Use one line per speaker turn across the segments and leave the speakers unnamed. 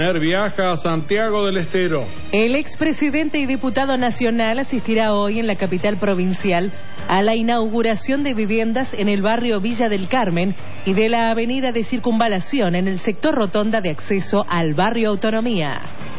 Viaja a Santiago del Estero.
El expresidente y diputado nacional asistirá hoy en la capital provincial a la inauguración de viviendas en el barrio Villa del Carmen y de la avenida de Circunvalación en el sector Rotonda de acceso al barrio Autonomía.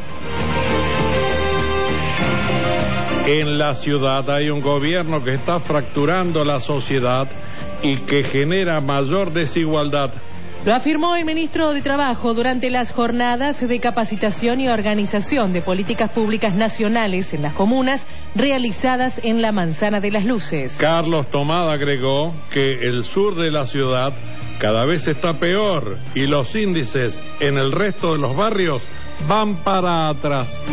En la ciudad hay un gobierno que está fracturando la sociedad y que genera mayor desigualdad.
Lo afirmó el ministro de Trabajo durante las jornadas de capacitación y organización de políticas públicas nacionales en las comunas realizadas en la Manzana de las Luces.
Carlos Tomada agregó que el sur de la ciudad cada vez está peor y los índices en el resto de los barrios van para atrás.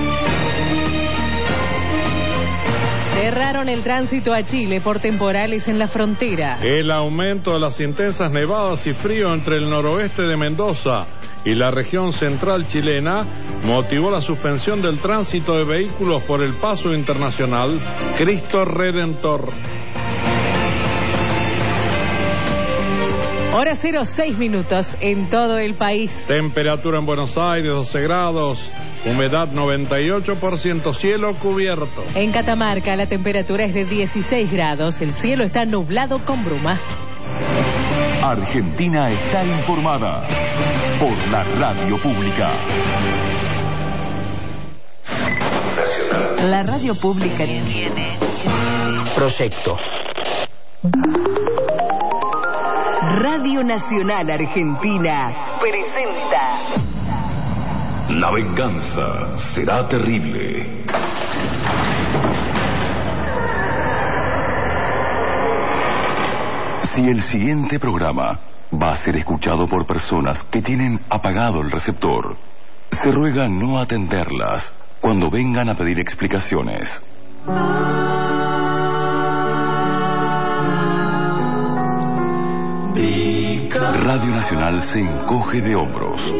Cerraron el tránsito a Chile por temporales en la frontera.
El aumento de las intensas nevadas y frío entre el noroeste de Mendoza y la región central chilena motivó la suspensión del tránsito de vehículos por el paso internacional Cristo Redentor.
Hora 06 minutos en todo el país.
Temperatura en Buenos Aires 12 grados, humedad 98%, cielo cubierto.
En Catamarca la temperatura es de 16 grados, el cielo está nublado con bruma.
Argentina está informada por la radio pública.
La radio pública tiene
proyecto.
Radio Nacional Argentina presenta
La venganza será terrible. Si el siguiente programa va a ser escuchado por personas que tienen apagado el receptor, se ruega no atenderlas cuando vengan a pedir explicaciones. Radio Nacional se encoge de hombros.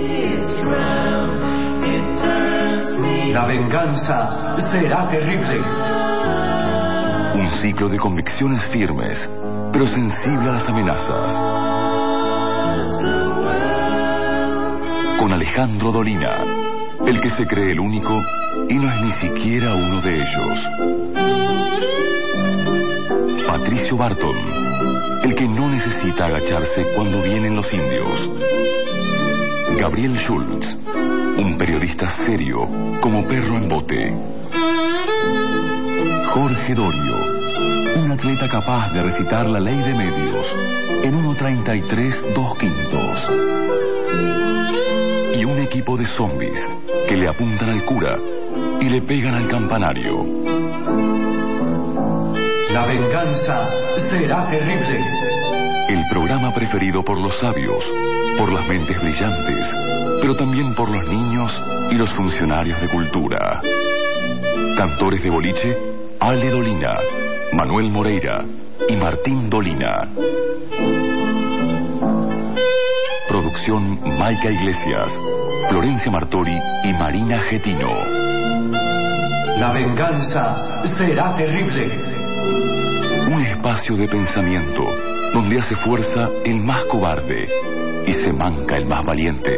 La venganza será terrible.
Un ciclo de convicciones firmes, pero sensible a las amenazas. Con Alejandro Dolina, el que se cree el único y no es ni siquiera uno de ellos. Patricio Barton, el que no necesita agacharse cuando vienen los indios. Gabriel Schultz, un periodista serio como perro en bote. Jorge Dorio, un atleta capaz de recitar la ley de medios en 1:33 2/5. Y un equipo de zombies que le apuntan al cura y le pegan al campanario.
La venganza será terrible.
El programa preferido por los sabios, por las mentes brillantes, pero también por los niños y los funcionarios de cultura. Cantores de boliche, Ale Dolina, Manuel Moreira y Martín Dolina. Producción Maica Iglesias, Florencia Martori y Marina Getino.
La venganza será terrible.
Un espacio de pensamiento donde hace fuerza el más cobarde y se manca el más valiente.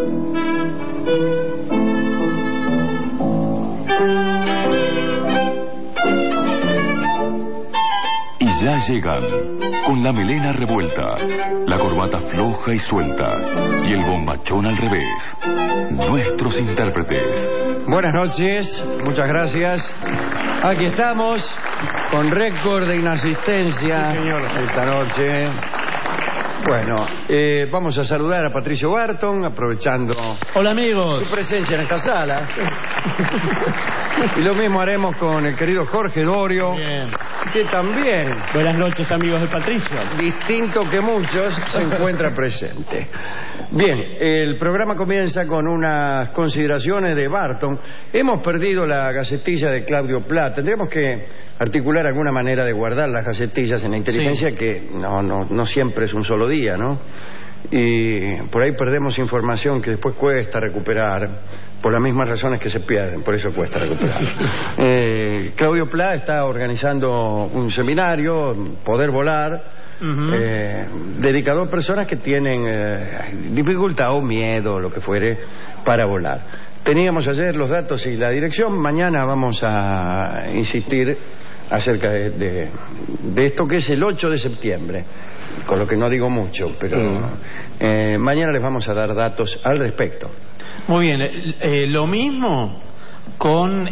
Y ya llegan, con la melena revuelta, la corbata floja y suelta y el bombachón al revés, nuestros intérpretes.
Buenas noches, muchas gracias. Aquí estamos con récord de inasistencia, sí, señor, esta noche. Bueno, vamos a saludar a Patricio Barton, aprovechando
Hola, amigos.
su presencia en esta sala. Y lo mismo haremos con el querido Jorge Dorio,
Bien.
que también,
Buenas noches, amigos de Patricio.
distinto que muchos, se encuentra presente. Bien, el programa comienza con unas consideraciones de Barton. Hemos perdido la gacetilla de Claudio Pla. Tendríamos que articular alguna manera de guardar las gacetillas en la inteligencia, sí, que no siempre es un solo día, ¿no? Y por ahí perdemos información que después cuesta recuperar, por las mismas razones que se pierden, por eso cuesta recuperar. Claudio Pla está organizando un seminario, Poder Volar, dedicado a personas que tienen dificultad o miedo, lo que fuere, para volar. Teníamos ayer los datos y la dirección. Mañana vamos a insistir acerca de esto, que es el 8 de septiembre, con lo que no digo mucho, pero mañana les vamos a dar datos al respecto.
Muy bien, lo mismo con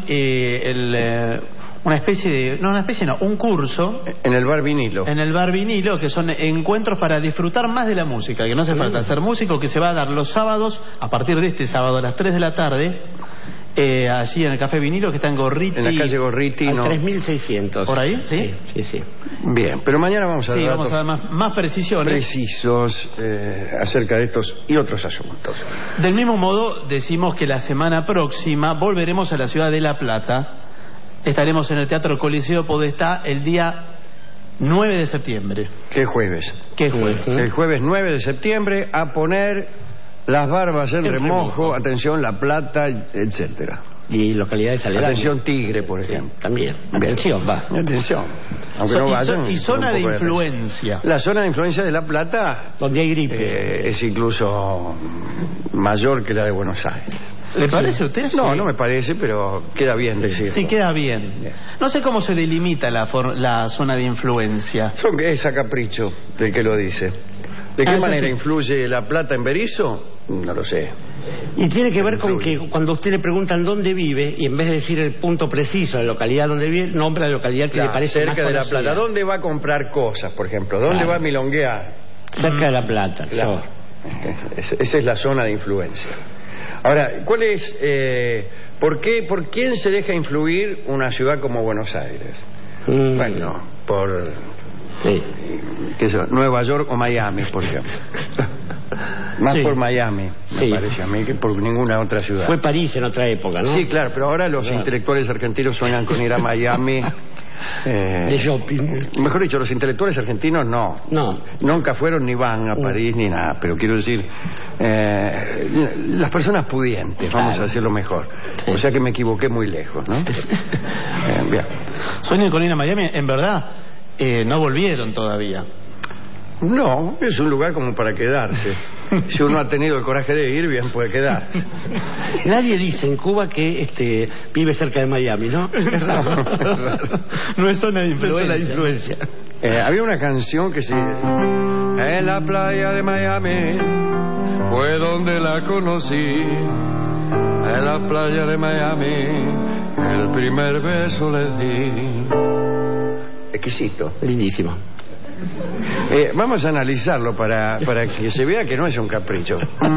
un curso
en el bar Vinilo.
En el bar Vinilo, que son encuentros para disfrutar más de la música, que no hace falta ser músico, que se va a dar los sábados, a partir de este sábado a las 3 de la tarde, allí en el Café Vinilo, que está en Gorriti.
En la calle Gorriti,
al
no.
3600.
¿Por ahí? ¿Sí?
Sí.
Bien, pero mañana vamos a dar
vamos a dar más precisiones.
Precisos acerca de estos y otros asuntos.
Del mismo modo, decimos que la semana próxima volveremos a la ciudad de La Plata. Estaremos en el Teatro Coliseo Podestá el día 9 de septiembre.
¿Qué jueves?
¿Qué jueves?
El jueves 9 de septiembre, a poner las barbas en remojo. Atención, La Plata, etcétera.
Y localidades aledañas.
Atención, Tigre, por ejemplo.
También. Atención, va.
Atención. Aunque no vayan.
Y zona de influencia.
La zona de influencia de La Plata,
donde hay gripe,
es incluso mayor que la de Buenos Aires.
¿Le parece a usted?
No, no me parece, pero queda bien decirlo.
Sí, queda bien. No sé cómo se delimita la zona de influencia.
Es a capricho del que lo dice. ¿De qué manera influye La Plata en Berisso? No lo sé.
Y tiene que ver con que cuando a usted le preguntan dónde vive, y en vez de decir el punto preciso, la localidad donde vive, nombra la localidad que le parece
cerca
más
de La
conocida.
Plata. ¿Dónde va a comprar cosas, por ejemplo? ¿Dónde va a milonguear?
Cerca de La Plata.
Claro. Esa es la zona de influencia. Ahora, ¿cuál es, por quién se deja influir una ciudad como Buenos Aires? Bueno, por Nueva York o Miami, por ejemplo. Más por Miami, me parece a mí, que por ninguna otra ciudad.
Fue París en otra época, ¿no?
Sí, claro, pero ahora los intelectuales argentinos sueñan con ir a Miami.
De shopping.
Mejor dicho, los intelectuales argentinos no. Nunca fueron ni van a París ni nada, pero quiero decir, las personas pudientes, vamos a decirlo mejor. O sea que me equivoqué muy lejos, ¿no? Bien.
Sueñan con ir a Miami, en verdad, no volvieron todavía.
No, es un lugar como para quedarse. Si uno ha tenido el coraje de ir, bien puede quedar.
Nadie dice en Cuba que vive cerca de Miami, ¿no? Es raro.
No es zona de influencia.
Había una canción que se... En la playa de Miami fue donde la conocí. En la playa de Miami el primer beso le di. Exquisito.
Lindísimo.
Vamos a analizarlo para que se vea que no es un capricho.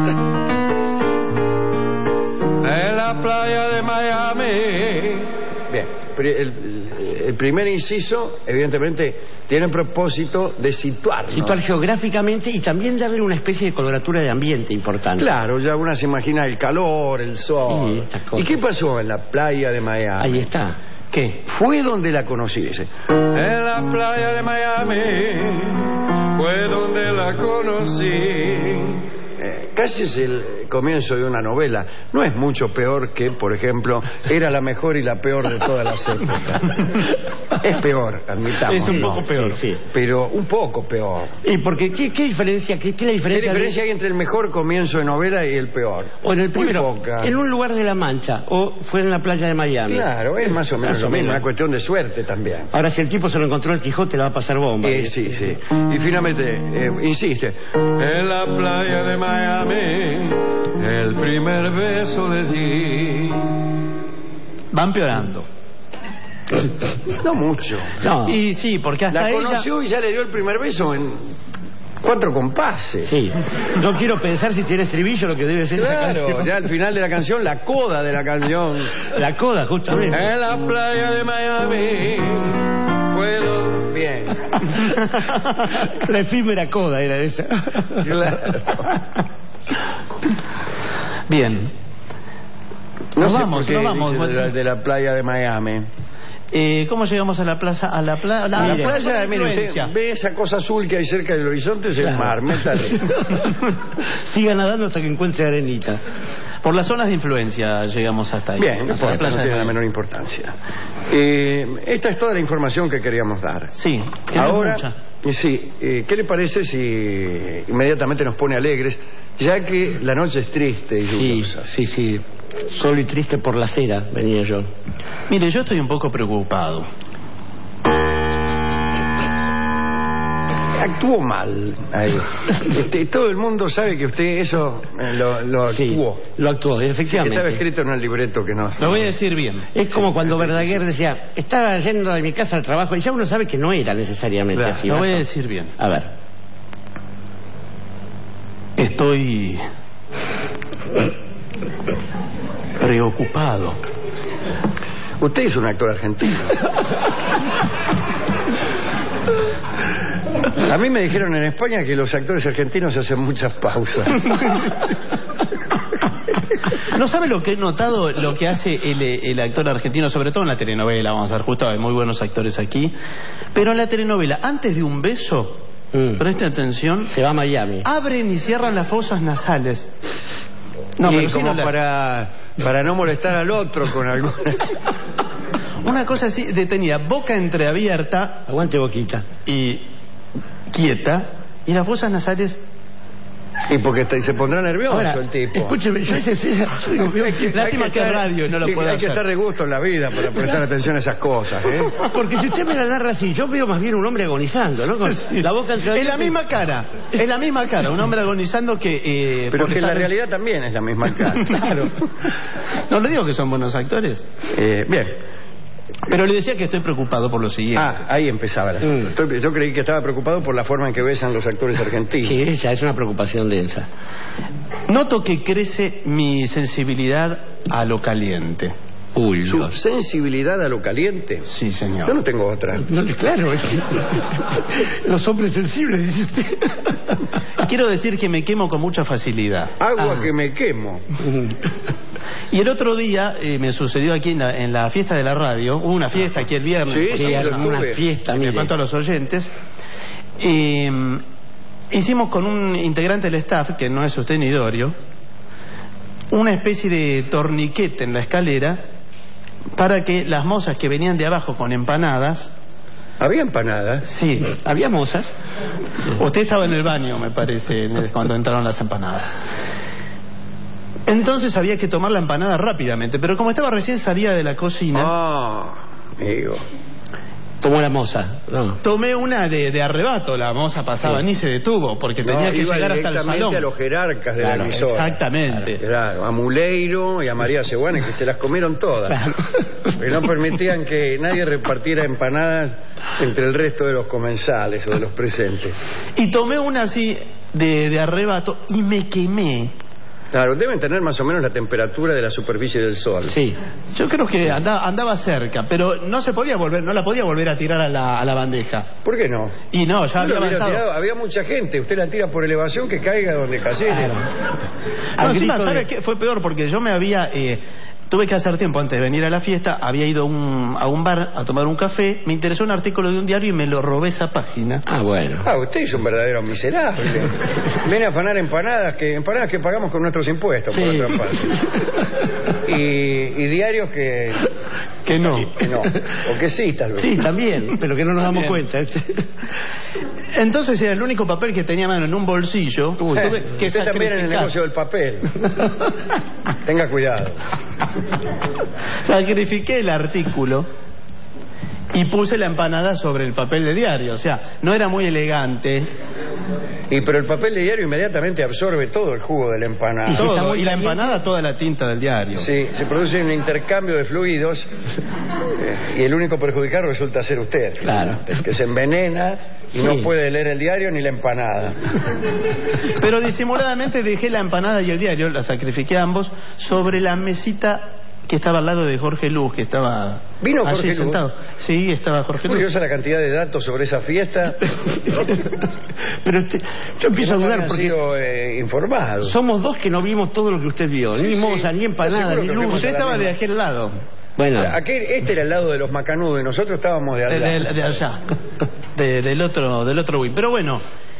En la playa de Miami. Bien, el primer inciso, evidentemente, tiene el propósito de situar
geográficamente y también darle una especie de coloratura de ambiente importante.
Claro, ya uno se imagina el calor, el sol.
Sí, estas cosas.
¿Y qué pasó en la playa de Miami?
Ahí está.
¿Qué? Fue donde la conocí, dice. En la playa de Miami fue donde la conocí. Casi es el comienzo de una novela. No es mucho peor que, por ejemplo, Era la mejor y la peor de todas las épocas. Es peor, admitamos.
Es un poco peor.
Sí.
Pero un poco peor.
¿Y porque qué diferencia? ¿Qué la diferencia?
¿Qué diferencia hay entre el mejor comienzo de novela y el peor?
O en el primero,
muy poca.
en un lugar de La Mancha, o fue en la playa de Miami.
Claro, es más o menos lo mismo, una cuestión de suerte también.
Ahora, si el tipo se lo encontró el Quijote, le va a pasar bomba.
Sí. Y finalmente, insiste. En la playa de Miami el primer beso le di.
Va empeorando.
No mucho.
No.
Y sí, porque hasta
la conoció y ya le dio el primer beso en 4 compases.
Sí. No quiero pensar si tiene estribillo lo que debe ser esa canción.
Claro, ya al final de la canción, la coda de la canción.
La coda, justamente.
En la playa de Miami puedo... Bien.
La efímera coda era esa.
Claro.
Bien.
No
nos
sé
vamos.
De la playa de Miami.
¿Cómo llegamos a la plaza? A la playa,
mire, usted ve esa cosa azul que hay cerca del horizonte, es el mar, métale.
Siga nadando hasta que encuentre arenita.
Por las zonas de influencia llegamos hasta ahí.
Bien, no tiene la menor importancia. Esta es toda la información que queríamos dar.
Sí,
ahora, Sí, ¿qué le parece si inmediatamente nos pone alegres, ya que la noche es triste y lluviosa?
Sí. Solo y triste por la cera, venía yo.
Mire, yo estoy un poco preocupado.
Actuó mal ahí. Todo el mundo sabe que usted eso lo actuó.
Lo actuó, efectivamente.
Estaba escrito en el libreto que no...
Lo voy a decir bien.
Es como cuando Verdaguer decía, estaba yendo de mi casa al trabajo, y ya uno sabe que no era necesariamente así.
Lo voy a decir bien.
A ver.
Estoy preocupado.
Usted es un actor argentino. A mí me dijeron en España que los actores argentinos hacen muchas pausas.
¿No sabe lo que he notado, lo que hace el actor argentino, sobre todo en la telenovela? Vamos a ser justos, hay muy buenos actores aquí. Pero en la telenovela, antes de un beso, preste atención,
se va a Miami.
Abren y cierran las fosas nasales.
No, pero como para no molestar al otro con alguna...
Una cosa así, detenida, boca entreabierta.
Aguante boquita.
Y quieta. Y las fosas nasales...
Y porque se pondrá nervioso
ahora,
el tipo.
Escúcheme, yo
lástima que es radio, no lo puedo hacer.
Hay que estar de gusto en la vida para prestar atención a esas cosas, ¿eh?
Porque si usted me la narra así, yo veo más bien un hombre agonizando, ¿no? Con la boca entreabierta.
Es la misma cara, es la misma cara, un hombre agonizando que...
pero que en la realidad también es la misma cara.
Claro. No le digo que son buenos actores.
Bien.
Pero le decía que estoy preocupado por lo siguiente.
Ahí empezaba el asunto. Yo creí que estaba preocupado por la forma en que besan los actores argentinos.
Sí, esa es una preocupación densa.
Noto que crece mi sensibilidad a lo caliente.
Uy,
¿Su sensibilidad a lo caliente?
Sí, señor.
Yo no tengo otra.
No, claro. Los hombres sensibles, dice usted.
Quiero decir que me quemo con mucha facilidad.
Agua que me quemo.
Y el otro día me sucedió aquí en la fiesta de la radio. Hubo una fiesta aquí el viernes.
Sí,
una fiesta.
Me cuento a los oyentes. Hicimos con un integrante del staff, que no es usted ni Dorio, una especie de torniquete en la escalera para que las mozas que venían de abajo con empanadas...
¿Había empanadas?
Sí.
¿Había mozas?
Usted estaba en el baño, me parece, cuando entraron las empanadas. Entonces había que tomar la empanada rápidamente, pero como estaba recién salida de la cocina...
amigo.
Tomó la moza. No.
Tomé una de arrebato, la moza pasaba, ni se detuvo, porque tenía que llegar hasta el salón.
A los jerarcas de la emisora.
Exactamente.
Claro, a Muleiro y a María Seguana, que se las comieron todas. Claro. Pero no permitían que nadie repartiera empanadas entre el resto de los comensales o de los presentes.
Y tomé una así de arrebato y me quemé.
Claro, deben tener más o menos la temperatura de la superficie del sol.
Sí, yo creo que andaba cerca, pero no se podía volver, no la podía volver a tirar a la bandeja.
¿Por qué no?
Y no, ya había avanzado.
Había mucha gente, usted la tira por elevación, que caiga donde cayera.
No, encima, ¿sabe qué? Fue peor porque yo me había... tuve que hacer tiempo antes de venir a la fiesta, había ido a un bar a tomar un café, me interesó un artículo de un diario y me lo robé esa página.
Bueno.
Usted es un verdadero miserable. Viene a afanar empanadas que pagamos con nuestros impuestos, por otra parte. Y diarios que
no.
O que sí, tal vez.
Sí, también, pero que no nos damos cuenta.
Entonces era el único papel que tenía a mano en un bolsillo.
Tuve que usted también en el negocio del papel. Tenga cuidado.
Sacrifiqué el artículo y puse la empanada sobre el papel de diario. O sea, no era muy elegante.
Pero el papel de diario inmediatamente absorbe todo el jugo de la empanada.
Y la empanada toda la tinta del diario.
Sí, se produce un intercambio de fluidos y el único perjudicado resulta ser usted.
Claro.
Es que se envenena y no puede leer el diario ni la empanada.
Pero disimuladamente dejé la empanada y el diario, la sacrifiqué a ambos, sobre la mesita que estaba al lado de Jorge Luz, que estaba...
¿Vino Jorge Luz?
Sentado. Sí, estaba Jorge Luz.
Curiosa la cantidad de datos sobre esa fiesta.
Pero yo empiezo a dudar porque...
informado.
Somos dos que no vimos todo lo que usted vio. Ni moza, ni empanada, ni luz.
Usted estaba de aquel lado.
Bueno.
Este era el lado de los macanudos y nosotros estábamos de allá.
De allá. Del otro wing. Pero bueno,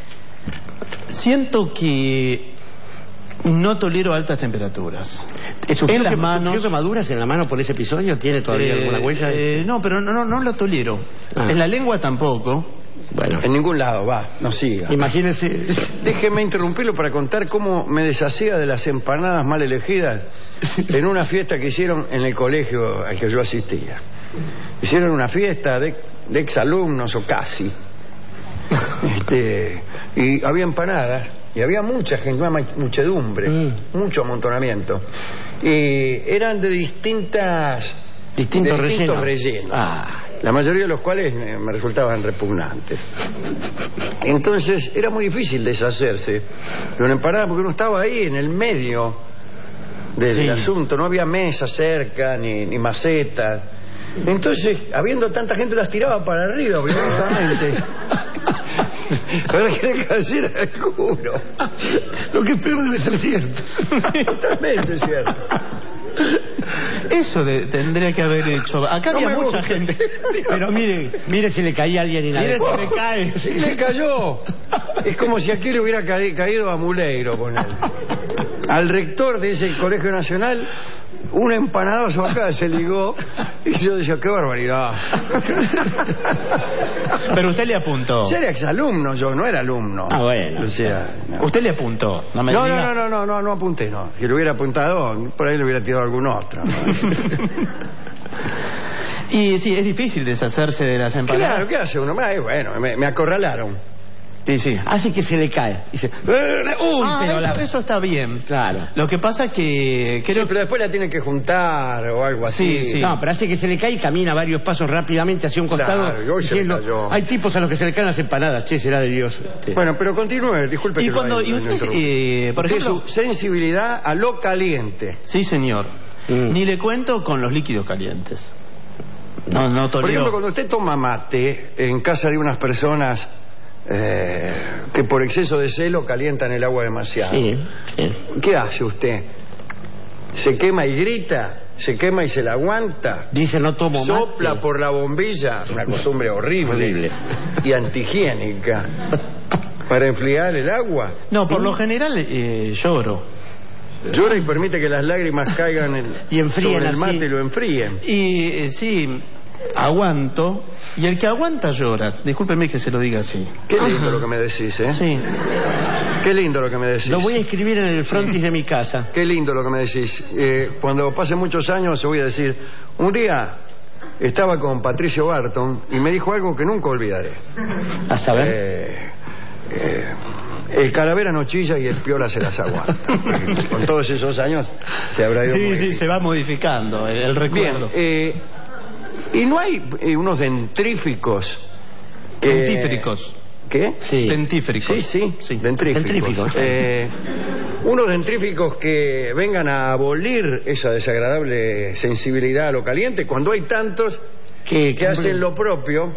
siento que no tolero altas temperaturas.
En las manos. ¿Sufrió quemaduras en la mano por ese episodio? ¿Tiene todavía alguna huella?
No, pero no lo tolero. En la lengua tampoco.
Bueno,
En ningún lado, va, no siga.
imagínese.
Déjeme interrumpirlo para contar cómo me deshacía de las empanadas mal elegidas en una fiesta que hicieron en el colegio al que yo asistía. Hicieron una fiesta de exalumnos o casi. Y había empanadas y había mucha gente, una muchedumbre, mucho amontonamiento. Y eran de distintos rellenos. La mayoría de los cuales me resultaban repugnantes. Entonces era muy difícil deshacerse de una empanada porque uno estaba ahí en el medio del asunto, no había mesa cerca ni macetas. Entonces, habiendo tanta gente, las tiraba para arriba, obviamente. Para que le cayera alguno.
Lo que es peor debe ser cierto.
Totalmente cierto.
Eso tendría que haber hecho. Acá había mucha gente.
Pero mire si le caía a alguien y
Mire si le cae.
Sí, le cayó. Es como si aquí le hubiera caído a Muleiro con él. Al rector de ese colegio nacional, un empanadazo acá se ligó. Y yo decía, qué barbaridad.
Pero usted le apuntó.
Yo era exalumno, yo no era alumno.
Ah, bueno.
O sea, no.
Usted le apuntó. No me diga.
No apunté, no. Si lo hubiera apuntado, por ahí le hubiera tirado algún otro.
Y sí, es difícil deshacerse de las empanadas.
Claro, ¿qué hace uno? Bueno, me acorralaron.
Sí.
Hace que se le cae. Dice,
Eso está bien.
Claro.
Lo que pasa es que creo
Pero después la tienen que juntar o algo así.
Sí.
No, pero hace que se le cae y camina varios pasos rápidamente hacia un costado.
Claro, y hoy se le
diciendo,
cayó.
hay tipos a los que se le caen las empanadas. Che, será de Dios.
Bueno, pero continúe, disculpe.
Y
que
cuando
lo
usted,
interrumpa.
por
Usted,
ejemplo,
su sensibilidad a lo caliente.
sí, señor. Ni le cuento con los líquidos calientes. No
Por
tolero.
ejemplo, cuando usted toma mate en casa de unas personas que por exceso de celo calientan el agua demasiado.
Sí.
¿Qué hace usted? ¿Se quema y grita? ¿Se quema y se la aguanta?
Dice, no tomo más.
¿Sopla por la bombilla? Una costumbre horrible y antihigiénica. ¿Para enfriar el agua?
No, por lo general lloro.
Llora y permite que las lágrimas caigan
Y enfríen
sobre el
así.
mate y lo enfríen.
Y sí, aguanto. Y el que aguanta llora. Discúlpeme que se lo diga así.
Qué lindo lo que me decís, ¿eh?
Sí.
Qué lindo lo que me decís.
Lo voy a escribir en el frontis de mi casa.
Qué lindo lo que me decís. Cuando pasen muchos años se voy a decir, un día estaba con Patricio Barton y me dijo algo que nunca olvidaré.
A saber.
El calavera no chilla y el piola se las aguanta. Con todos esos años se habrá ido
Sí, se va modificando el recuerdo.
Bien, y no hay unos dentríficos.
Dentífricos.
¿Qué?
Sí.
Dentífricos.
Sí, dentríficos. Unos dentríficos que vengan a abolir esa desagradable sensibilidad a lo caliente, cuando hay tantos que hacen lo propio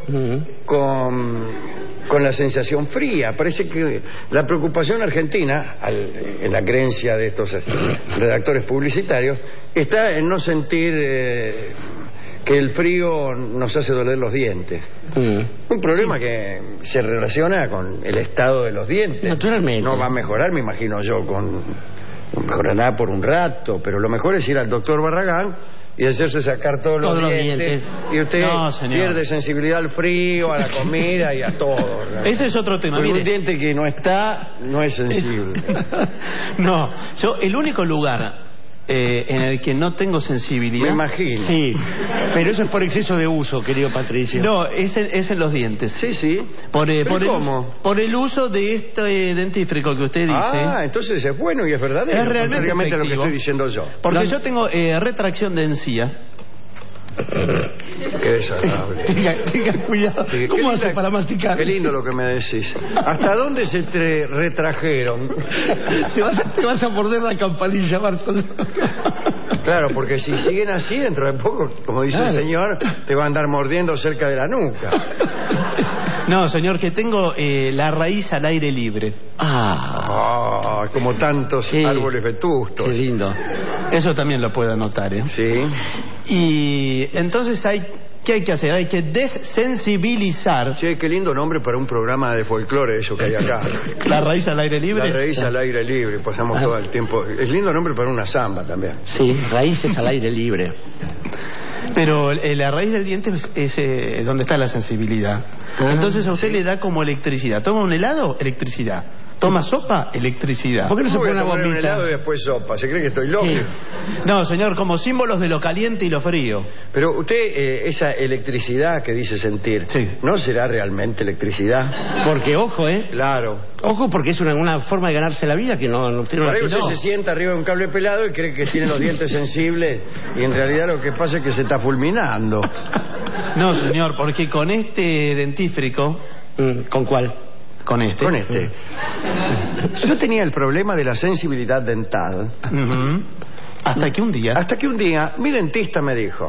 con la sensación fría. Parece que la preocupación argentina, en la creencia de estos redactores publicitarios, está en no sentir que el frío nos hace doler los dientes. Un problema que se relaciona con el estado de los dientes.
Naturalmente.
No va a mejorar, me imagino yo, mejorará por un rato, pero lo mejor es ir al doctor Barragán y hacerse sacar todos los dientes. Y usted pierde sensibilidad al frío, a la comida y a todo.
Ese es otro tema.
Porque
Mire.
un diente que no está, no es sensible.
No, el único lugar en el que no tengo sensibilidad.
Me imagino.
Sí, pero eso es por exceso de uso, querido Patricio.
No, es en los dientes.
Sí.
¿Cómo? Por el uso de este dentífrico que ususted dice.
Entonces es bueno y es verdadero.
Es realmente
contrariamente a lo que
efectivo.
estoy diciendo yo.
Porque yo tengo retracción de encía.
Qué desagradable.
Tenga cuidado. ¿Cómo hace para masticar?
Qué lindo lo que me decís. ¿Hasta dónde se te retrajeron?
Te vas a morder la campanilla, Bartolo.
Claro, porque si siguen así, dentro de poco, como dice el señor, te va a andar mordiendo cerca de la nuca.
No, señor, que tengo la raíz al aire libre.
Como tantos árboles vetustos.
Qué lindo.
Eso también lo puedo anotar, ¿eh?
Sí.
Y entonces ¿qué hay que hacer? Hay que desensibilizar.
Che, qué lindo nombre para un programa de folclore eso que hay acá.
¿La raíz al aire libre?
La raíz al aire libre, pasamos todo el tiempo. Es lindo nombre para una samba también.
Sí, raíces al aire libre.
Pero la raíz del diente es donde está la sensibilidad. Entonces a usted le da como electricidad. Toma un helado, electricidad. Toma sopa, electricidad.
¿Por qué no se pone una bombita? Un helado y después sopa. ¿Se cree que estoy loco?
Sí. No, señor, como símbolos de lo caliente y lo frío.
Pero usted, esa electricidad que dice sentir, ¿no será realmente electricidad?
Porque, ojo,
Claro.
Ojo, porque es una forma de ganarse la vida que no tiene.
Por ahí usted se sienta arriba de un cable pelado y cree que tiene los dientes sensibles y en realidad lo que pasa es que se está fulminando.
No, señor, porque con este dentífrico...
¿Con cuál?
Con este.
Con este. Yo tenía el problema de la sensibilidad dental.
Hasta que un día
mi dentista me dijo...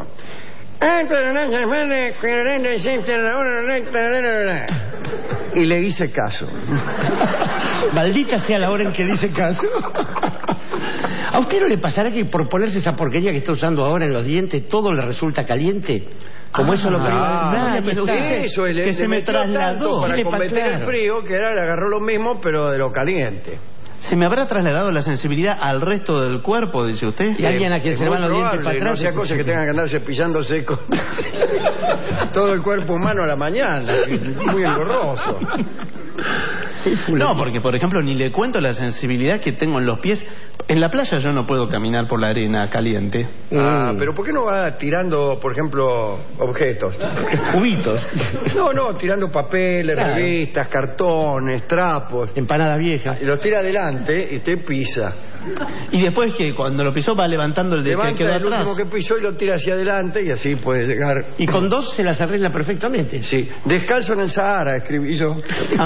Y le hice caso.
Maldita sea la hora en que le hice caso. ¿A usted no le pasará que por ponerse esa porquería que está usando ahora en los dientes todo le resulta caliente? Como eso lo
que se me trasladó
para combatir el frío, que era le agarró lo mismo pero de lo caliente.
¿Se me habrá trasladado la sensibilidad al resto del cuerpo, dice usted?
Y alguien a quien se le van los dientes para atrás.
No sea cosa que tengan que andar cepillándose con todo el cuerpo humano a la mañana. Muy engorroso.
No, porque por ejemplo ni le cuento la sensibilidad que tengo en los pies. En la playa yo no puedo caminar por la arena caliente.
Pero ¿por qué no va tirando, por ejemplo, objetos?
Cubitos.
No, tirando papeles, revistas, cartones, trapos.
Empanadas viejas.
Y los tira adelante y te pisa.
Y después que cuando lo pisó va levantando el de que quedó atrás.
Levanta el último que pisó y lo tira hacia adelante y así puede llegar.
Y con dos se las arregla perfectamente.
Sí. Descalzo en el Sahara, escribí yo.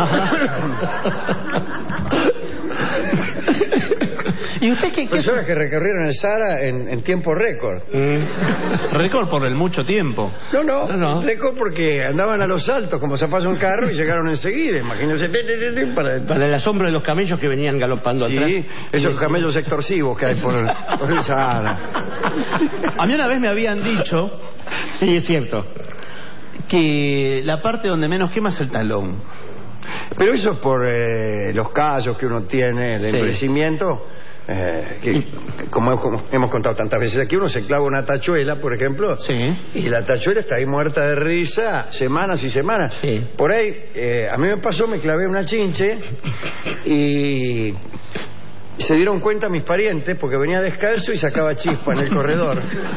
¿Y usted qué?
Personas que recorrieron el Sahara en tiempo récord.
Récord por el mucho tiempo.
No. Récord porque andaban a los saltos como se pasa un carro y llegaron enseguida. Imagínense.
Para el asombro de los camellos que venían galopando atrás.
Sí, esos camellos extorsivos que hay por el Sahara.
A mí una vez me habían dicho...
Sí, es cierto.
Que la parte donde menos quema es el talón.
Pero eso es por los callos que uno tiene de endurecimiento, que como hemos contado tantas veces aquí, uno se clava una tachuela, por ejemplo, y la tachuela está ahí muerta de risa semanas y semanas. Por ahí, a mí me pasó, me clavé una chinche y se dieron cuenta mis parientes porque venía descalzo y sacaba chispa en el corredor.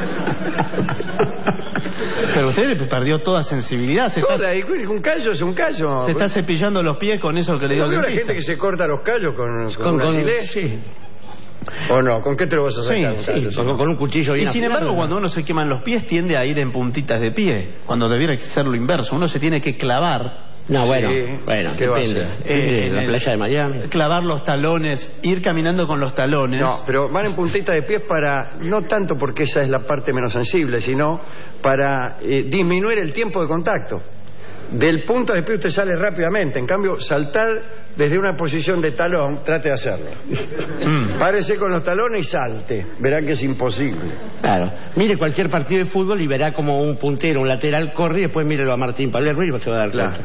Pero usted perdió toda sensibilidad.
Un callo es un callo.
Se está cepillando los pies con eso que le dio el dentista.
La gente que se corta los callos con una gilet. ¿O no? ¿Con qué te lo vas a sacar?
Con un cuchillo bien
Y sin embargo, cuando uno se quema en los pies tiende a ir en puntitas de pie, cuando debiera ser lo inverso. Uno se tiene que clavar.
No, bueno, depende. En la playa de Miami.
Clavar los talones, ir caminando con los talones.
No, pero van en puntita de pies para, no tanto porque esa es la parte menos sensible, sino para disminuir el tiempo de contacto. Del punto de pie usted sale rápidamente, en cambio saltar desde una posición de talón, trate de hacerlo. Párese con los talones y salte, verá que es imposible.
Claro, mire cualquier partido de fútbol y verá como un puntero, un lateral corre y después mírelo a Martín Palermo y se va a dar cuenta.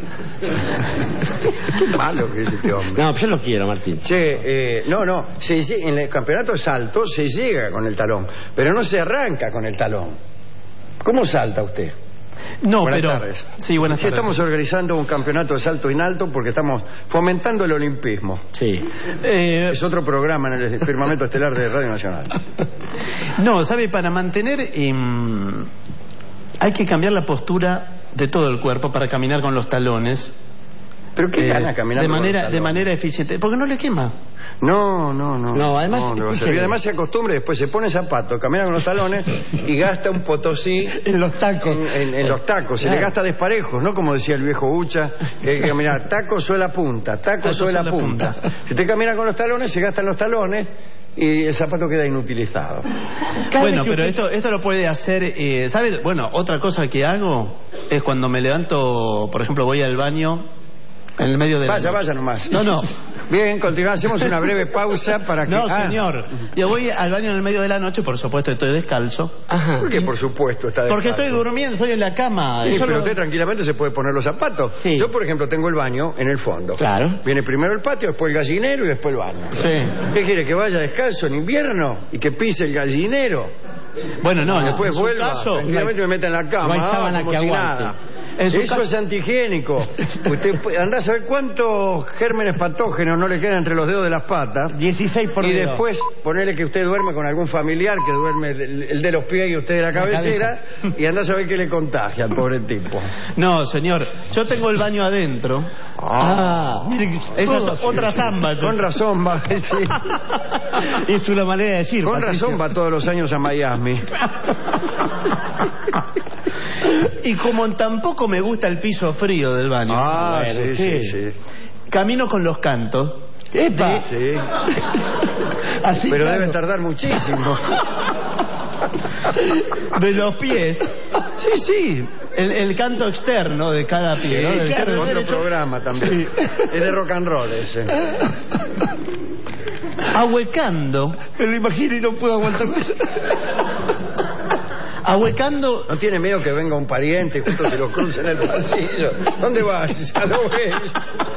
Qué malo que es este hombre.
No, yo lo quiero, Martín.
En el campeonato de salto se llega con el talón, pero no se arranca con el talón. ¿Cómo salta usted?
No,
buenas
pero...
tardes.
Sí, buenas tardes.
Estamos organizando un campeonato de salto en alto porque estamos fomentando el olimpismo.
Sí.
Es otro programa en el firmamento estelar de Radio Nacional.
No, ¿sabe? Para mantener... hay que cambiar la postura de todo el cuerpo para caminar con los talones.
¿Pero qué gana caminar
de manera eficiente? Porque no le quema.
No,
además,
y además se acostumbra, después se pone zapato, camina con los talones y gasta un potosí
en los tacos.
En los tacos, se le gasta desparejos, ¿no? Como decía el viejo Ucha, que hay que caminar taco, suela, punta, taco, suela, punta. Si usted camina con los talones, se gastan los talones y el zapato queda inutilizado.
Bueno, pero esto lo puede hacer, ¿sabe? Bueno, otra cosa que hago es cuando me levanto, por ejemplo, voy al baño en el medio de
Vaya nomás.
No.
Bien, continuamos, hacemos una breve pausa para que...
No, señor. Yo voy al baño en el medio de la noche, por supuesto estoy descalzo.
Ajá. ¿Por qué por supuesto está descalzo?
Porque estoy durmiendo, estoy en la cama.
Sí, pero usted tranquilamente se puede poner los zapatos.
Sí.
Yo, por ejemplo, tengo el baño en el fondo.
Claro.
Viene primero el patio, después el gallinero y después el baño.
Sí.
¿Qué quiere, que vaya descalzo en invierno y que pise el gallinero?
Bueno, no,
Después
en su
vuelva,
caso,
tranquilamente me mete en la cama,
no hay sábana
como
que
si
aguante.
nada.
En su
Eso
caso-
es antihigiénico. Usted andá a saber cuántos gérmenes patógenos no le quedan entre los dedos de las patas.
16 por
Y
dedo.
después ponerle que usted duerme con algún familiar que duerme el de los pies y usted de la cabecera, y andá a saber qué le contagia al pobre tipo.
No, señor, yo tengo el baño adentro.
Mire que
Esa
todo-
es otra samba.
Con razón va, sí.
Es una manera de decir.
Con
Patricio.
razón va todos los años a Miami.
Y como tampoco me gusta el piso frío del baño,
Ah,
Bueno,
sí,
¿qué?
sí, sí.
camino con los cantos.
¡Epa!
Sí.
Así,
Pero
claro.
debe tardar muchísimo.
De los pies,
Sí, sí.
el canto externo de cada pie, ¿no? Del
Claro,
izquierdo al
otro
derecho,
programa también. Es de rock and roll ese.
ahuecando,
Me lo imagino y no puedo aguantar.
ahuecando,
¿No tiene miedo que venga un pariente y justo se lo cruce en el pasillo? ¿Dónde vas? Ya lo ves.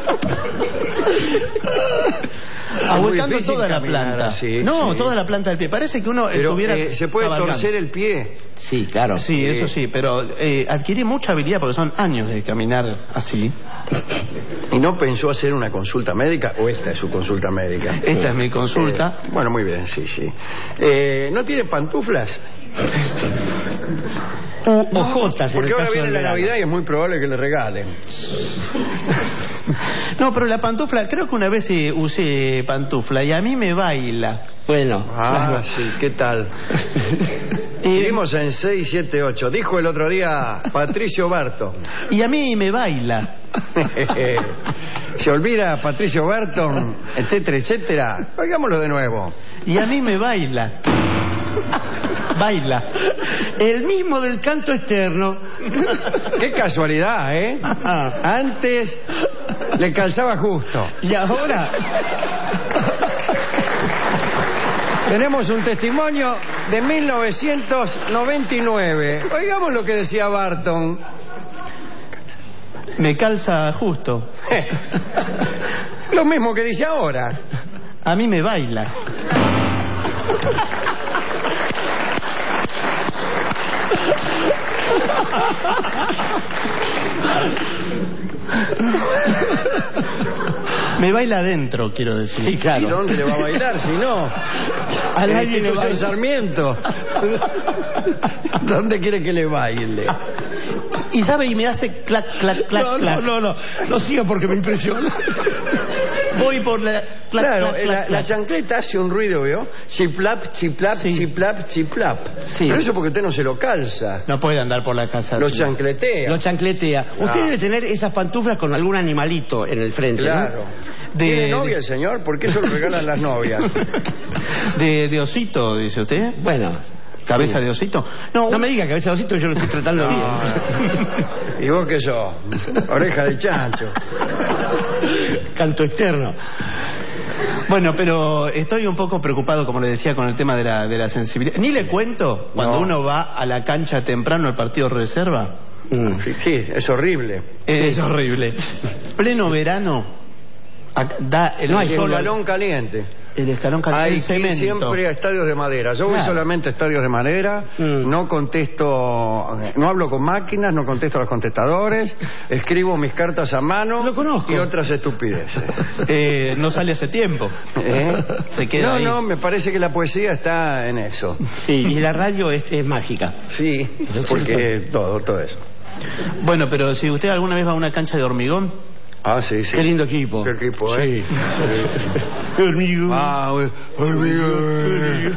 ahuecando
difícil
toda la
caminar
planta.
así,
No,
sí.
toda la planta del pie. Parece que uno
Pero
estuviera
se puede
cabalgando.
torcer el pie.
Sí, claro.
Sí, eso sí, pero adquirí mucha habilidad porque son años de caminar así.
¿Y no pensó hacer una consulta médica? ¿O esta es su consulta médica?
Esta es mi consulta.
Bueno, muy bien, sí, sí. ¿No tiene pantuflas?
Ojotas en
Porque
el
ahora
caso
viene
del
la
verano.
Navidad y es muy probable que le regalen.
No, pero la pantufla, creo que una vez usé pantufla y a mí me baila.
Bueno,
Ah, sí, ¿qué tal? Seguimos en 678. Dijo el otro día Patricio Barton.
Y a mí me baila.
Se olvida Patricio Barton, etcétera, etcétera. Hagámoslo de nuevo.
Y a mí me baila. Baila.
el mismo del canto externo.
Qué casualidad, ¿eh? Antes le calzaba justo.
Y ahora,
Tenemos un testimonio de 1999. Oigamos lo que decía Barton.
Me calza justo.
Lo mismo que dice ahora.
A mí me baila. Me baila adentro, quiero decir.
sí,
¿Y
claro.
dónde le va a bailar si no?
A
En
nadie le
Instituto
baila.
Sarmiento. ¿Dónde quiere que le baile?
Y sabe, y me hace clac, clac, clac,
No,
clac.
no siga porque me impresiona.
Voy por la... clac,
Claro,
clac, clac,
la
clac.
chancleta hace un ruido, ¿vio? Chiplap, chiplap,
Sí.
chiplap, chiplap.
Sí.
Pero eso porque usted no se lo calza.
No puede andar por la casa.
Lo
así.
chancletea.
Lo chancletea. Usted
Ah.
debe tener esas pantuflas con algún animalito en el frente,
Claro.
De-
¿Tiene novia el señor? ¿Por qué eso lo regalan las novias?
De osito, dice usted.
¿no? Bueno,
¿Cabeza de osito? No,
no me diga que a veces osito yo lo estoy tratando bien.
¿Y vos qué sos? Oreja de chancho.
Canto externo.
Bueno, pero estoy un poco preocupado, como le decía, con el tema de la sensibilidad. Ni le cuento cuando
No.
uno va a la cancha temprano al partido reserva.
Sí, es horrible.
Es horrible. Pleno verano, da el
No hay
sol,
balón caliente.
el escalón caliente,
Hay
el
que ir
cemento.
siempre a estadios de madera. Yo voy
Claro.
solamente a estadios de madera, no contesto, no hablo con máquinas, no contesto a los contestadores, escribo mis cartas a mano
Lo conozco.
y otras estupideces.
No sale hace tiempo.
¿Eh?
Se queda
no,
ahí.
no, me parece que la poesía está en eso.
Sí, y la radio es mágica.
Sí, porque todo eso.
Bueno, pero si usted alguna vez va a una cancha de hormigón,
Ah, sí, sí.
Qué lindo equipo.
Qué equipo, ¿eh?
Sí. Hormigón.
Ah, hormigón.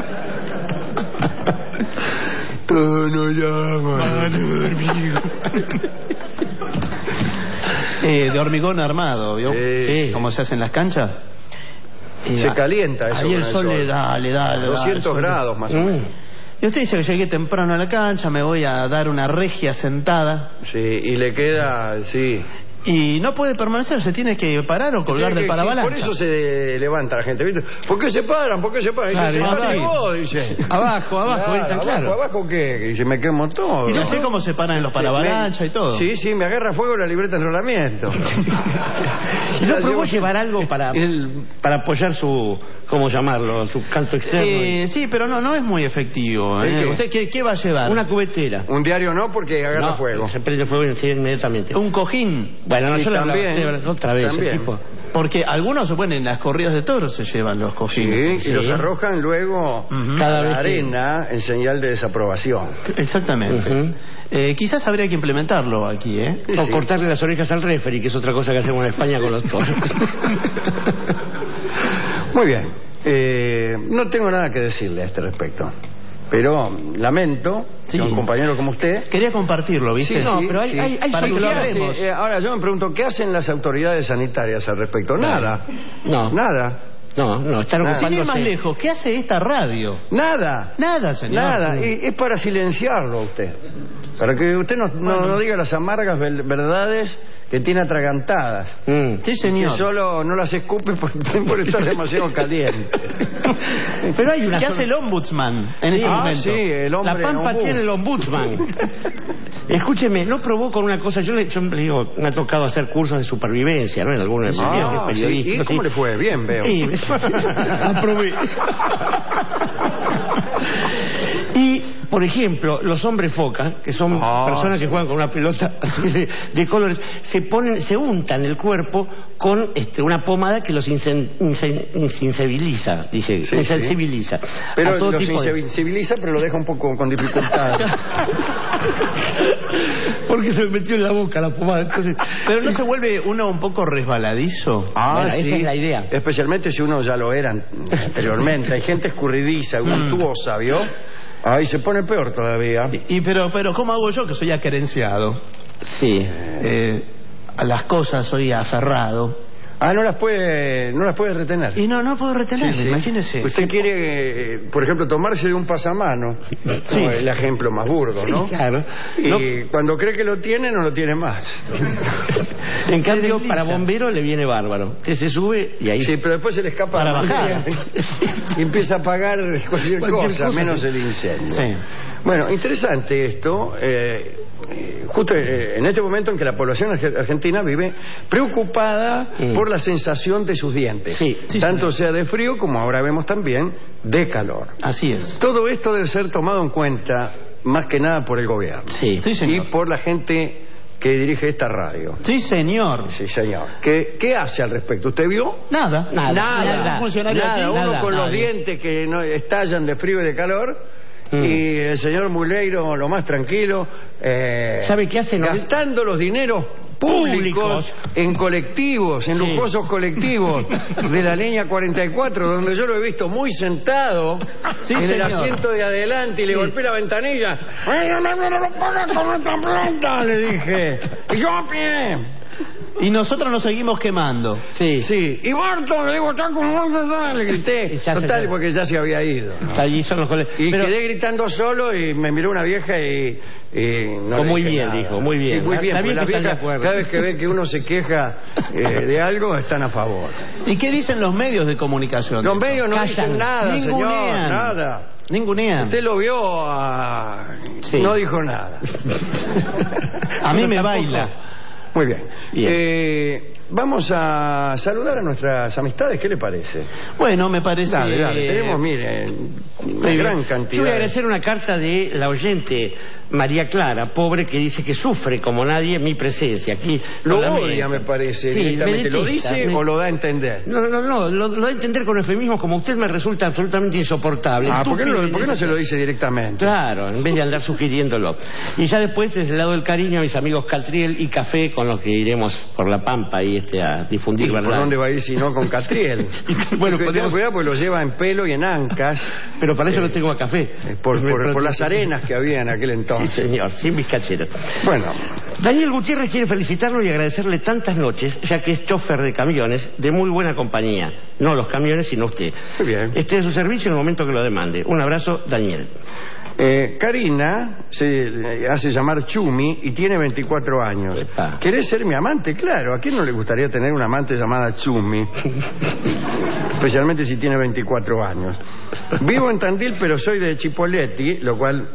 Todo no llama.
de hormigón armado, ¿vio?
Sí.
Como se hace en las canchas.
Se calienta eso.
Ahí
con
el sol le da.
200 grados más o menos.
Y usted dice que llegué temprano a la cancha, me voy a dar una regia sentada.
Sí, y le queda, sí.
Y no puede permanecer, se tiene que parar o colgar del
Sí,
paravalancha.
por eso se levanta la gente, ¿viste? ¿Por qué se paran? ¿Por qué se paran? Dice,
Claro,
se paran
sí.
vos, dice.
Abajo,
Claro,
claro.
¿Abajo qué? Dice, me quemo todo.
Y no sé cómo se paran en los paravalanchas y todo.
Sí, sí, me agarra fuego la libreta de enrolamiento.
¿Y no probó llevar algo para apoyar su ¿cómo llamarlo? Su canto externo.
Sí, pero no es muy efectivo.
¿Qué?
¿Usted qué va a llevar?
Una cubetera.
Un diario no, porque agarra fuego.
Se prende fuego inmediatamente.
Un cojín.
Bueno,
Sí,
yo le
también.
hablaba otra vez.
También.
El tipo.
Porque algunos se ponen en las corridas de toros, se llevan los cojines.
Sí, y los arrojan luego
Cada
a
vez
la
que-
arena en señal de desaprobación.
Exactamente.
Ujú.
Quizás habría que implementarlo aquí, ¿eh?
Sí,
O
sí.
cortarle las orejas al referee, que es otra cosa que hacemos en España con los toros.
Muy bien. No tengo nada que decirle a este respecto. Pero lamento que un compañero como usted...
Quería compartirlo, ¿viste?
Sí, no, pero hay
para que lo
¿Qué hace?
hablemos.
Ahora yo me pregunto, ¿qué hacen las autoridades sanitarias al respecto? Nada.
No.
Nada.
No, están
Nada.
Sin ir más
ocupándose.
lejos, ¿qué hace esta radio?
Nada.
Nada, señor.
Nada. Y es para silenciarlo a usted. Para que usted no diga las amargas verdades que tiene atragantadas.
Sí, señor.
Que solo no las escupe por estar demasiado caliente.
Pero hay una
¿Qué hace el ombudsman en este momento?
Sí, el hombre
La Pampa
ombú.
tiene el ombudsman. Escúcheme, no probó con una cosa. Yo le digo, me ha tocado hacer cursos de supervivencia, ¿no? En algunos de mis viajes
Sí.
periodísticos.
¿Y cómo le fue? Bien, veo.
Aprobé. Y, por ejemplo, los hombres foca, que son personas que juegan con una pelota así de colores, se untan el cuerpo con una pomada que los insensibiliza, dice,
Sí,
insensibiliza.
Pero
a todo
los
tipo de...
insensibiliza, pero lo deja un poco con dificultad.
Porque se me metió en la boca la pomada. Entonces...
Pero ¿no se vuelve uno un poco resbaladizo?
Bueno, esa es la idea.
Especialmente si uno ya lo era anteriormente. Hay gente escurridiza, virtuosa, ¿vio? Ahí se pone peor todavía.
Pero ¿cómo hago yo que soy acerenciado?
Sí.
A las cosas soy aferrado.
No las puede retener.
Y no puedo retener,
Sí, sí.
imagínese.
Usted quiere, por ejemplo, tomarse de un pasamano.
Sí.
Como el ejemplo más burdo, ¿no?
Sí, claro.
Y cuando cree que lo tiene, no lo tiene más.
En cambio,
desliza.
para bombero le viene bárbaro. Usted se sube y ahí...
Sí, pero después se le escapa
Para
la
bajar.
manguera y empieza a apagar cualquier cosa, menos
sí.
el incendio.
Sí.
Bueno, interesante esto. Justo en este momento en que la población argentina vive preocupada por la sensación de sus dientes,
Sí,
tanto sea de frío como ahora vemos también de calor.
Así es.
Todo esto debe ser tomado en cuenta más que nada por el gobierno
Sí.
Sí, señor.
y por la gente que dirige esta radio.
Sí, señor.
Sí, señor. ¿Qué hace al respecto? ¿Usted vio?
Nada.
Nada.
Un funcionario
Nada,
aquí,
uno
nada,
con los
nada.
dientes que no estallan de frío y de calor. Y el señor Muleiro, lo más tranquilo,
¿Sabe qué hace?
gastando los dineros públicos
Públicos.
en colectivos, en
Sí.
lujosos colectivos de la línea 44, donde yo lo he visto muy sentado
Sí,
en el
señor.
asiento de adelante y le golpeé la ventanilla. ¡Ay, no me lo pongas con esta planta! Le dije. Y yo a pie.
Y nosotros nos seguimos quemando.
Sí.
Sí, y Barton, le digo, está con Barton, le grité.
Y ya se
Total,
fue.
porque ya se había ido.
Allí son los colegas.
Y
Pero-
quedé gritando solo y me miró una vieja y no le
Muy
dije
bien,
nada.
dijo, muy bien.
Sí, muy bien,
Está
porque
bien
las
que están de
viejas,
acuerdo.
cada vez que ven que uno se queja de algo, están a favor.
¿Y qué dicen los medios de comunicación?
Los medios no
Callan.
dicen nada, señor,
Ningunean.
nada.
Ningunean.
Usted lo vio,
Sí.
no dijo nada.
A mí me
Tampoco.
baila.
Muy bien.
Bien.
Vamos a saludar a nuestras amistades, ¿qué le parece?
Bueno, me parece...
Dale, tenemos, mire, una gran cantidad.
Yo voy a agradecer una carta de la oyente María Clara, pobre, que dice que sufre como nadie mi presencia aquí.
Lo
Con la
odia,
mente.
me parece,
Sí,
directamente.
me
¿Lo
detesta,
dice o lo da a entender?
No, lo da a entender con eufemismos, como usted me resulta absolutamente insoportable.
¿Por qué
Estúpido,
no se lo dice directamente?
Claro, en vez de andar sugiriéndolo. Y ya después, desde el lado del cariño, a mis amigos Catriel y Café, con los que iremos por la Pampa y a difundir
¿Y
verdad.
por dónde va a ir si no con Catriel?
Bueno,
Tenga
podemos-
cuidado porque lo lleva en pelo y en ancas
Pero para eso lo tengo a Café.
por las arenas que había en aquel
Sí,
entonces.
señor, sin mis cacheras.
Bueno,
Daniel Gutiérrez quiere felicitarlo y agradecerle tantas noches, ya que es chofer de camiones de muy buena compañía. No los camiones, sino usted.
muy bien.
Esté a su servicio en el momento que lo demande. Un abrazo, Daniel.
Karina se hace llamar Chumi y tiene 24 años.
Epa.
¿Querés ser mi amante? Claro, ¿a quién no le gustaría tener una amante llamada Chumi? Especialmente si tiene 24 años. Vivo en Tandil, pero soy de Chipoleti, lo cual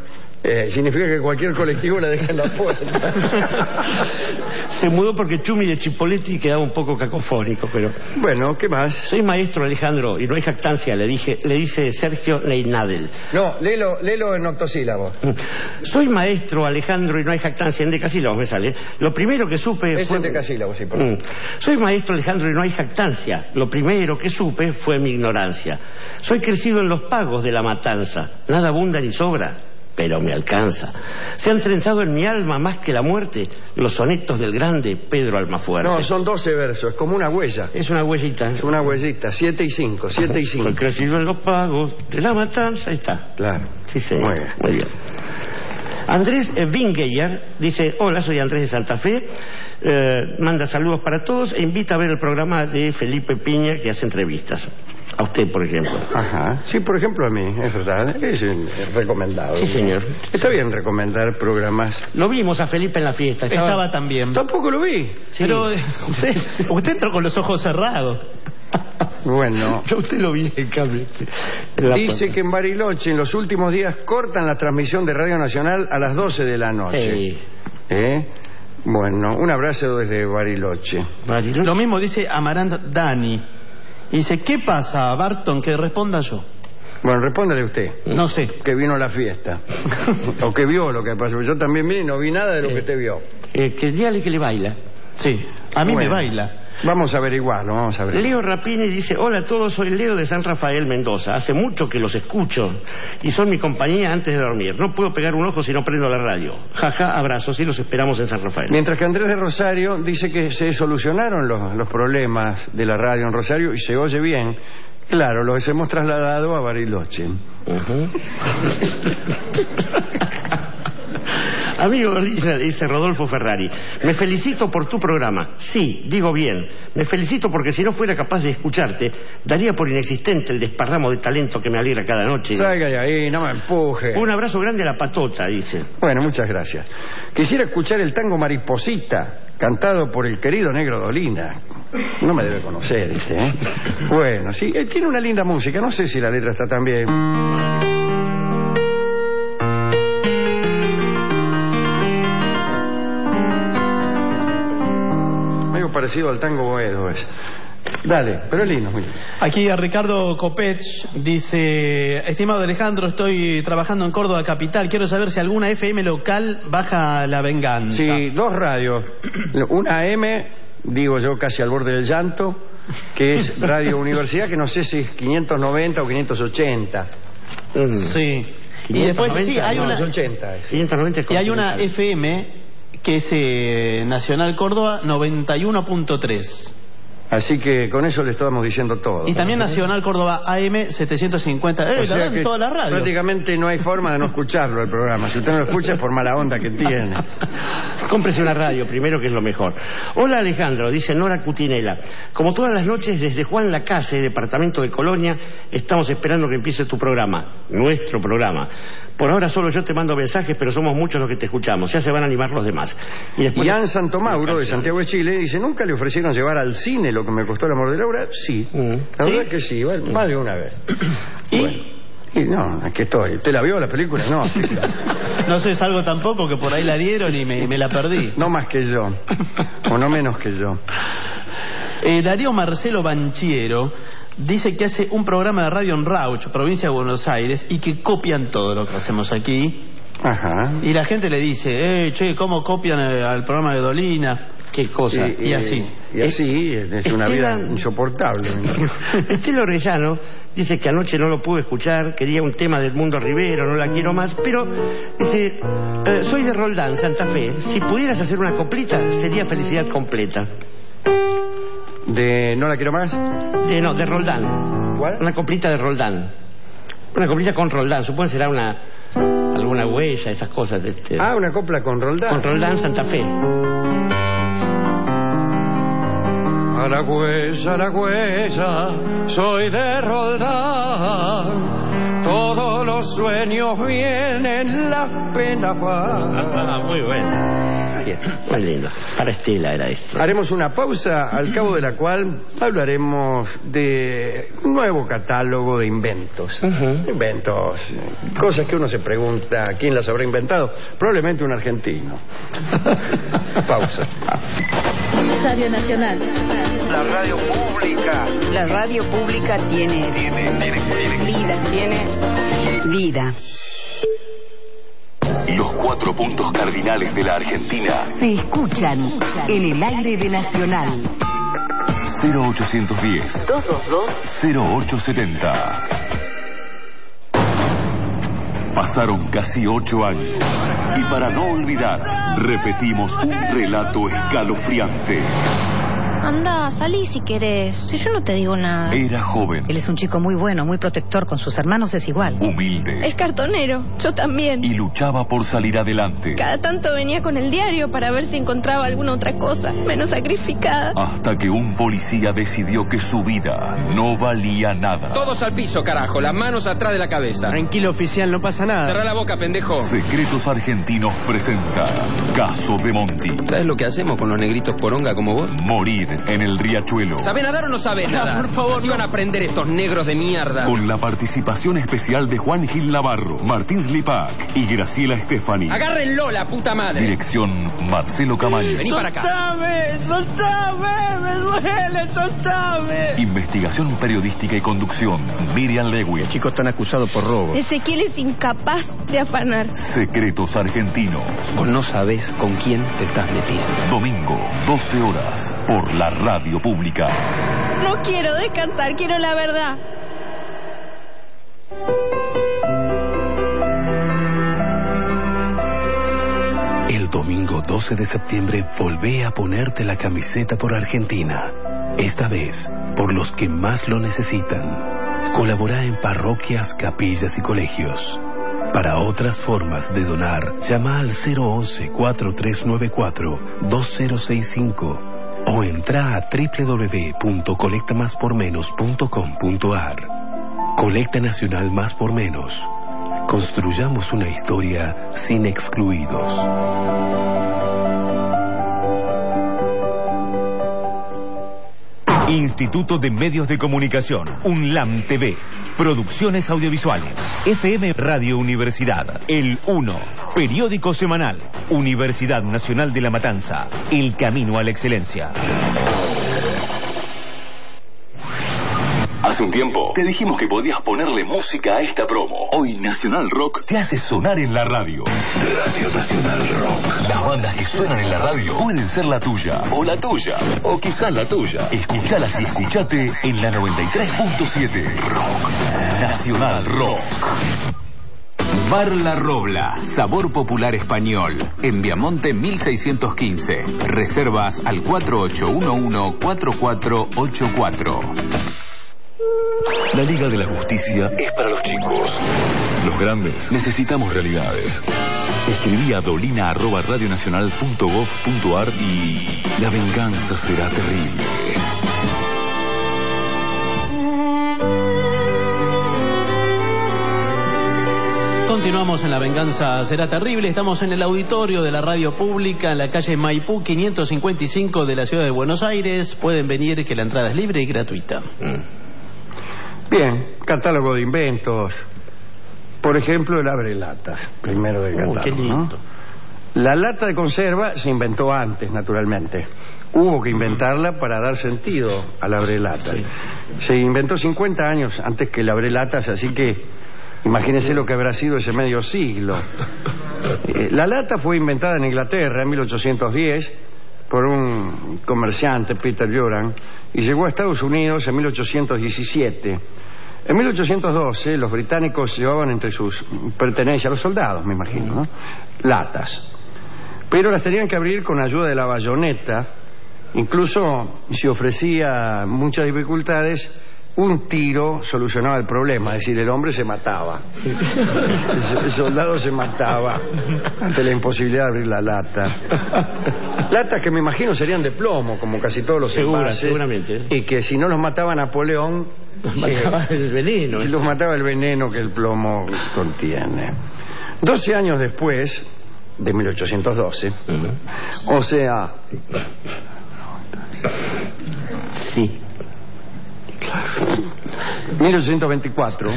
significa que cualquier colectivo la deja en la puerta.
Se mudó porque Chumi de Chipolletti quedaba un poco cacofónico, pero...
Bueno, ¿qué más?
Soy maestro, Alejandro, y no hay jactancia, le dice Sergio Neinadel.
No, léelo en octosílabos.
Soy maestro, Alejandro, y no hay jactancia, en decasílabos me sale. Lo primero que supe
Es
fue...
en decasílabos, sí, por favor.
Soy maestro, Alejandro, y no hay jactancia. Lo primero que supe fue mi ignorancia. Soy crecido en los pagos de la matanza. Nada abunda ni sobra, pero me alcanza. Se han trenzado en mi alma más que la muerte los sonetos del grande Pedro Almafuerte.
No, son 12 versos, es como una huella.
Es una huellita.
Es una huellita, 7 y 5, 7 y 5.
Soy crecido en los pagos de la matanza. Ahí está.
Claro.
Sí, señor. Muy bien. Andrés Wingeyer dice: hola, soy Andrés de Santa Fe. Manda saludos para todos e invita a ver el programa de Felipe Piña, que hace entrevistas. A usted, por ejemplo.
Ajá. Sí, por ejemplo, a mí, es verdad. Es recomendado.
Sí, señor.
Está bien recomendar programas.
Lo vimos a Felipe en la fiesta.
Estaba también.
Tampoco lo vi.
Sí.
Pero usted entró con los ojos cerrados.
Bueno.
Yo usted lo vi en cambio.
Dice que en Bariloche en los últimos días cortan la transmisión de Radio Nacional a las 12 de la noche.
Sí.
Bueno, un abrazo desde Bariloche.
Lo mismo dice Amarant Dani. Y dice: ¿qué pasa, Barton? Que responda yo.
Bueno, respóndale usted.
No sé.
Que vino a la fiesta. O que vio lo que pasó. Yo también vi y no vi nada de lo que usted vio.
Que dígale que le baila.
Sí, a mí me baila.
Vamos a averiguarlo, vamos a ver.
Leo Rapini dice: hola a todos, soy Leo de San Rafael, Mendoza. Hace mucho que los escucho y son mi compañía antes de dormir. No puedo pegar un ojo si no prendo la radio. Jaja, abrazos y los esperamos en San Rafael.
Mientras que Andrés de Rosario dice que se solucionaron los problemas de la radio en Rosario y se oye bien. Claro, los hemos trasladado a Bariloche.
Amigo, dice Rodolfo Ferrari: me felicito por tu programa. Sí, digo bien. Me felicito porque si no fuera capaz de escucharte, daría por inexistente el desparramo de talento que me alegra cada noche.
Salga de ahí, no me empuje.
Un abrazo grande a la patota, dice.
Bueno, muchas gracias. Quisiera escuchar el tango Mariposita, cantado por el querido Negro Dolina. No me debe conocer ese, ¿eh? Bueno, sí, tiene una linda música. No sé si la letra está tan bien. Algo parecido al tango boedo es. Dale, pero es lindo.
Aquí a Ricardo Copech dice: estimado Alejandro, estoy trabajando en Córdoba capital. Quiero saber si alguna FM local baja La Venganza.
Sí, 2 radios. Una AM, digo yo casi al borde del llanto, que es Radio Universidad, que no sé si es 590 o 580.
Sí. Y después sí, hay una
580.
590
y hay una FM que es Nacional Córdoba 91.3.
Así que con eso le estamos diciendo todo.
Y también Nacional Córdoba AM 750.
O sea que
toda la radio.
prácticamente no hay forma de no escucharlo el programa. Si usted no lo escucha es por mala onda que tiene.
Cómprese una radio primero, que es lo mejor. Hola Alejandro, dice Nora Cutinela. Como todas las noches desde Juan Lacase, departamento de Colonia, estamos esperando que empiece tu programa, nuestro programa. Por ahora solo yo te mando mensajes, pero somos muchos los que te escuchamos. Ya se van a animar los demás. Y después...
Ian Santomauro, de Santiago de Chile, dice: ¿nunca le ofrecieron llevar al cine lo que me costó el amor de Laura? Sí. La verdad que sí, más de una vez.
¿Y?
Bueno. Y no, aquí estoy. ¿Usted la vio la película? No.
No sé, salgo tampoco, que por ahí la dieron y me la perdí.
No más que yo. O no menos que yo.
Darío Marcelo Banchiero dice que hace un programa de radio en Rauch, provincia de Buenos Aires, y que copian todo lo que hacemos aquí.
Ajá.
Y la gente le dice: che, ¿cómo copian al programa de Dolina?
Qué cosa.
Y así.
Y así es una vida insoportable.
Estela Orellano dice que anoche no lo pudo escuchar, quería un tema del Mundo Rivero, no la quiero más, pero dice: soy de Roldán, Santa Fe. Si pudieras hacer una coplita, sería felicidad completa.
¿De no la quiero más?
No, de Roldán.
¿Cuál?
Una coplita de Roldán. Una coplita con Roldán, supongo que será alguna huella, esas cosas.
Una copla con Roldán.
Con Roldán, Santa Fe.
A la huella, soy de Roldán. Todos los sueños vienen, las penas van.
Muy bueno. Bien, muy lindo. Para Estela era esto.
Haremos una pausa, al cabo de la cual hablaremos de un nuevo catálogo de inventos. Inventos, cosas que uno se pregunta quién las habrá inventado. Probablemente un argentino. Pausa.
Radio Nacional.
La radio pública.
La radio pública tiene vida. Tiene vida.
Los 4 puntos cardinales de la Argentina.
Se escuchan en el aire de Nacional.
0810
222
0870. Pasaron casi 8 años y para no olvidar, repetimos un relato escalofriante.
Anda, salí si querés. Si yo no te digo nada.
Era joven.
Él es un chico muy bueno, muy protector. Con sus hermanos es igual.
Humilde.
Es cartonero. Yo también.
Y luchaba por salir adelante.
Cada tanto venía con el diario para ver si encontraba alguna otra cosa menos sacrificada.
Hasta que un policía decidió que su vida no valía nada.
Todos al piso, carajo. Las manos atrás de la cabeza.
Tranquilo, oficial, no pasa nada.
Cerrá la boca, pendejo.
Secretos Argentinos presenta Caso de Monti.
¿Sabes lo que hacemos con los negritos poronga como vos?
Morir en el riachuelo.
¿Sabés nadar o no sabés nadar?
Por favor,
Así van a aprender estos negros de mierda.
Con la participación especial de Juan Gil Navarro, Martín Slipak y Graciela Estefani.
Agárrenlo, la puta madre.
Dirección Marcelo Camaño.
Vení para acá.
¡Soltame! ¡Me duele! ¡Soltame!
Investigación periodística y conducción Miriam Lewis.
Los chicos están acusados por robo.
Ezequiel es incapaz de afanar.
Secretos Argentinos.
Vos no sabés con quién te estás metiendo.
Domingo, 12 horas, por la radio pública.
No quiero descansar, quiero la verdad.
El domingo 12 de septiembre volvé a ponerte la camiseta por Argentina. Esta vez, por los que más lo necesitan. Colabora en parroquias, capillas y colegios. Para otras formas de donar, llama al 011-4394-2065 o entra a www.colectamáspormenos.com.ar. Colecta Nacional Más por Menos. Construyamos una historia sin excluidos.
Instituto de Medios de Comunicación, UNLAM TV, Producciones Audiovisuales, FM Radio Universidad, El 1, Periódico Semanal, Universidad Nacional de La Matanza, El Camino a la Excelencia.
Hace un tiempo te dijimos que podías ponerle música a esta promo. Hoy Nacional Rock te hace sonar en la radio. Radio Nacional Rock. Las bandas que suenan en la radio pueden ser la tuya, o la tuya, o quizás la tuya. Escuchalas y escuchate en la 93.7. Rock. Nacional Rock.
Bar La Robla, sabor popular español, en Viamonte 1615. Reservas al 4811-4484.
La Liga de la Justicia es para los chicos. Los grandes necesitamos realidades. Escribí a dolina@radionacional.gov.ar y la venganza será terrible.
Continuamos en La Venganza Será Terrible. Estamos en el auditorio de la radio pública en la calle Maipú 555 de la ciudad de Buenos Aires. Pueden venir, que la entrada es libre y gratuita.
Bien, catálogo de inventos. Por ejemplo, el abrelatas, primero del catálogo.
Qué lindo.
¿No? La lata de conserva se inventó antes, naturalmente. Hubo que inventarla para dar sentido al abrelatas. Sí. Se inventó 50 años antes que el abrelatas, así que imagínense lo que habrá sido ese medio siglo. La lata fue inventada en Inglaterra en 1810 por un comerciante, Peter Joran, y llegó a Estados Unidos en 1817. En 1812 los británicos llevaban entre sus pertenencias, los soldados, me imagino, ¿no?, latas. Pero las tenían que abrir con ayuda de la bayoneta. Incluso si ofrecía muchas dificultades, un tiro solucionaba el problema, es decir, el hombre se mataba. El soldado se mataba ante la imposibilidad de abrir la lata. Latas que me imagino serían de plomo, como casi todos los envases.
Seguramente.
Y que si no los mataba Napoleón,
Mataba el veneno.
Los mataba el veneno que el plomo contiene. 12 años después, de 1812, o sea...
Sí.
1824,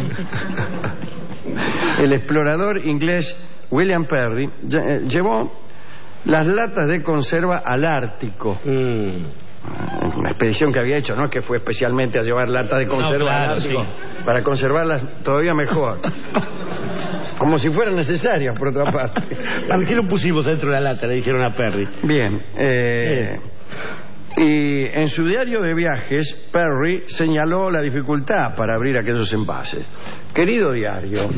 el explorador inglés William Perry llevó las latas de conserva al Ártico. Una expedición que había hecho, no es que fue especialmente a llevar latas de conserva al Ártico, para conservarlas todavía mejor. Como si fueran necesarias, por otra parte.
¿Para qué lo pusimos dentro de la lata? Le dijeron a Perry.
Bien. Y en su diario de viajes, Perry señaló la dificultad para abrir aquellos envases. Querido diario,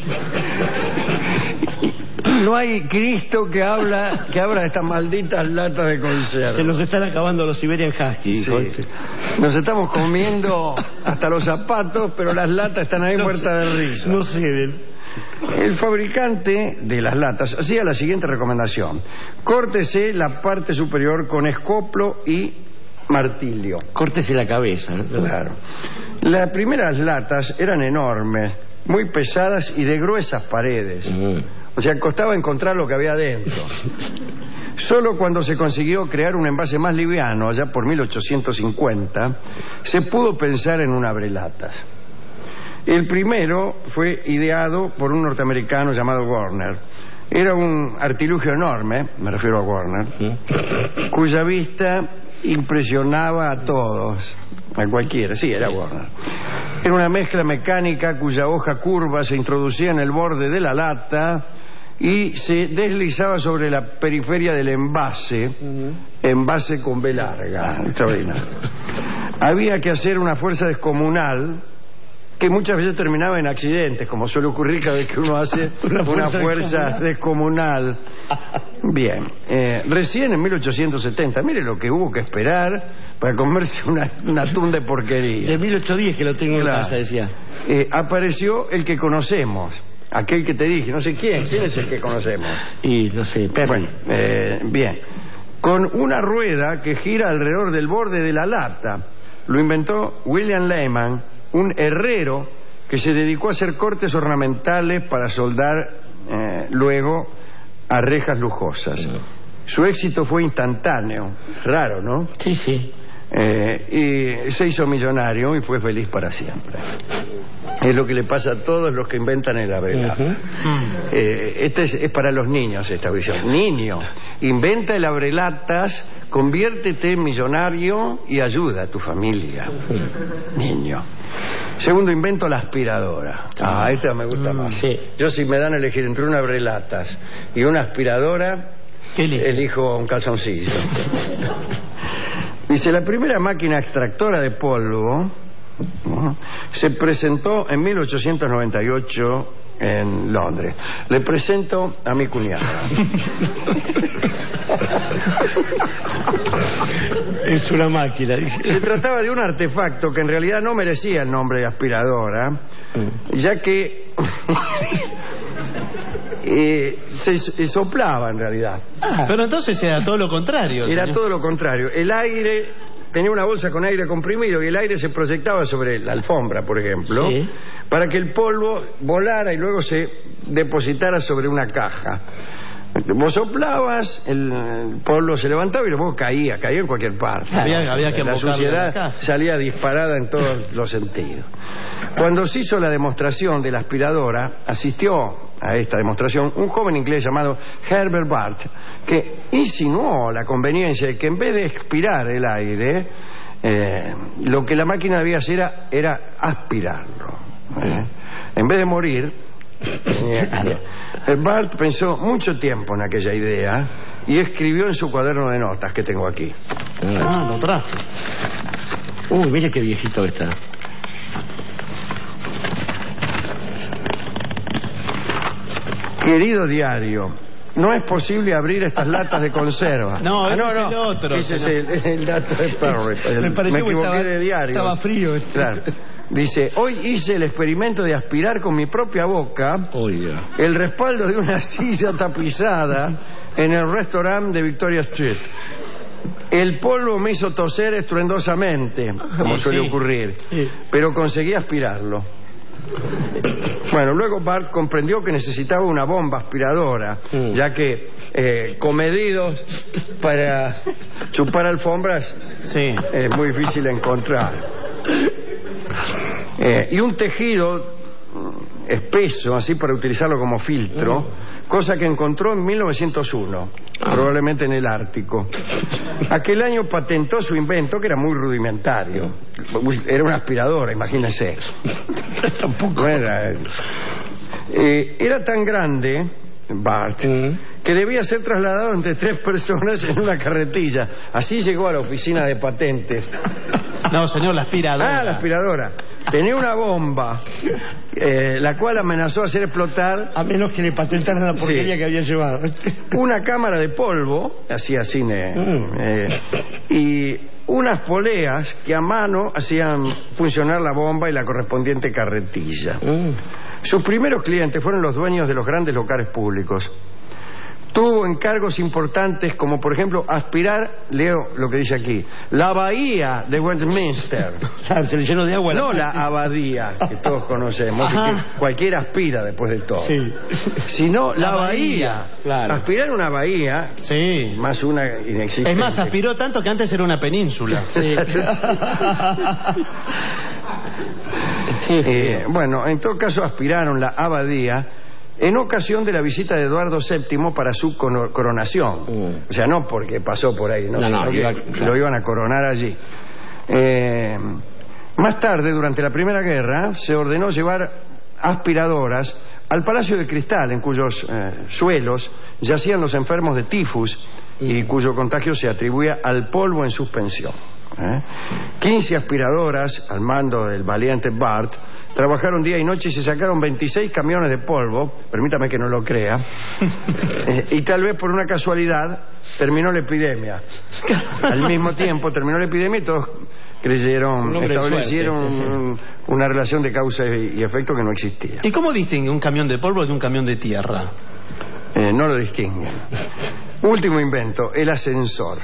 no hay Cristo que abra estas malditas latas de conserva.
Se nos están acabando los Siberian Husky.
Sí. Nos estamos comiendo hasta los zapatos, pero las latas están ahí muertas de risa.
No ceden.
El fabricante de las latas hacía la siguiente recomendación: córtese la parte superior con escoplo y martillo.
Córtese la cabeza, ¿no?
Claro. Las primeras latas eran enormes, muy pesadas y de gruesas paredes. O sea, costaba encontrar lo que había dentro. Solo cuando se consiguió crear un envase más liviano, allá por 1850, se pudo pensar en un abrelatas. El primero fue ideado por un norteamericano llamado Warner. Era un artilugio enorme, me refiero a Warner, cuya vista impresionaba a todos, a cualquiera. Sí, era Warner. Era una mezcla mecánica cuya hoja curva se introducía en el borde de la lata y se deslizaba sobre la periferia del envase, envase con B larga, extraordinario. Había que hacer una fuerza descomunal que muchas veces terminaba en accidentes, como suele ocurrir cada vez que uno hace una fuerza descomunal. Bien, recién en 1870, mire lo que hubo que esperar para comerse un atún de porquería.
De 1810 que lo tengo en casa, decía.
Apareció el que conocemos, aquel que te dije, no sé quién es el que conocemos.
Y no sé, Perry.
Bueno, bien, con una rueda que gira alrededor del borde de la lata. Lo inventó William Lehman, un herrero que se dedicó a hacer cortes ornamentales para soldar luego a rejas lujosas. Su éxito fue instantáneo, raro, ¿no?
Sí, sí.
Y se hizo millonario y fue feliz para siempre. Es lo que le pasa a todos los que inventan el abrelatas. Este es para los niños, esta visión. Niño, inventa el abrelatas, conviértete en millonario y ayuda a tu familia. Niño. Segundo invento, la aspiradora. Esta me gusta más.
Sí.
Yo, si me dan a elegir entre un abrelatas y una aspiradora, elijo un calzoncillo. Dice, la primera máquina extractora de polvo se presentó en 1898 en Londres. Le presento a mi cuñada.
Es una máquina.
Se trataba de un artefacto que en realidad no merecía el nombre de aspiradora, ya que se soplaba en realidad.
Pero entonces era todo lo contrario.
Era todo lo contrario. El aire, tenía una bolsa con aire comprimido y el aire se proyectaba sobre la alfombra, por ejemplo, para que el polvo volara y luego se depositara sobre una caja. Vos soplabas, el polvo se levantaba y luego caía en cualquier parte.
Había que
la suciedad salía disparada en todos los sentidos. Cuando se hizo la demostración de la aspiradora, asistió a esta demostración un joven inglés llamado Herbert Bart, que insinuó la conveniencia de que en vez de expirar el aire, lo que la máquina debía hacer era aspirarlo. En vez de morir, Bart pensó mucho tiempo en aquella idea y escribió en su cuaderno de notas que tengo aquí.
Lo traje. Mire qué viejito está.
Querido diario, no es posible abrir estas latas de conserva.
No, ese es el otro.
Ese es el dato de Perry. Me equivoqué de diario.
Estaba frío.
Claro. Dice, hoy hice el experimento de aspirar con mi propia boca el respaldo de una silla tapizada en el restaurante de Victoria Street. El polvo me hizo toser estruendosamente, como suele ocurrir, pero conseguí aspirarlo. Bueno, luego Bart comprendió que necesitaba una bomba aspiradora, ya que comedidos para chupar alfombras es muy difícil encontrar. Y un tejido espeso, así para utilizarlo como filtro, cosa que encontró en 1901, probablemente en el Ártico. Aquel año patentó su invento, que era muy rudimentario. Era una aspiradora, imagínense. Tampoco era. Era tan grande, Bart, que debía ser trasladado entre 3 personas en una carretilla. Así llegó a la oficina de patentes.
No, señor, la aspiradora.
Ah, la aspiradora. Tenía una bomba, la cual amenazó hacer explotar...
A menos que le patentaran la porquería que había llevado.
Una cámara de polvo, hacía cine, y unas poleas que a mano hacían funcionar la bomba y la correspondiente carretilla. Sus primeros clientes fueron los dueños de los grandes locales públicos. Tuvo encargos importantes como, por ejemplo, aspirar, leo lo que dice aquí, la bahía de Westminster.
Se le llenó de agua.
No la abadía, que todos conocemos, que cualquiera aspira después de todo.
Sí.
Sino la bahía.
Claro.
Aspirar una bahía, más una inexistente.
Es más, aspiró tanto que antes era una península.
Bueno, en todo caso aspiraron la abadía en ocasión de la visita de Eduardo VII para su coronación. O sea, no porque pasó por ahí, sino que lo iban a coronar allí. Más tarde, durante la Primera Guerra, se ordenó llevar aspiradoras al Palacio de Cristal, en cuyos suelos yacían los enfermos de tifus y cuyo contagio se atribuía al polvo en suspensión. 15 aspiradoras al mando del valiente Bart trabajaron día y noche y se sacaron 26 camiones de polvo, permítame que no lo crea, y tal vez por una casualidad terminó la epidemia. Al mismo tiempo terminó la epidemia y todos establecieron una relación de causa y efecto que no existía.
¿Y cómo distingue un camión de polvo de un camión de tierra?
No lo distinguen. Último invento, el ascensor.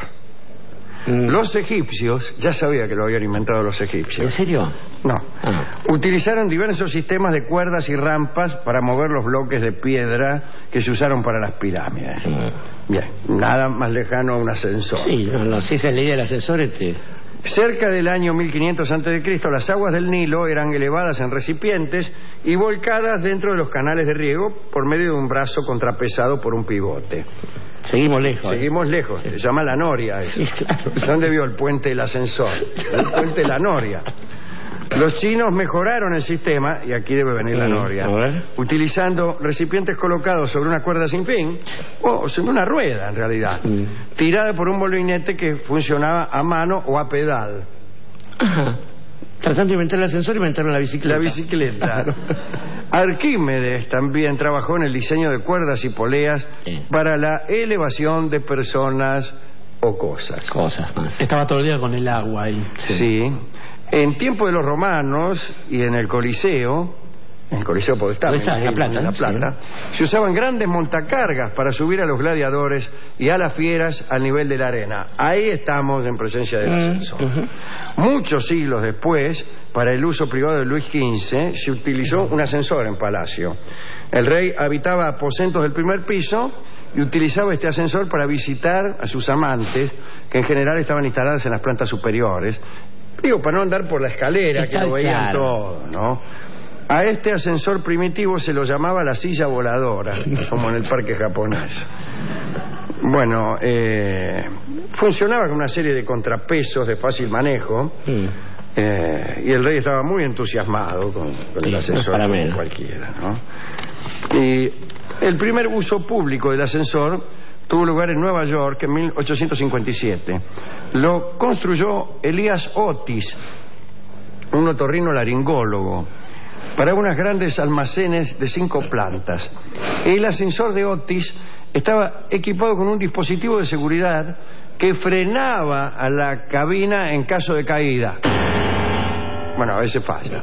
Los egipcios, ya sabía que lo habían inventado los egipcios.
¿En serio?
No. Utilizaron diversos sistemas de cuerdas y rampas para mover los bloques de piedra que se usaron para las pirámides. Bien, nada más lejano a un ascensor.
Sí, se leía el ascensor
Cerca del año 1500 a.C., las aguas del Nilo eran elevadas en recipientes y volcadas dentro de los canales de riego por medio de un brazo contrapesado por un pivote.
Seguimos lejos.
Seguimos lejos. Se llama la noria. Claro. ¿Dónde vio el puente del ascensor? El puente de la noria. Los chinos mejoraron el sistema, y aquí debe venir la noria, utilizando recipientes colocados sobre una cuerda sin fin, o sobre una rueda en realidad, tirada por un molinete que funcionaba a mano o a pedal.
Tratando de inventar el ascensor, inventaron la bicicleta.
La bicicleta. Arquímedes también trabajó en el diseño de cuerdas y poleas para la elevación de personas o cosas.
Estaba todo el día con el agua ahí.
Sí. En tiempo de los romanos y en el Coliseo Podestá,
en La Plata,
se usaban grandes montacargas para subir a los gladiadores y a las fieras al nivel de la arena. Ahí estamos en presencia del ascensor. Muchos siglos después, para el uso privado de Luis XV, se utilizó un ascensor en palacio. El rey habitaba aposentos del primer piso y utilizaba este ascensor para visitar a sus amantes, que en general estaban instaladas en las plantas superiores. Digo, para no andar por la escalera, que lo veían todo, ¿no? A este ascensor primitivo se lo llamaba la silla voladora, como en el parque japonés. Bueno, funcionaba con una serie de contrapesos de fácil manejo, y el rey estaba muy entusiasmado con el ascensor, como cualquiera, ¿no? Y el primer uso público del ascensor tuvo lugar en Nueva York en 1857. Lo construyó Elías Otis, un otorrinolaringólogo, para unos grandes almacenes de 5 plantas. El ascensor de Otis estaba equipado con un dispositivo de seguridad que frenaba a la cabina en caso de caída. Bueno, a veces falla.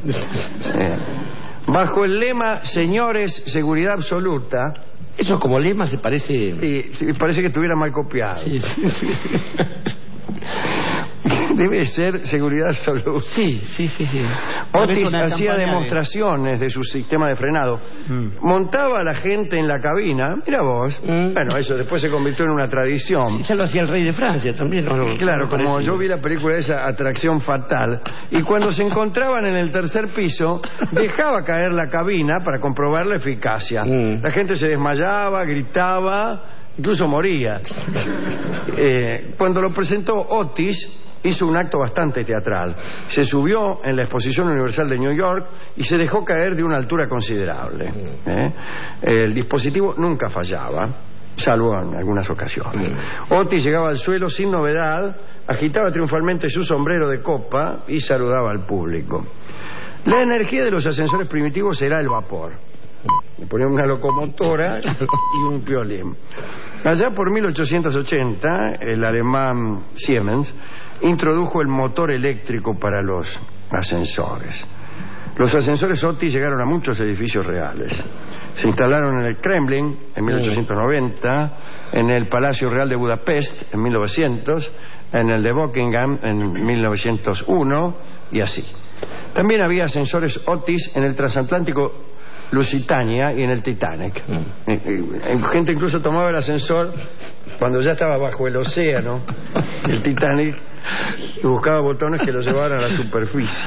Bajo el lema "Señores, seguridad absoluta".
Eso como lema se parece...
Sí, parece que estuviera mal copiado. Debe ser seguridad absoluta.
Sí.
Otis hacía demostraciones de su sistema de frenado. Montaba a la gente en la cabina. Mira vos. Bueno, eso después se convirtió en una tradición.
Sí, ya lo hacía el rey de Francia también.
Claro, como yo vi la película de esa Atracción Fatal, y cuando se encontraban en el tercer piso, dejaba caer la cabina para comprobar la eficacia. La gente se desmayaba, gritaba, incluso moría. Cuando lo presentó Otis, hizo un acto bastante teatral. Se subió en la Exposición Universal de New York y se dejó caer de una altura considerable. El dispositivo nunca fallaba, salvo en algunas ocasiones. Otis llegaba al suelo sin novedad, agitaba triunfalmente su sombrero de copa y saludaba al público. La energía de los ascensores primitivos era el vapor. Le ponían una locomotora y un violín. Allá por 1880, el alemán Siemens introdujo el motor eléctrico para los ascensores. Los ascensores Otis llegaron a muchos edificios reales. Se instalaron en el Kremlin en 1890, en el Palacio Real de Budapest en 1900, en el de Buckingham en 1901 y así. También había ascensores Otis en el transatlántico Lusitania y en el Titanic. Gente incluso tomaba el ascensor cuando ya estaba bajo el océano, el Titanic, y buscaba botones que lo llevaran a la superficie.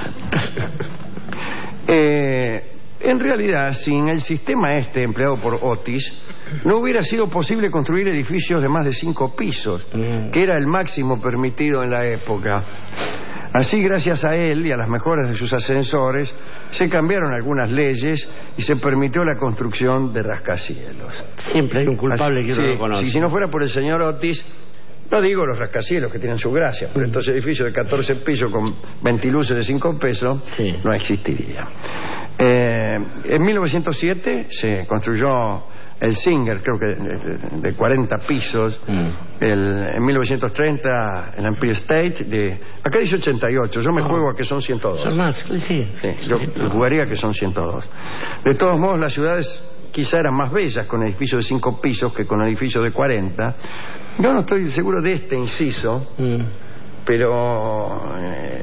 En realidad, sin el sistema empleado por Otis, no hubiera sido posible construir edificios de más de 5 pisos, que era el máximo permitido en la época. Así, gracias a él y a las mejoras de sus ascensores, se cambiaron algunas leyes y se permitió la construcción de rascacielos.
Siempre hay un culpable que uno no conoce.
Si no fuera por el señor Otis, no digo los rascacielos que tienen su gracia, pero estos edificios de 14 pisos con ventiluces de 5 pesos no existiría. En 1907 se construyó el Singer, creo que de 40 pisos. En 1930 el Empire State acá dice 88, yo me juego a que son 102.
Son más,
yo jugaría que son 102. De todos modos, las ciudades quizá eran más bellas con edificios de 5 pisos que con edificios de 40. Yo no estoy seguro de este inciso, pero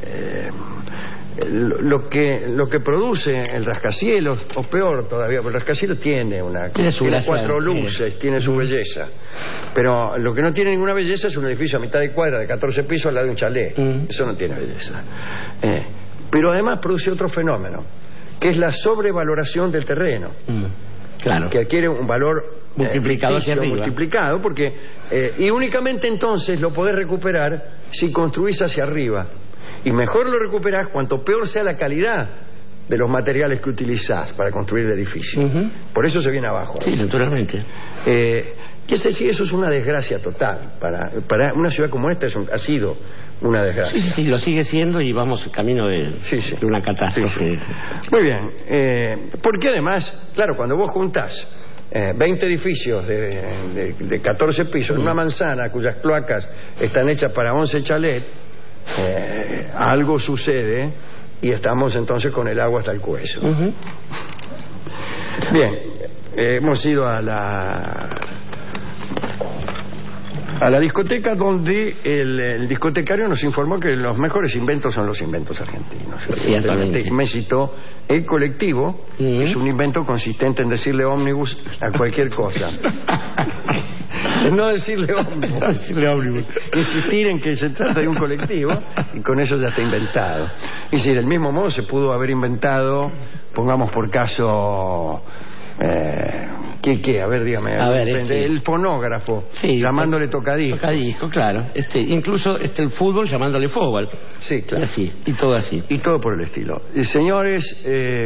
lo que produce el rascacielos, o peor todavía, porque el rascacielos tiene tiene 4 luces, tiene su belleza, pero lo que no tiene ninguna belleza es un edificio a mitad de cuadra de 14 pisos al lado de un chalet. Eso no tiene belleza. Pero además produce otro fenómeno, que es la sobrevaloración del terreno.
Claro.
Que adquiere un valor
multiplicado hacia arriba.
Multiplicado, porque y únicamente entonces lo podés recuperar si construís hacia arriba. Y mejor lo recuperás cuanto peor sea la calidad de los materiales que utilizás para construir el edificio. Por eso se viene abajo.
Sí, naturalmente.
¿Qué sé si eso es una desgracia total? Para una ciudad como esta ha sido una desgracia.
Sí, lo sigue siendo y vamos camino de una catástrofe.
Muy bien. Porque además, claro, cuando vos juntás 20 edificios de 14 pisos en una manzana cuyas cloacas están hechas para 11 chalets, algo sucede y estamos entonces con el agua hasta el cuello. Bien, hemos ido a la discoteca, donde el discotecario nos informó que los mejores inventos son los inventos argentinos. Me citó el colectivo, que es un invento consistente en decirle ómnibus a cualquier cosa. No decirle ómnibus. Insistir en que se trata de un colectivo y con eso ya está inventado. Y si del mismo modo se pudo haber inventado, pongamos por caso... ¿Qué? A ver, dígame. El fonógrafo, llamándole tocadisco.
Tocadisco, claro. Incluso el fútbol llamándole fútbol.
Sí, claro.
Así, y todo así.
Y todo por el estilo. Señores,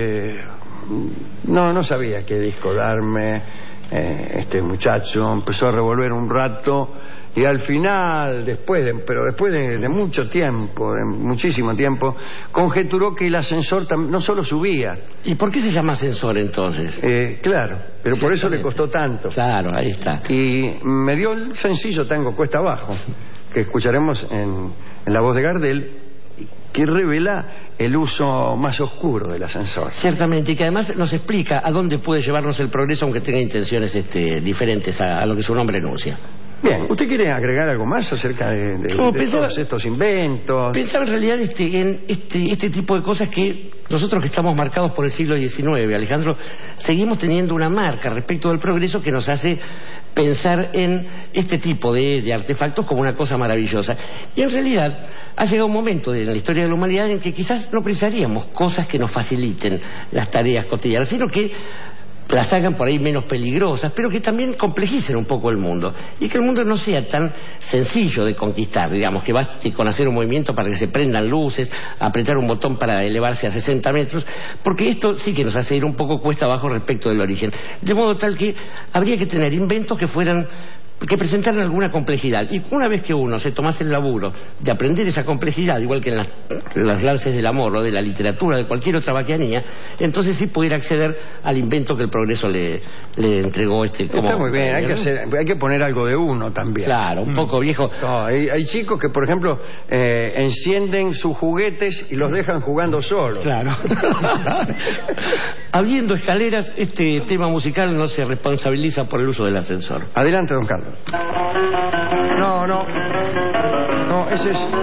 no sabía qué disco darme. Este muchacho empezó a revolver un rato y al final, después de mucho tiempo, de muchísimo tiempo, conjeturó que el ascensor no solo subía.
¿Y por qué se llama ascensor entonces?
Claro, pero por eso le costó tanto.
Claro, ahí está.
Y me dio el sencillo tango Cuesta Abajo, que escucharemos en la voz de Gardel, que revela el uso más oscuro del ascensor.
Ciertamente, y que además nos explica a dónde puede llevarnos el progreso, aunque tenga intenciones diferentes a lo que su nombre enuncia.
Bien, ¿usted quiere agregar algo más acerca de todos estos inventos?
Pensaba en realidad en este tipo de cosas que nosotros que estamos marcados por el siglo XIX, Alejandro, seguimos teniendo una marca respecto del progreso que nos hace pensar en este tipo de artefactos como una cosa maravillosa. Y en realidad ha llegado un momento en la historia de la humanidad en que quizás no precisaríamos cosas que nos faciliten las tareas cotidianas, sino que las hagan por ahí menos peligrosas, pero que también complejicen un poco el mundo, y que el mundo no sea tan sencillo de conquistar, digamos, que baste con hacer un movimiento para que se prendan luces, apretar un botón para elevarse a 60 metros, porque esto sí que nos hace ir un poco cuesta abajo respecto del origen, de modo tal que habría que tener inventos que presentaran alguna complejidad, y una vez que uno se tomase el laburo de aprender esa complejidad, igual que en las lances del amor o de la literatura, de cualquier otra vaquianía, entonces sí pudiera acceder al invento que el progreso le entregó como...
Está muy bien, hay que poner algo de uno también.
Claro, un poco viejo.
No, hay chicos que, por ejemplo, encienden sus juguetes y los dejan jugando solos.
Claro. Habiendo escaleras, este tema musical no se responsabiliza por el uso del ascensor.
Adelante, don Carlos. No, ese es...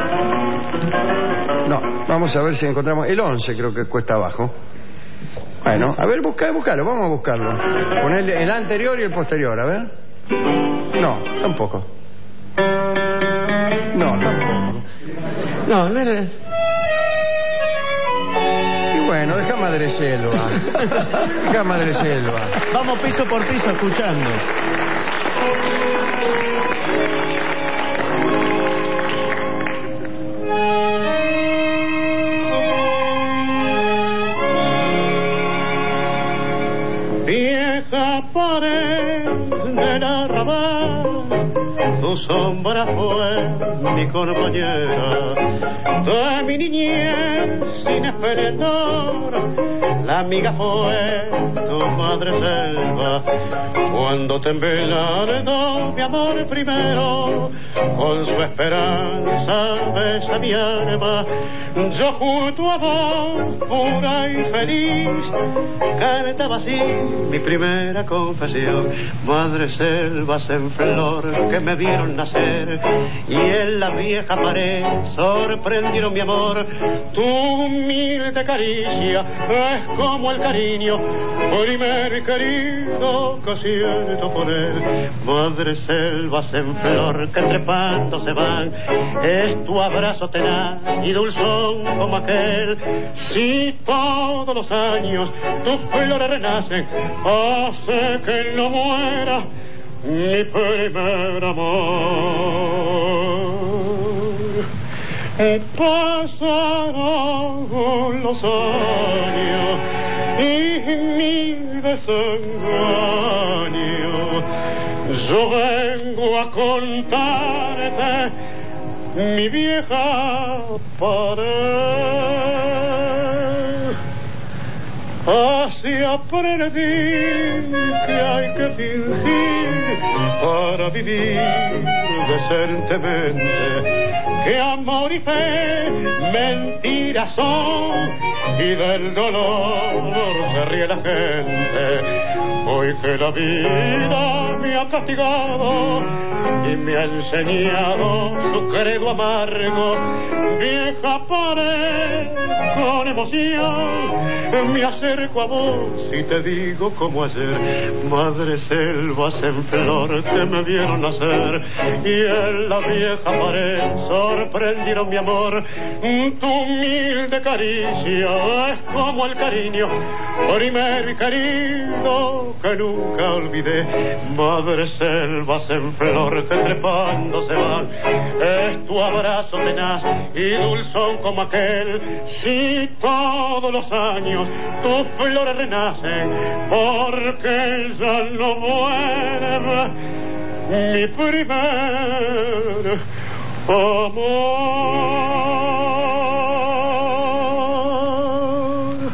No, vamos a ver si encontramos... El 11 creo que cuesta abajo. Bueno, a ver, búscalo, vamos a buscarlo. Poner el anterior y el posterior, a ver. No, tampoco. No era... Y bueno, deja Madre Selva.
Vamos piso por piso escuchando.
Vieja pared del arrabal, tu sombra fue mi compañera de mi niñez sin esplendor. La amiga fue tu madre selva, cuando te embelando mi amor primero, con su esperanza besa mi alma. Yo junto a vos, pura y feliz, cantaba así mi primera confesión. Madre selvas en flor que me vieron nacer, y en la vieja pared sorprendieron mi amor. Tu humilde caricia es como el cariño primer querido que siento por él. Madre selvas en flor que trepando se van, es tu abrazo tenaz y dulzón como aquel. Si todos los años tus flores renacen, hace que no muera mi primer amor. Pasaron los años y mi desengaño, yo vengo a contarte mi vieja pared. Así aprendí que hay que fingir para vivir decentemente, que amor y fe mentiras son, y del dolor se ríe la gente. Hoy que la vida me ha castigado y me ha enseñado su credo amargo, vieja pared con emoción me acerco a vos y te digo como ayer. Madre selvas en flor que me vieron nacer, y en la vieja pared sorprendieron mi amor. Tu humilde caricia es como el cariño primer querido que nunca olvidé. Madre selvas en flor que trepando se van, es tu abrazo tenaz y dulzón como aquel. Si todos los años tus flores renacen, porque ya no vuelve mi primer amor.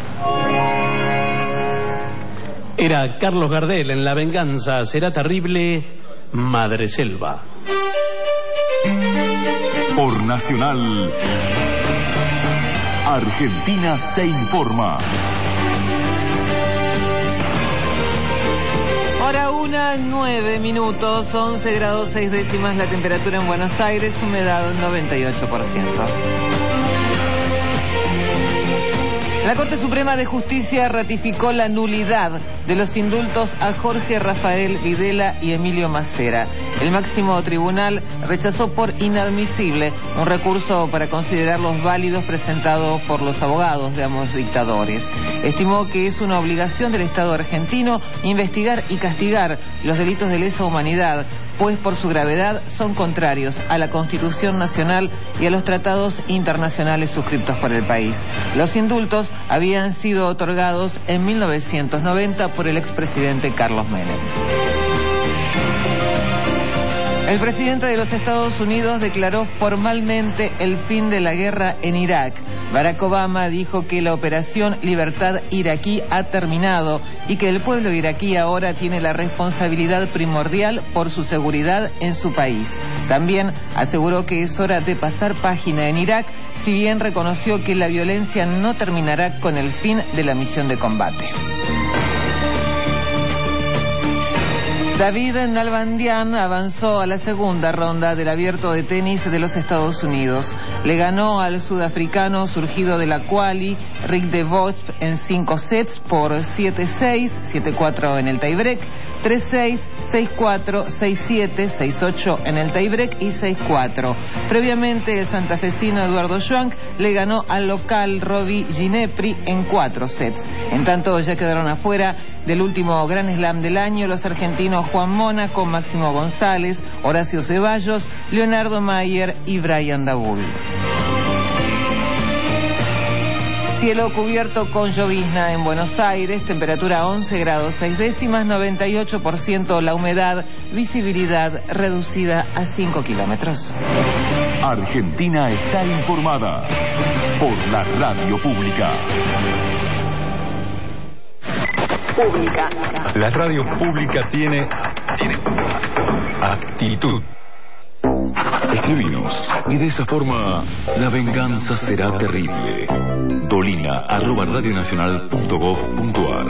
Era Carlos Gardel en La venganza será terrible, Madre Selva.
Por Nacional, Argentina se informa.
Hora 1. 1:09, 11 grados 6 décimas la temperatura en Buenos Aires, humedad 98%. La Corte Suprema de Justicia ratificó la nulidad de los indultos a Jorge Rafael Videla y Emilio Macera. El máximo tribunal rechazó por inadmisible un recurso para considerarlos válidos presentado por los abogados de ambos dictadores. Estimó que es una obligación del Estado argentino investigar y castigar los delitos de lesa humanidad, pues por su gravedad son contrarios a la Constitución Nacional y a los tratados internacionales suscritos por el país. Los indultos habían sido otorgados en 1990 por el expresidente Carlos Menem. El presidente de los Estados Unidos declaró formalmente el fin de la guerra en Irak. Barack Obama dijo que la operación Libertad iraquí ha terminado y que el pueblo iraquí ahora tiene la responsabilidad primordial por su seguridad en su país. También aseguró que es hora de pasar página en Irak, si bien reconoció que la violencia no terminará con el fin de la misión de combate. David Nalbandian avanzó a la segunda ronda del Abierto de Tenis de los Estados Unidos. Le ganó al sudafricano surgido de la quali, Rick de Vos, en 5 sets por 7-6, 7-4 en el tiebreak, 3-6, 6-4, 6-7, 6-8 en el tiebreak y 6-4. Previamente, el santafesino Eduardo Schwank le ganó al local Robbie Ginepri en 4 sets. En tanto, ya quedaron afuera del último Grand Slam del año los argentinos Juan Mónaco, Máximo González, Horacio Ceballos, Leonardo Mayer y Brian Dabul. Cielo cubierto con llovizna en Buenos Aires, temperatura 11 grados 6 décimas, 98% la humedad, visibilidad reducida a 5 kilómetros.
Argentina está informada por la radio pública. La radio pública tiene actitud. Escribinos y de esa forma la venganza será terrible. dolina@radionacional.gov.ar.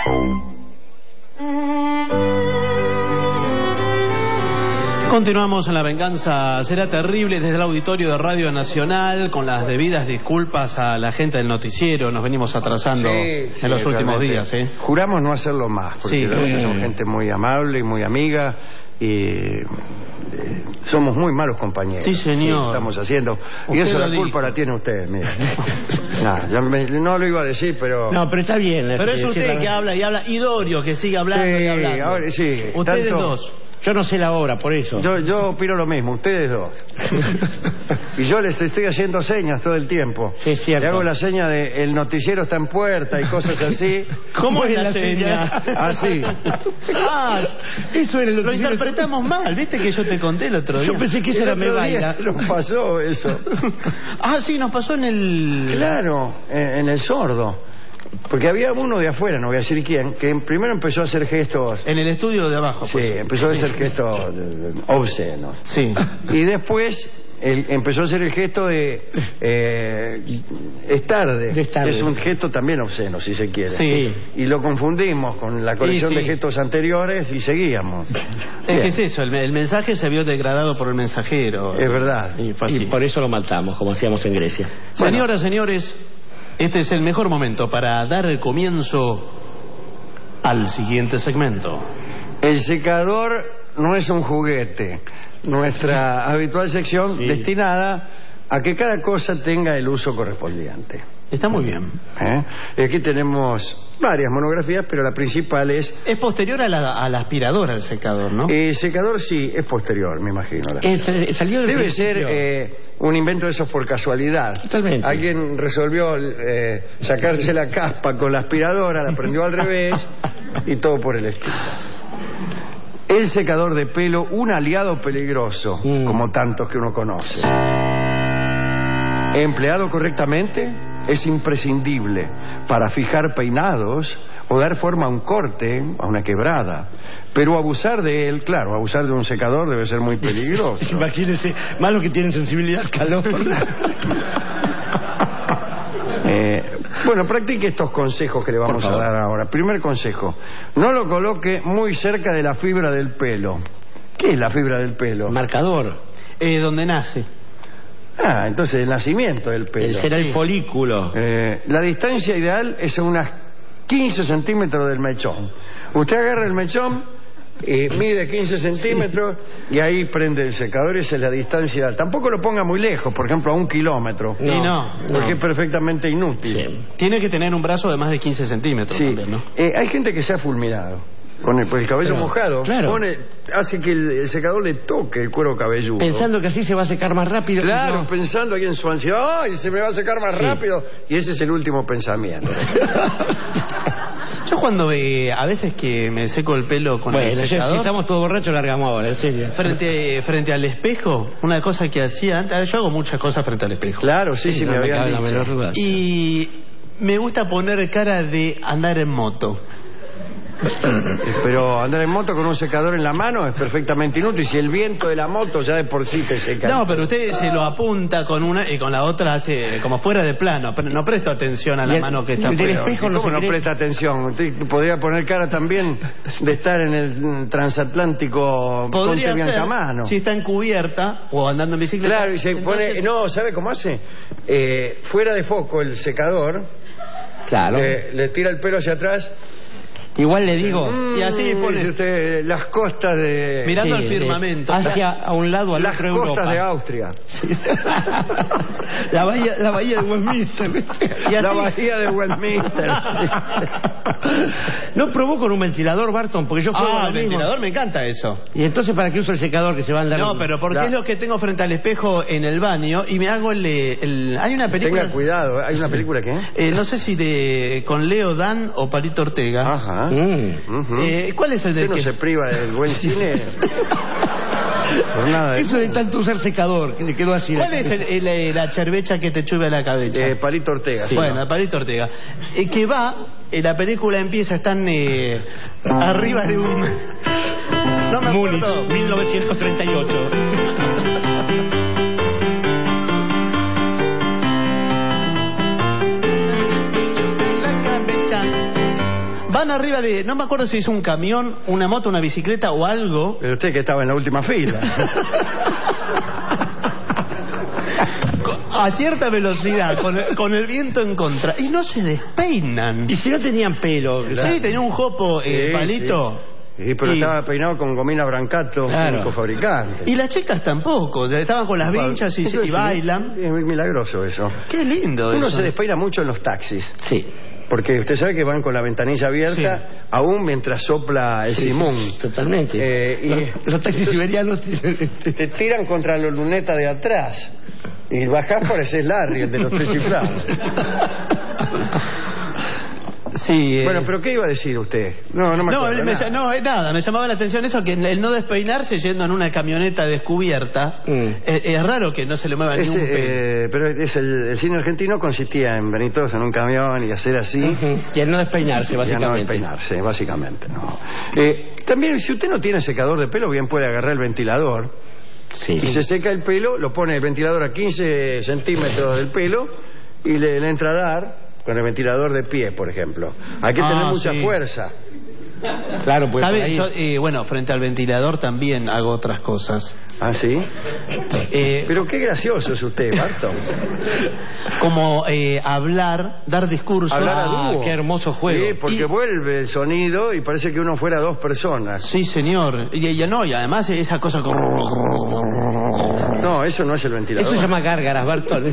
Continuamos en La Venganza Será Terrible desde el auditorio de Radio Nacional, con las debidas disculpas a la gente del noticiero. Nos venimos atrasando en los últimos días.
Juramos no hacerlo más, porque somos gente muy amable y muy amiga, y somos muy malos compañeros.
Sí, señor.
Estamos haciendo. Y eso la culpa la tiene usted, mire. No lo iba a decir, pero...
No, pero está bien.
Pero es usted que habla y habla, y Dorio que sigue hablando y hablando.
Ahora, sí.
Ustedes dos.
Yo no sé la hora, por eso.
Yo opino lo mismo, ustedes dos. Y yo les estoy haciendo señas todo el tiempo.
Sí, es cierto.
Le hago la seña de el noticiero está en puerta y cosas así.
¿Cómo es la seña?
Así.
Eso era
lo interpretamos mal, ¿viste que yo te conté el otro día?
Yo pensé que eso era me baila.
Nos pasó eso.
Sí, nos pasó en el...
Claro, en el sordo. Porque había uno de afuera, no voy a decir quién, que primero empezó a hacer gestos...
En el estudio de abajo.
Sí, empezó a hacer gestos obscenos.
Sí.
Y después empezó a hacer el gesto de... es tarde. Es un gesto también obsceno, si se quiere.
Sí.
Y lo confundimos con la colección de gestos anteriores y seguíamos.
¿Qué es eso? El mensaje se vio degradado por el mensajero.
Es verdad.
Y por eso lo matamos, como hacíamos en Grecia.
Señoras, señores... Este es el mejor momento para dar el comienzo al siguiente segmento.
El secador no es un juguete. Nuestra habitual sección destinada a que cada cosa tenga el uso correspondiente.
Está muy bien.
Y aquí tenemos varias monografías, pero la principal es...
Es posterior a la aspiradora, el secador, ¿no?
El secador sí, es posterior, me imagino.
Salió
Debe ser un invento de esos por casualidad.
Totalmente.
Alguien resolvió sacarse la caspa con la aspiradora, la prendió al revés y todo por el estilo. El secador de pelo, un aliado peligroso, como tantos que uno conoce. Empleado correctamente, es imprescindible para fijar peinados o dar forma a un corte, a una quebrada. Pero abusar de él, claro, abusar de un secador debe ser muy peligroso.
Imagínese, más los que tienen sensibilidad al calor.
Bueno, practique estos consejos que le vamos a dar ahora. Primer consejo, no lo coloque muy cerca de la fibra del pelo. ¿Qué es la fibra del pelo?
Marcador.
Donde nace.
Ah, entonces el nacimiento del pelo.
Será el folículo.
La distancia ideal es unas 15 centímetros del mechón. Usted agarra el mechón, mide 15 centímetros y ahí prende el secador. Esa es la distancia ideal. Tampoco lo ponga muy lejos, por ejemplo a 1 kilómetro. Porque es perfectamente inútil.
Sí. Tiene que tener un brazo de más de 15 centímetros también, ¿no?
Hay gente que se ha fulminado con el cabello mojado, hace que el secador le toque el cuero cabelludo.
Pensando que así se va a secar más rápido.
Claro, pensando ahí en su ansiedad, ¡ay, se me va a secar más rápido! Y ese es el último pensamiento.
Yo cuando a veces que me seco el pelo con el secador...
Si estamos todos borrachos, largamos ahora, en serio.
Frente al espejo, una cosa que hacía antes... Yo hago muchas cosas frente al espejo.
Claro, sí, me habían dicho.
Y me gusta poner cara de andar en moto.
Pero andar en moto con un secador en la mano es perfectamente inútil. Si el viento de la moto ya de por sí te seca.
No, pero usted se lo apunta con una y con la otra hace como fuera de plano. Pero no presta atención a la mano que está fuera.
¿Cómo no presta atención? Usted podría poner cara también de estar en el transatlántico.
Podría ser, mano. Si está encubierta o andando en bicicleta.
Claro, y se pone... No, ¿sabe cómo hace? Fuera de foco el secador.
Claro.
Le tira el pelo hacia atrás.
Igual le digo,
y así pone usted las costas de...
Mirando al firmamento.
Hacia a un lado, al
las
otro
costas
Europa.
de Austria.
Sí. la bahía de Westminster.
La bahía de Westminster.
No probó con un ventilador, Barton, porque yo juego
el ventilador, me encanta eso.
¿Y entonces para qué uso el secador que se va a andar?
No, pero porque es lo que tengo frente al espejo en el baño y me hago hay una película...
Tenga cuidado, ¿hay una película qué?
No sé si con Leo Dan o Palito Ortega.
Ajá.
¿Cuál es el de
usted no se priva del buen cine? Por nada
eso de tanto usar secador que le quedó así.
¿Cuál es la chervecha que te chuve a la cabeza?
Palito Ortega.
Sí. Bueno, Palito Ortega. Que va, la película empieza, están arriba de un... No me acuerdo.
Múnich, 1938.
Van arriba de... No me acuerdo si es un camión, una moto, una bicicleta o algo.
Pero usted que estaba en la última fila.
A cierta velocidad, con el viento en contra. Y no se despeinan.
¿Y si no tenían pelo?
Sí, tenía un jopo, Palito.
Sí, pero estaba peinado con gomina Brancato, único fabricante.
Y las chicas tampoco, estaban con las vinchas y bailan.
Es muy milagroso eso.
Qué lindo.
Uno se despeina mucho en los taxis.
Sí.
Porque usted sabe que van con la ventanilla abierta, aún mientras sopla el simón.
Totalmente. Los taxis siberianos
te tiran contra la luneta de atrás. Y bajás, pareces Larry, el de los tres cifrados.
Sí.
Bueno, pero ¿qué iba a decir usted? No me acuerdo.
Nada, me llamaba la atención eso, que el no despeinarse yendo en una camioneta descubierta. Es raro que no se le mueva ni un pelo.
Pero el cine argentino consistía en venir todos en un camión y hacer así.
Y el no despeinarse, básicamente.
Y el no despeinarse, básicamente, no. También, si usted no tiene secador de pelo, bien puede agarrar el ventilador.
Sí.
Y se seca el pelo, lo pone el ventilador a 15 centímetros del pelo y le entra a dar con el ventilador de pie, por ejemplo. Hay que tener mucha fuerza.
Claro, pues.
¿Sabe? Yo, frente al ventilador también hago otras cosas.
¿Ah, sí? Pero qué gracioso es usted, Barton.
Como hablar, dar discursos.
Hablar a dúo.
Qué hermoso juego.
Sí, porque vuelve el sonido y parece que uno fuera dos personas.
Sí, señor. Y además esa cosa como...
No, eso no es el ventilador.
Eso se llama gárgaras, Barton.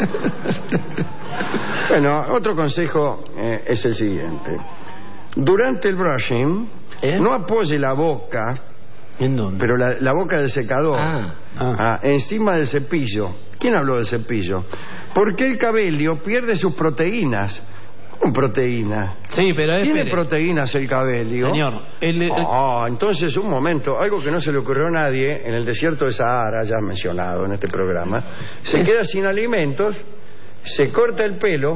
Bueno, otro consejo es el siguiente. Durante el brushing, no apoye la boca,
¿en dónde?
Pero la boca del secador, encima del cepillo. ¿Quién habló del cepillo? Porque el cabello pierde sus proteínas. ¿Cómo proteínas?
Sí, pero
¿Tiene proteínas el cabello?
Señor.
Entonces, un momento, algo que no se le ocurrió a nadie en el desierto de Sahara, ya mencionado en este programa, se queda sin alimentos, se corta el pelo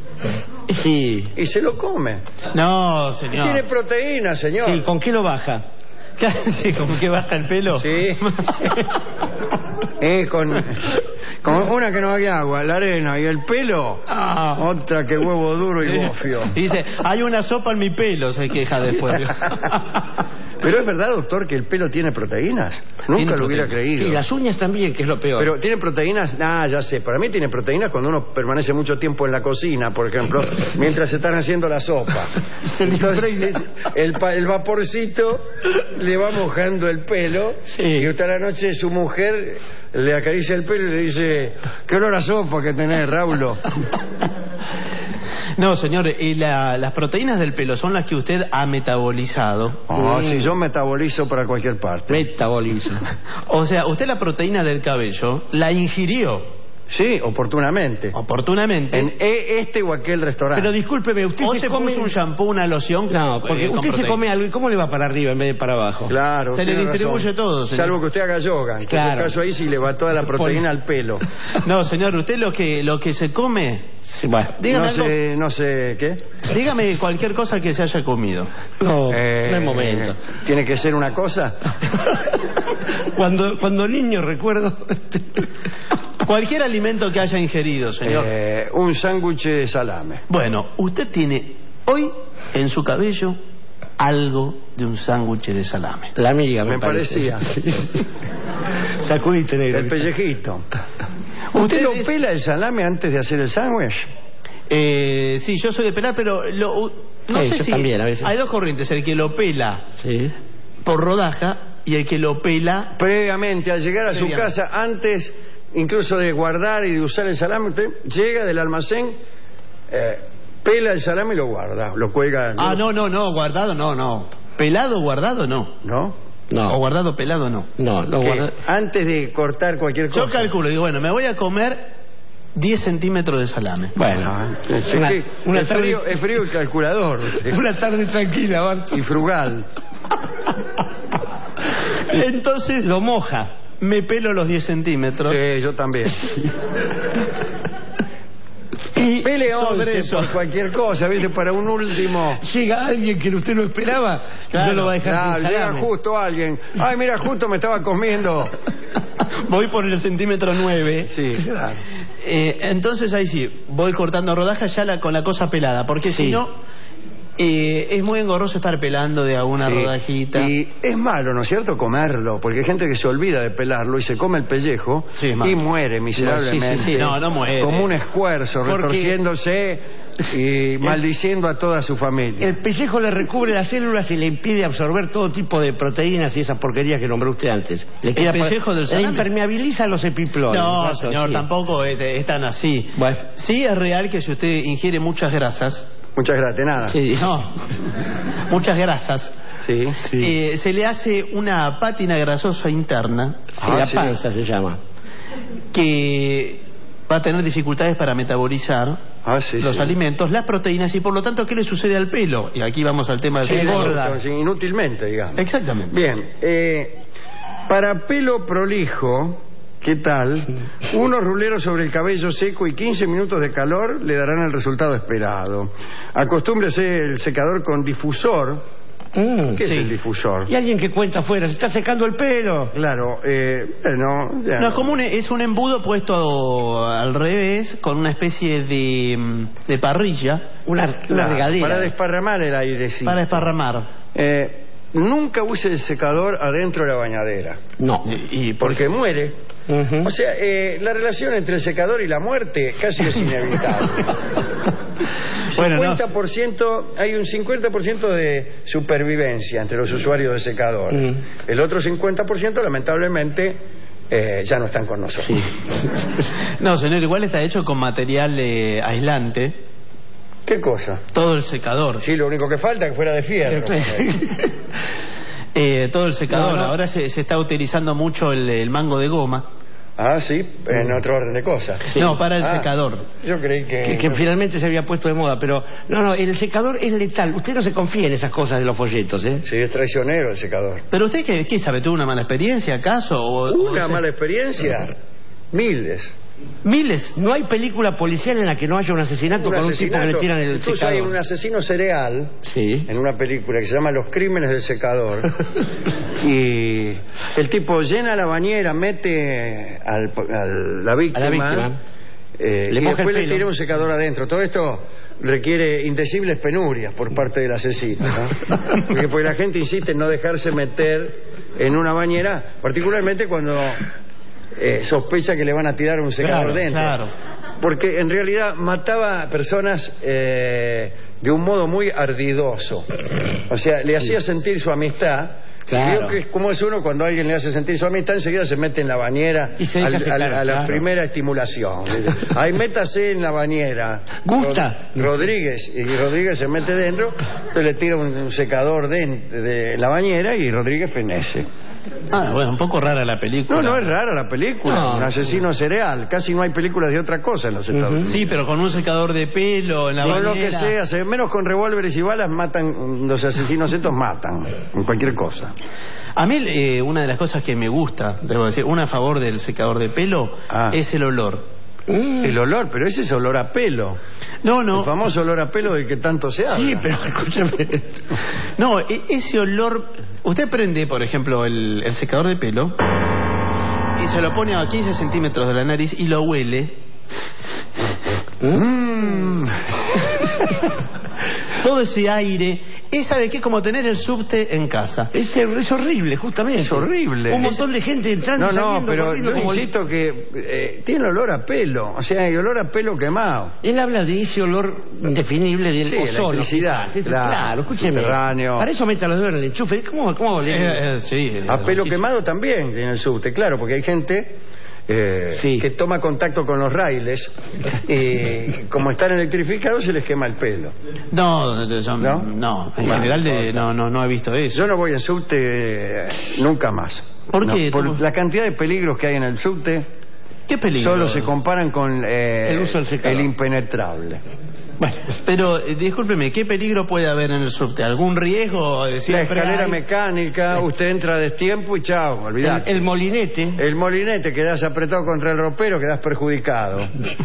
y se lo come.
No, señor.
Tiene proteína, señor.
Sí, ¿con qué lo baja?
Sí, ¿con qué baja el pelo?
Sí. Con una que no hay agua, la arena y el pelo, otra que huevo duro y gofio.
Dice, hay una sopa en mi pelo, se queja después.
Pero es verdad, doctor, que el pelo tiene proteínas. Nunca lo hubiera creído.
Sí, las uñas también, que es lo peor.
Pero tiene proteínas, ya sé, para mí tiene proteínas cuando uno permanece mucho tiempo en la cocina, por ejemplo, mientras se están haciendo la sopa. Entonces, el vaporcito le va mojando el pelo, y usted a la noche su mujer le acaricia el pelo y le dice, qué olor a sopa que tenés, Raulo.
No, señor, las proteínas del pelo son las que usted ha metabolizado.
Sí, yo metabolizo para cualquier parte.
Metabolizo.
O sea, usted la proteína del cabello la ingirió.
Sí, oportunamente.
Oportunamente.
En este o aquel restaurante.
Pero discúlpeme, usted
se puso un shampoo, una loción.
No, porque usted se come algo y ¿cómo le va para arriba en vez de para abajo?
Claro.
Se le distribuye razón. Todo, señor.
Salvo que usted haga yoga. En todo caso ahí sí le va toda la proteína al pelo.
No, señor, usted lo que se come...
Sí, bueno,
dígame
no sé qué.
Dígame cualquier cosa que se haya comido.
No es momento.
¿Tiene que ser una cosa?
Cuando niño recuerdo...
Cualquier alimento que haya ingerido, señor.
Un sándwich de salame.
Bueno, usted tiene hoy en su cabello algo de un sándwich de salame.
La amiga,
me parecía.
Sacudiste, negro.
El pellejito. ¿Usted lo pela el salame antes de hacer el sándwich?
Sí, yo soy de pelar, pero no sé si
también, a veces.
Hay dos corrientes, el que lo pela por rodaja y el que lo pela
previamente, al llegar a su casa, antes incluso de guardar y de usar el salame, usted llega del almacén, pela el salame y lo guarda, lo cuelga.
No, guardado no. Pelado, guardado no.
¿No?
O guardado, pelado no.
No, guardado.
Antes de cortar cualquier cosa.
Yo calculo, digo, bueno, me voy a comer 10 centímetros de salame.
Bueno,
una tarde... es frío el calculador.
Una tarde tranquila, Bart.
Y frugal.
Entonces lo moja. Me pelo los 10 centímetros.
Yo también. Y pele 11 por cualquier cosa, ¿viste? Para un último.
Llega alguien que usted no esperaba, no lo va a dejar sin
llega
salame.
Justo alguien. Ay, mira, justo me estaba comiendo.
Voy por el centímetro 9.
Sí, claro.
Entonces ahí sí, voy cortando rodajas ya con la cosa pelada, porque si no... es muy engorroso estar pelando de alguna rodajita.
Y es malo, ¿no es cierto?, comerlo, porque hay gente que se olvida de pelarlo y se come el pellejo y muere miserablemente.
Sí. No muere.
Como un esfuerzo, retorciéndose y maldiciendo a toda su familia.
El pellejo le recubre las células y le impide absorber todo tipo de proteínas y esas porquerías que nombró usted antes.
¿El pellejo del salame?
Le impermeabiliza los epiplones.
No, señor, tampoco es tan así. Bueno. Sí es real que si usted ingiere muchas grasas...
Muchas gracias, nada.
Sí, no. Muchas grasas.
Sí.
Se le hace una pátina grasosa interna.
La panza se llama.
Que va a tener dificultades para metabolizar los alimentos, las proteínas, y por lo tanto, ¿qué le sucede al pelo? Y aquí vamos al tema del
engorda. Inútilmente, digamos.
Exactamente.
Bien. Para pelo prolijo... ¿Qué tal? Unos ruleros sobre el cabello seco y 15 minutos de calor le darán el resultado esperado. Acostúmbrese el secador con difusor. ¿Qué es el difusor?
Y alguien que cuenta afuera, se está secando el pelo.
Claro,
es un embudo puesto al revés, con una especie de parrilla.
Una regadera.
Para desparramar el airecito.
Para desparramar.
Nunca use el secador adentro de la bañadera.
No.
Porque muere. O sea, la relación entre el secador y la muerte casi es inevitable. 50%, hay un 50% de supervivencia entre los usuarios del secador. El otro 50%, lamentablemente, ya no están con nosotros.
No, señor, igual está hecho con material aislante.
¿Qué cosa?
Todo el secador.
Sí, lo único que falta es que fuera de fierro.
Todo el secador. Ahora se está utilizando mucho el mango de goma.
Sí, en otro orden de cosas.
Sí. No, para el secador.
Yo creí
que finalmente se había puesto de moda, pero no, el secador es letal. Usted no se confía en esas cosas de los folletos, ¿eh?
Sí, es traicionero el secador.
Pero usted, ¿qué sabe? ¿Tuvo una mala experiencia, acaso?
¿Una mala experiencia? Miles.
Miles.
No hay película policial en la que no haya un asesinato con un tipo que le tiran el
Incluso
secador.
hay un asesino serial en una película que se llama Los crímenes del secador. Y el tipo llena la bañera, mete a la víctima, y después le tira un secador adentro. Todo esto requiere indecibles penurias por parte del asesino, ¿no? Porque la gente insiste en no dejarse meter en una bañera, particularmente cuando sospecha que le van a tirar un secador dentro. Claro. Porque en realidad mataba a personas de un modo muy ardidoso. O sea, le hacía sentir su amistad. Creo que es como es uno cuando alguien le hace sentir su amistad, enseguida se mete en la bañera a la primera estimulación. Ahí métase en la bañera.
Gusta.
Rodríguez. Y Rodríguez se mete dentro, entonces le tira un secador de la bañera y Rodríguez fenece.
Bueno, un poco rara la película.
No es rara la película.
No.
Un asesino serial. Casi no hay películas de otra cosa en los Estados Unidos.
Sí, pero con un secador de pelo en la bañera.
Con lo que sea, menos con revólveres y balas matan, los asesinos estos matan, en cualquier cosa.
A mí una de las cosas que me gusta, debo decir, una a favor del secador de pelo, es el olor.
El olor, pero ese es olor a pelo.
No.
El famoso olor a pelo del que tanto se habla.
Sí, pero escúchame. No, ese olor... Usted prende, por ejemplo, el secador de pelo y se lo pone a 15 centímetros de la nariz y lo huele. Todo ese aire, ¿sabe qué? Como tener el subte en casa.
Es horrible, justamente.
Es horrible.
Un montón de gente entrando.
No, pero yo insisto que tiene olor a pelo. O sea, hay olor a pelo quemado.
Él habla de ese olor indefinible del ozono.
Electricidad.
Claro, escúcheme. Para eso meta los dedos en el enchufe. ¿Cómo le
a pelo quemado también tiene el subte, claro, porque hay gente que toma contacto con los raíles y como están electrificados se les quema el pelo.
No, en general no he visto eso.
Yo no voy en subte nunca más.
¿Por qué?
Por la cantidad de peligros que hay en el subte.
¿Qué peligro?
Solo se comparan con
el uso del secador.
El impenetrable.
Bueno, pero discúlpeme, ¿qué peligro puede haber en el subte? ¿Algún riesgo?
La escalera mecánica, usted entra a destiempo y chao, olvidate.
El molinete.
El molinete, quedás apretado contra el ropero, quedás perjudicado.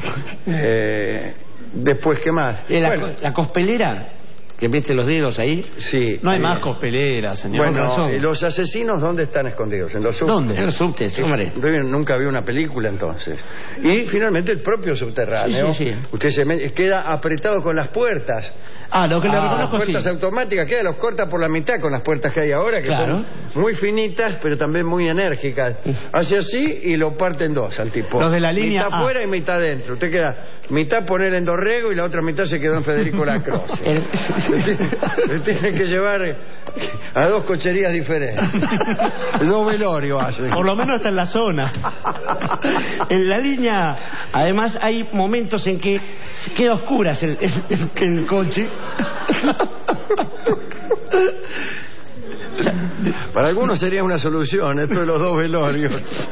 Después, ¿qué más?
La cospelera, que mete los dedos ahí.
Sí.
No hay más cospeleras, señor.
Bueno, los asesinos, ¿dónde están escondidos? ¿En los subtes?
¿Dónde?
En los subtes, hombre.
Nunca vi una película entonces. Y finalmente el propio subterráneo.
Sí.
Usted queda apretado con las puertas.
Lo que le reconozco,
las puertas automáticas, los corta por la mitad con las puertas que hay ahora, que son muy finitas, pero también muy enérgicas. Hace así y lo parte en dos al tipo.
Los de la línea
mitad afuera y mitad adentro. Usted queda mitad poner en Dorrego y la otra mitad se quedó en Federico Lacroze. Le tienen que llevar a dos cocherías diferentes. Dos velorios hace.
Por lo menos está en la zona.
En la línea, además, hay momentos en que queda a oscuras el coche.
Para algunos sería una solución esto de los dos velorios.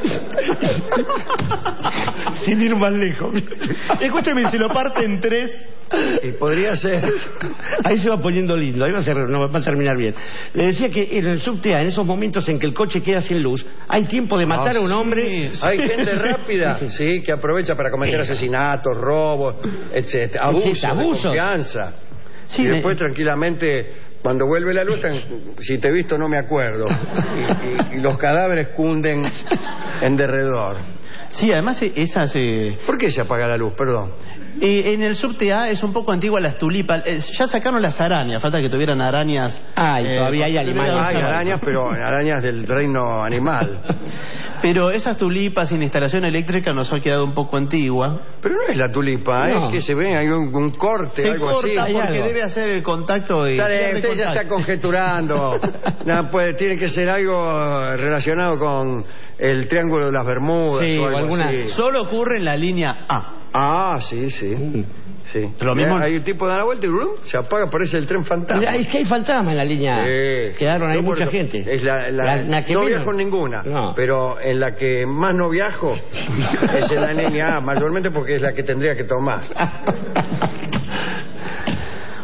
Sin ir más lejos. Escúchame, si lo parte en tres.
Y podría ser.
Ahí se va poniendo lindo, ahí va a terminar bien. Le decía que en el subte, en esos momentos en que el coche queda sin luz, hay tiempo de matar a un hombre.
Hay gente rápida, que aprovecha para cometer asesinatos, robos, etc. Abuso de confianza. Y después tranquilamente, cuando vuelve la luz, si te he visto no me acuerdo. Y los cadáveres cunden en derredor.
Sí, además esas...
¿Por qué se apaga la luz? Perdón.
En el subte A es un poco antigua las tulipas. Ya sacaron las arañas, falta que tuvieran arañas.
Todavía hay animales.
Hay arañas, pero arañas del reino animal.
Pero esas tulipas sin instalación eléctrica nos ha quedado un poco antigua.
Pero no es la tulipa, es que se ve, hay un corte, algo así.
Se corta porque debe hacer el contacto.
Usted ya está conjeturando. Tiene que ser algo relacionado con el Triángulo de las Bermudas o algo así.
Solo ocurre en la línea A.
Sí.
Lo mismo...
Hay un tipo que da la vuelta y se apaga, parece el tren fantasma.
Es que hay fantasmas en la línea. Quedaron ahí mucha gente.
Es la que no viajo en ninguna, pero en la que más no viajo es en la línea A, mayormente porque es la que tendría que tomar.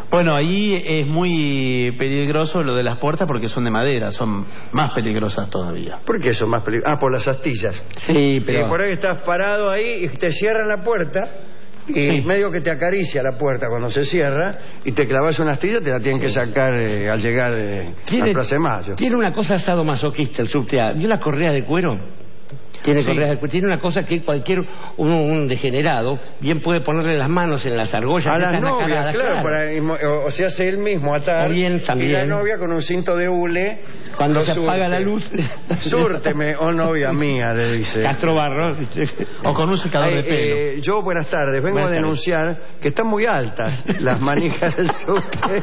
Bueno, ahí es muy peligroso lo de las puertas porque son de madera, son más peligrosas todavía.
¿Por qué son más peligrosas? Por las astillas.
Sí, pero...
por ahí estás parado ahí y te cierran la puerta y medio que te acaricia la puerta cuando se cierra y te clavas una astilla, te la tienen que sacar al llegar a Plaza de Mayo.
Tiene una cosa sadomasoquista el subte. ¿Vio la correa de cuero? Tiene una cosa que cualquier un degenerado bien puede ponerle las manos en las argollas
a
de
las
esas
novias,
claro.
o se hace él mismo atar,
o bien también.
Y la novia con un cinto de hule
cuando se apaga la luz.
Súrteme, oh novia mía, le dice
Castro Barro.
O con un secador de pelo.
Yo, buenas tardes, vengo a denunciar que están muy altas las manijas del subte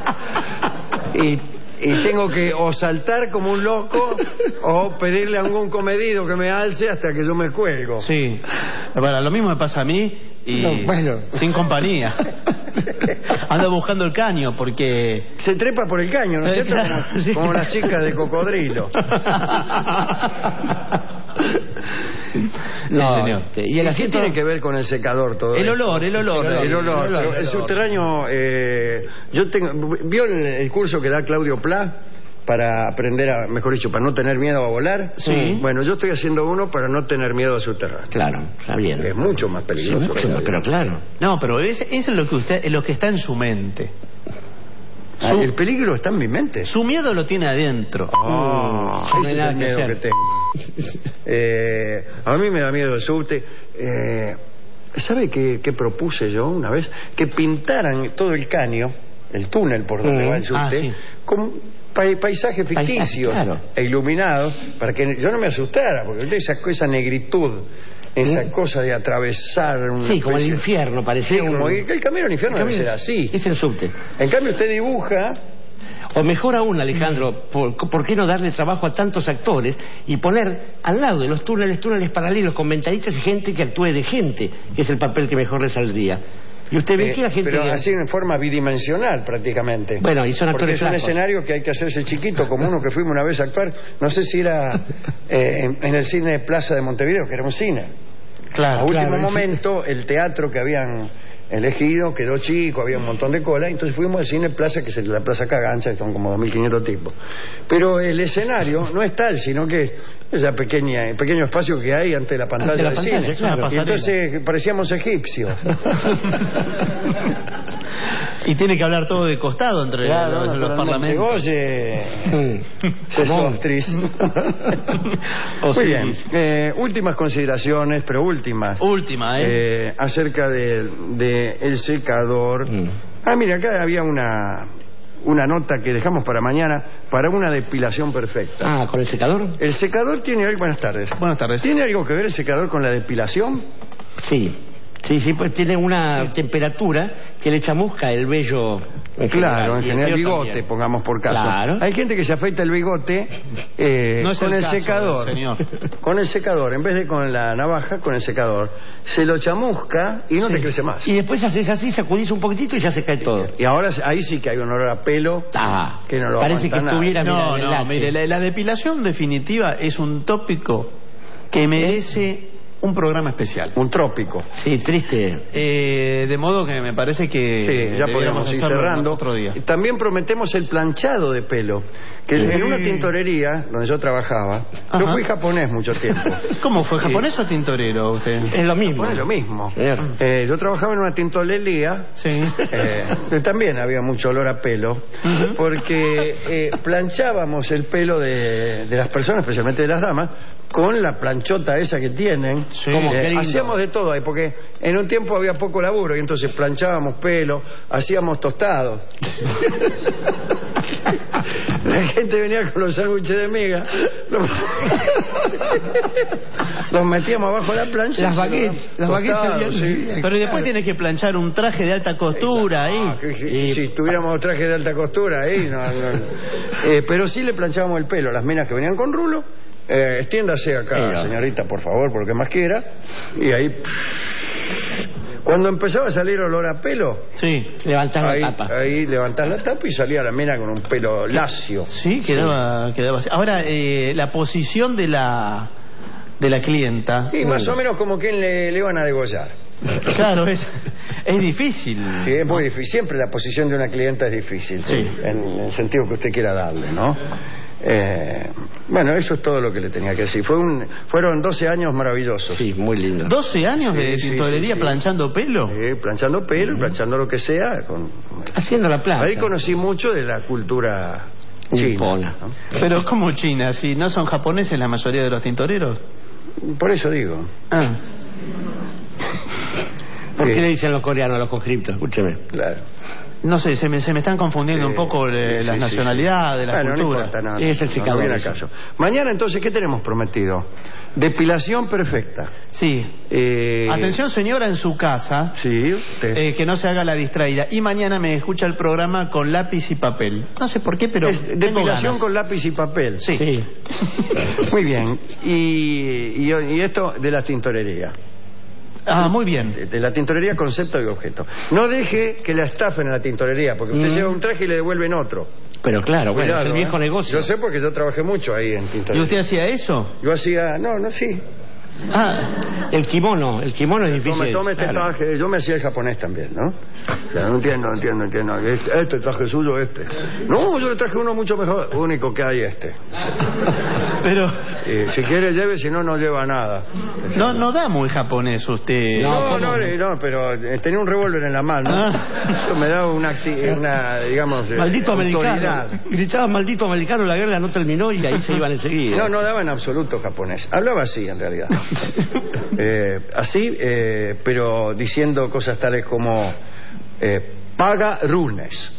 y tengo que o saltar como un loco o pedirle a algún comedido que me alce hasta que yo me cuelgo.
Sí. Bueno, lo mismo me pasa a mí y sin compañía. Ando buscando el caño porque...
Se trepa por el caño, ¿no es cierto?
Claro,
como las chicas de cocodrilo.
No, señor.
¿Y el asiento tiene que ver con el secador todo
el
esto?
olor.
Pero el subterráneo, ¿vio el curso que da Claudio Pla para aprender mejor dicho, para no tener miedo a volar?
Sí.
Bueno, yo estoy haciendo uno para no tener miedo a subterráneo.
Claro, está bien.
Es mucho más peligroso.
Sí, mucho más, pero claro.
No, pero eso es lo que está en su mente.
El peligro está en mi mente.
Su miedo lo tiene adentro.
Ese es el miedo que tengo. A mí me da miedo el subte. ¿Sabe qué propuse yo una vez? Que pintaran todo el caño, el túnel por donde va el subte, con paisajes ficticios e iluminados, para que yo no me asustara, porque esa negritud, esa cosa de atravesar
como el infierno, parecía
como el camino al infierno debe ser así.
Es el subte.
En cambio usted dibuja.
O mejor aún, Alejandro, ¿por qué no darle trabajo a tantos actores y poner al lado de los túneles paralelos con ventanitas y gente que actúe de gente, que es el papel que mejor le saldría? Y usted ve que la gente...
Pero así en forma bidimensional prácticamente.
Bueno, y son actores
porque es un escenario que hay que hacerse chiquito, como uno que fuimos una vez a actuar, no sé si era en el cine Plaza de Montevideo, que era un cine.
Claro,
a último momento, el teatro que habían elegido quedó chico, había un montón de cola, entonces fuimos al cine Plaza, que es la Plaza Cagancha, que son como 2.500 tipos. Pero el escenario no es tal, sino que es ese pequeño espacio que hay ante la pantalla del cine.
Claro,
y entonces parecíamos egipcios.
Y tiene que hablar todo de costado entre los parlamentos.
Oye, Sesostris. Muy bien. Últimas consideraciones, pero últimas. Acerca de el secador. Mira, acá había una nota que dejamos para mañana para una depilación perfecta.
¿Con el secador?
El secador tiene algo... Buenas tardes.
Buenas tardes.
¿Tiene algo que ver el secador con la depilación?
Sí, pues tiene una temperatura que le chamusca el vello.
En general el bigote, también. Pongamos por caso.
Claro.
Hay gente que se afeita el bigote
no es
con el
caso,
secador.
Señor.
Con el secador, en vez de con la navaja, con el secador. Se lo chamusca y no te crece más.
Y después haces así, sacudís un poquitito y ya se cae todo.
Y ahora ahí sí que hay un olor a pelo que no lo
parece que estuviera...
Mire, la depilación definitiva es un tópico que merece... un programa especial.
Un trópico.
Sí, triste.
De modo que me parece que...
ya podríamos ir cerrando.
Otro día.
También prometemos el planchado de pelo. Que en una tintorería donde yo trabajaba, yo fui japonés mucho tiempo.
¿Cómo fue? ¿Japonés o tintorero usted?
Es lo mismo.
Es lo mismo. Yo trabajaba en una tintorería. También había mucho olor a pelo. Porque planchábamos el pelo de las personas, especialmente de las damas, con la planchota esa que tienen. Hacíamos de todo ahí, porque en un tiempo había poco laburo y entonces planchábamos pelo, hacíamos tostados. La gente venía con los sándwiches de miga, los metíamos abajo de la plancha.
Las baguettes.
Pero después tienes que planchar un traje de alta costura ahí.
Si tuviéramos traje de alta costura ahí, pero sí le planchábamos el pelo a las minas que venían con rulo. Extiéndase acá, señorita, por favor, porque más quiera. Y ahí, cuando empezaba a salir olor a pelo,
levantás la tapa.
Ahí levantás la tapa y salía la mina con un pelo lacio.
Sí, quedaba así. Ahora, la posición de la clienta.
Y más o menos como que le iban a degollar.
Claro, es difícil.
Sí, es muy difícil. Siempre la posición de una clienta es difícil,
Sí.
en el sentido que usted quiera darle, ¿no? Bueno, eso es todo lo que le tenía que decir. Fueron 12 años maravillosos.
Sí, muy lindo.
12 años de
Sí,
tintorería
sí.
planchando pelo.
Planchando pelo, planchando lo que sea.
Haciendo la plata.
Ahí conocí mucho de la cultura china, ¿no?
Pero ¿cómo China? Si no son japoneses la mayoría de los tintoreros.
Por eso digo.
¿Por qué le dicen los coreanos a los conscriptos? Escúcheme.
Claro.
No sé, se me están confundiendo un poco las nacionalidades, las
Bueno,
culturas.
no importa nada.
Es el secador,
no viene al
eso.
caso. Mañana entonces, ¿qué tenemos prometido? Depilación perfecta.
Sí. Atención señora en su casa.
Sí, usted.
Que no se haga la distraída. Y mañana me escucha el programa con lápiz y papel. No sé por qué, pero tengo
Depilación
ganas.
con lápiz y papel.
Sí.
Muy bien. Y esto de la tintorería.
Muy bien.
De la tintorería, concepto y objeto. No deje que la estafen en la tintorería, porque usted lleva un traje y le devuelven otro.
Pero claro, bueno,
Cuidado,
es el viejo negocio.
Yo sé porque yo trabajé mucho ahí en tintorería.
¿Y usted hacía eso?
Yo hacía... No, sí.
El kimono es difícil.
Tome este
claro.
traje. Yo me hacía el japonés también, ¿no? O sea, no entiendo. Este traje suyo, No, yo le traje uno mucho mejor. Único que hay
Pero...
si quiere lleve, si no, no lleva nada.
No da muy japonés usted.
No, pero tenía un revólver en la mano. Eso me daba una digamos,
maldito
autoridad.
americano. Gritaba maldito americano, la guerra no terminó y ahí se iban enseguida.
No daba en absoluto japonés. Hablaba así, en realidad. Pero diciendo cosas tales como paga lunes.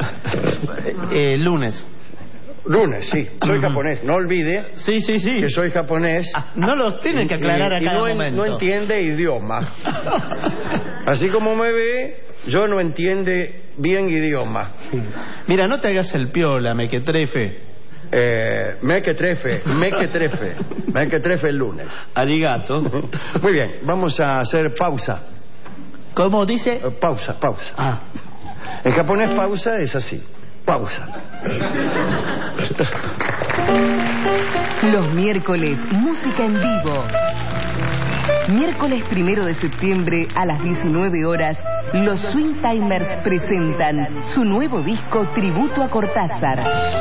Lunes, sí. Soy japonés. No olvide que soy japonés.
No los tienen que aclarar a cada momento.
No entiende idioma. Así como me ve, yo no entiende bien idioma.
Mira, no te hagas el piola, mequetrefe.
Mequetrefe el lunes.
Arigato.
Muy bien, vamos a hacer pausa.
¿Cómo dice?
Pausa. En japonés pausa es así. Pausa.
Los miércoles, música en vivo. Miércoles 1 de septiembre a las 19 horas, los Swing Timers presentan su nuevo disco Tributo a Cortázar.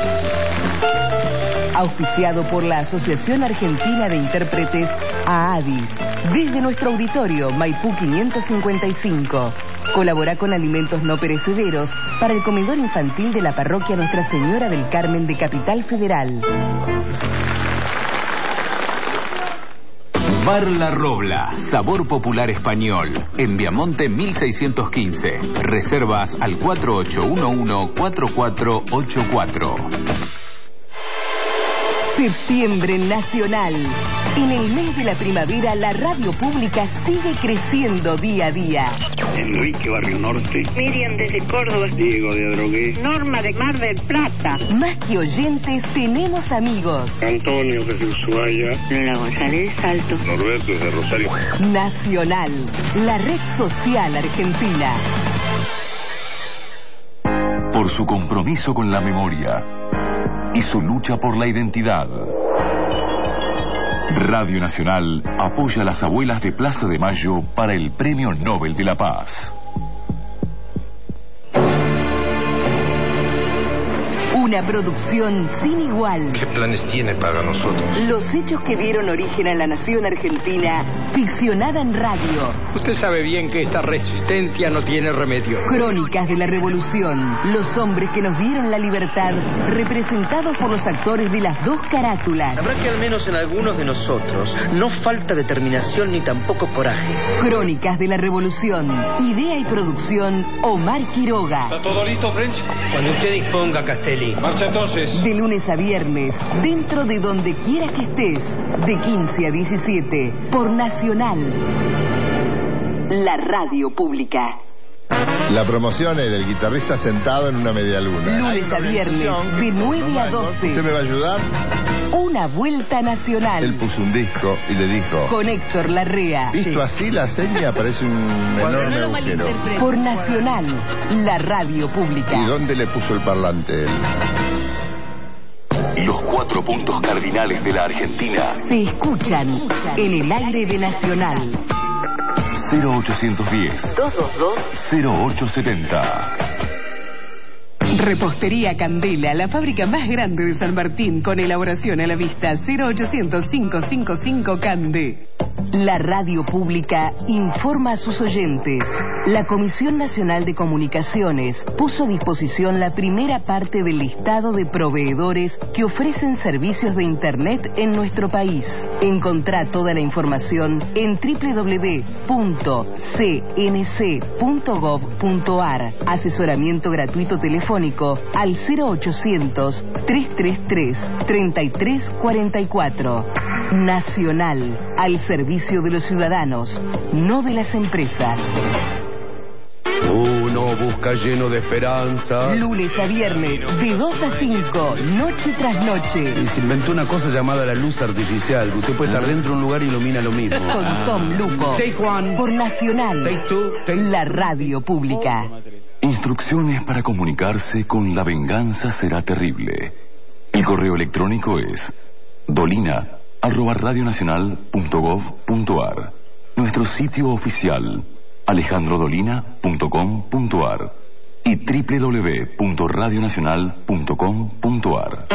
Auspiciado por la Asociación Argentina de Intérpretes, AADI. Desde nuestro auditorio, Maipú 555. Colabora con alimentos no perecederos para el comedor infantil de la parroquia Nuestra Señora del Carmen de Capital Federal.
Bar La Robla, sabor popular español. En Viamonte 1615. Reservas al 4811-4484.
Septiembre Nacional. En el mes de la primavera, la radio pública sigue creciendo día a día.
Enrique, Barrio Norte.
Miriam desde Córdoba.
Diego de Adrogué.
Norma de Mar del Plata.
Más que oyentes, tenemos amigos.
Antonio desde Ushuaia.
Lola González de Salto.
Norberto desde Rosario.
Nacional, la red social argentina.
Por su compromiso con la memoria y su lucha por la identidad, Radio Nacional apoya a las abuelas de Plaza de Mayo para el Premio Nobel de la Paz.
Una producción sin igual.
¿Qué planes tiene para nosotros?
Los hechos que dieron origen a la nación argentina, ficcionada en radio.
Usted sabe bien que esta resistencia no tiene remedio.
Crónicas de la revolución. Los hombres que nos dieron la libertad, representados por los actores de las dos carátulas.
Sabrá que al menos en algunos de nosotros no falta determinación ni tampoco coraje.
Crónicas de la revolución. Idea y producción, Omar Quiroga.
¿Está todo listo, French?
Cuando usted disponga, Castelli.
Marcha entonces.
De lunes a viernes, dentro de donde quiera que estés, de 15 a 17, por Nacional. La radio pública.
La promoción es del guitarrista sentado en una medialuna.
Lunes a viernes, de 9 a 12.
¿Usted me va a ayudar?
Una vuelta nacional.
Él puso un disco y le dijo...
Con Héctor Larrea.
Visto así, la seña parece un enorme agujero.
Por Nacional, la radio pública.
¿Y dónde le puso el parlante él?
Los 4 puntos cardinales de la Argentina
se escuchan en el aire de Nacional.
0810
222
0870.
Repostería Candela, la fábrica más grande de San Martín, con elaboración a la vista. 0800-555 Cande. La radio pública informa a sus oyentes. La Comisión Nacional de Comunicaciones puso a disposición la primera parte del listado de proveedores que ofrecen servicios de Internet en nuestro país. Encontrá toda la información en www.cnc.gov.ar. Asesoramiento gratuito telefónico al 0800-333-3344. Nacional, al servicio de los ciudadanos, no de las empresas.
Uno busca lleno de esperanzas.
Lunes a viernes, de 2 a 5, noche tras noche.
Y se inventó una cosa llamada la luz artificial, que usted puede estar dentro de un lugar y ilumina lo mismo.
Con Tom Lupo.
Take one.
Por Nacional.
Take two.
La radio pública.
Instrucciones para comunicarse con La Venganza Será Terrible. El correo electrónico es dolina@radionacional.gov.ar. Nuestro sitio oficial alejandrodolina.com.ar y www.radionacional.com.ar.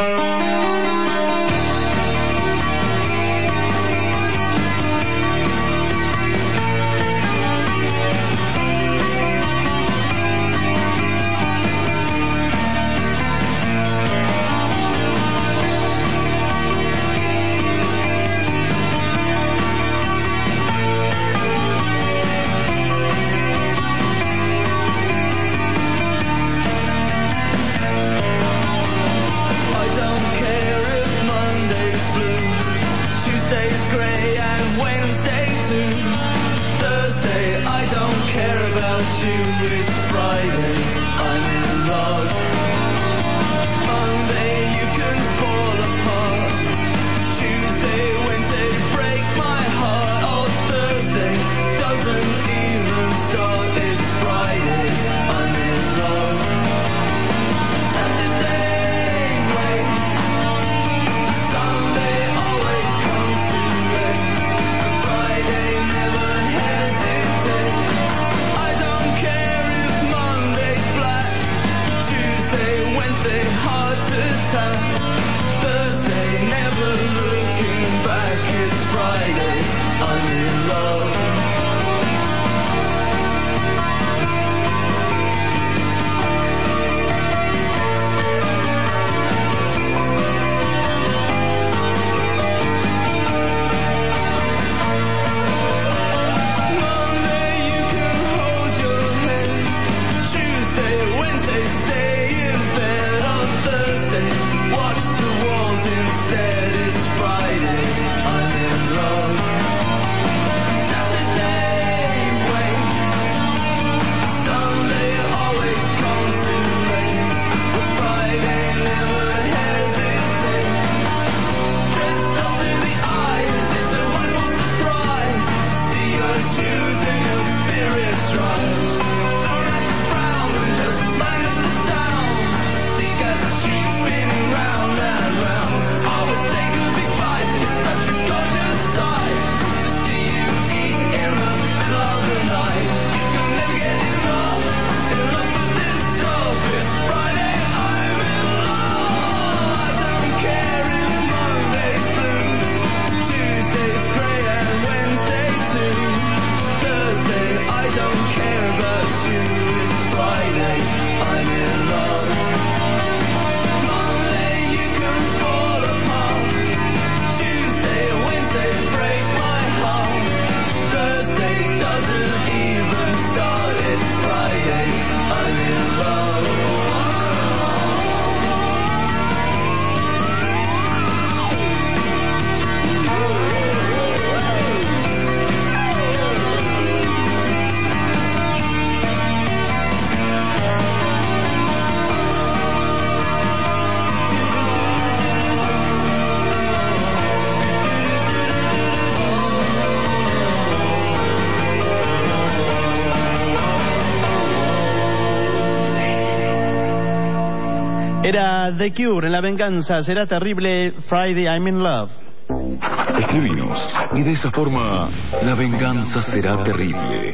Era The Cure en La Venganza Será Terrible, Friday I'm in Love.
Escribinos y de esa forma la venganza será terrible.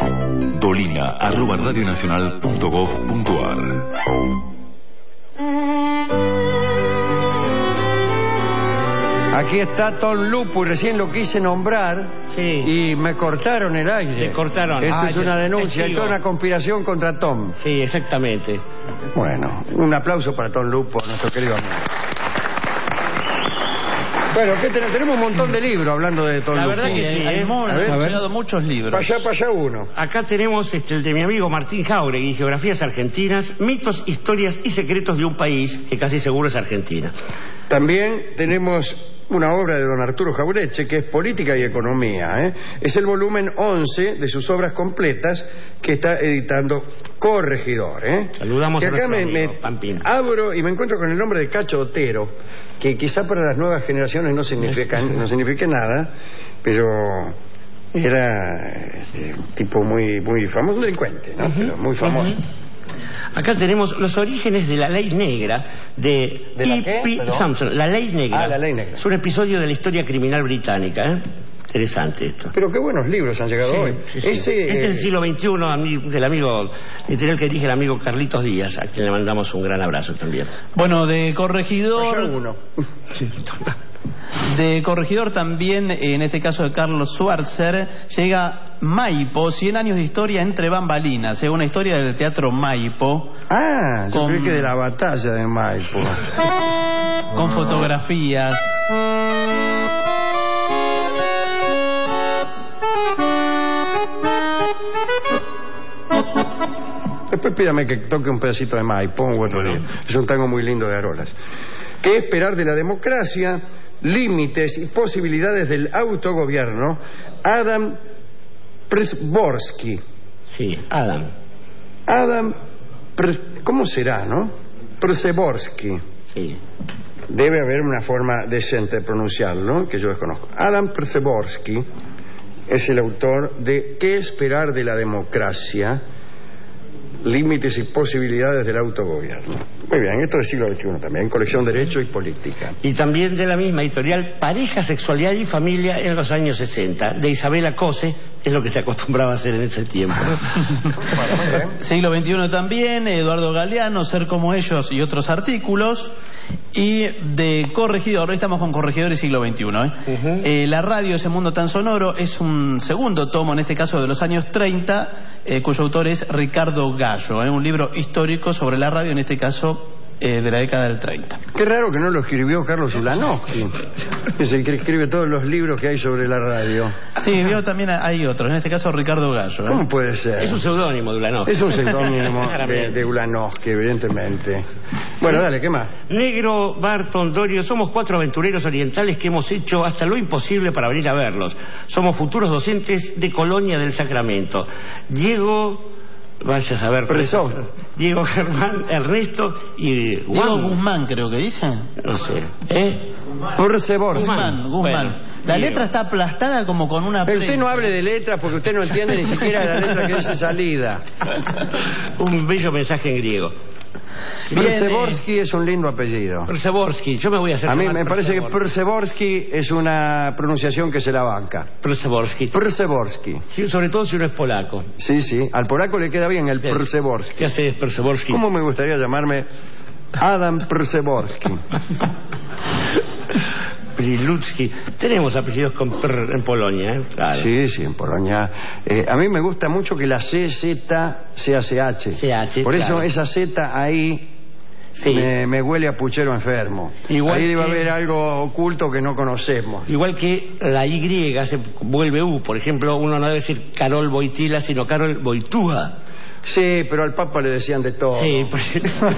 dolina@radionacional.gov.ar.
Aquí está Tom Lupo, y recién lo quise nombrar y me cortaron el aire.
Le cortaron.
Esto es una
yo
denuncia,
testigo.
toda una conspiración contra Tom.
Sí, exactamente.
Bueno, un aplauso para Tom Lupo, nuestro querido amigo. Bueno, ¿qué tenemos un montón de libros hablando de Tom
La
Lupo.
verdad que sí,
Han llegado muchos libros.
Para allá uno.
Acá tenemos el de mi amigo Martín Jauregui, Geografías Argentinas, mitos, historias y secretos de un país que casi seguro es Argentina.
También tenemos una obra de don Arturo Jaureche, que es Política y Economía. Es el volumen 11 de sus obras completas que está editando Corregidor.
Saludamos
que
a
acá
nuestro
me
amigo Pampín.
abro y me encuentro con el nombre de Cacho Otero, que quizá para las nuevas generaciones no significa nada, pero era tipo muy famoso, un delincuente, ¿no? Pero muy famoso.
Acá tenemos los orígenes de la Ley Negra de
la qué?
P.P.
Perdón.
Thompson. La Ley Negra.
Ah, la Ley Negra.
Es un episodio de la historia criminal británica. Interesante esto.
Pero qué buenos libros han llegado hoy.
Sí. Este es el siglo XXI del amigo editorial que dirige el amigo Carlitos Díaz, a quien le mandamos un gran abrazo también.
Bueno, de Corregidor...
Allá uno.
De Corregidor también, en este caso de Carlos Schwarzer, llega Maipo, 100 años de historia entre bambalinas, una historia del teatro Maipo.
Ah, yo creo que de la batalla de Maipo.
Con fotografías.
Después pídame que toque un pedacito de Maipo u otro día. Es un tango muy lindo de Arolas. ¿Qué esperar de la democracia? Límites y posibilidades del autogobierno. Adam Przeworski.
Sí, Adam.
¿Cómo será, no? Przeworski.
Sí.
Debe haber una forma decente de pronunciarlo, que yo desconozco. Adam Przeworski es el autor de ¿Qué esperar de la democracia? Límites y posibilidades del autogobierno. Muy bien, esto es del siglo XXI también, colección Derecho y Política.
Y también de la misma editorial, Pareja, Sexualidad y Familia en los años 60, de Isabela Cose, es lo que se acostumbraba a hacer en ese tiempo.
Siglo XXI también, Eduardo Galeano, Ser como ellos y otros artículos. Y de Corregidor, hoy estamos con Corregidor y siglo XXI. La radio, ese mundo tan sonoro, es un segundo tomo, en este caso de los años 30, cuyo autor es Ricardo Gallo, un libro histórico sobre la radio, en este caso de la década del 30.
Qué raro que no lo escribió Carlos Ulanowski, es el que escribe todos los libros que hay sobre la radio.
Sí, yo también hay otros, en este caso Ricardo Gallo.
¿Cómo puede ser?
Es un seudónimo de Ulanowski.
Es un seudónimo de Ulanowski, evidentemente. Bueno, dale, ¿qué más?
Negro, Barton, Dorio, somos 4 aventureros orientales que hemos hecho hasta lo imposible para venir a verlos. Somos futuros docentes de Colonia del Sacramento. Diego... Vaya a saber. Diego, Germán, Ernesto y Juan.
Diego Guzmán, creo que dice.
No sé.
Guzmán. La letra está aplastada como con una prensa.
Usted no hable de letras porque usted no entiende ni siquiera la letra que dice salida.
Un bello mensaje en griego.
Przeworski es un lindo apellido.
Przeworski, yo me voy a hacer.
A mí me parece que Przeworski es una pronunciación que se la banca.
Przeworski.
Sí,
sobre todo si uno es polaco.
Sí, al polaco le queda bien el Przeworski.
¿Qué hace Przeworski?
¿Cómo me gustaría llamarme Adam Przeworski?
Prilutsky. Tenemos apellidos con en Polonia, claro.
Sí, en Polonia. A mí me gusta mucho que la CZ sea CH. Por eso esa Z ahí me huele a puchero enfermo.
Igual
ahí debe
que...
haber algo oculto que no conocemos.
Igual que la Y se vuelve U. Por ejemplo, uno no debe decir Carol Wojtyla, sino Carol Wojtuła.
Sí, pero al Papa le decían de todo.
Sí, pues...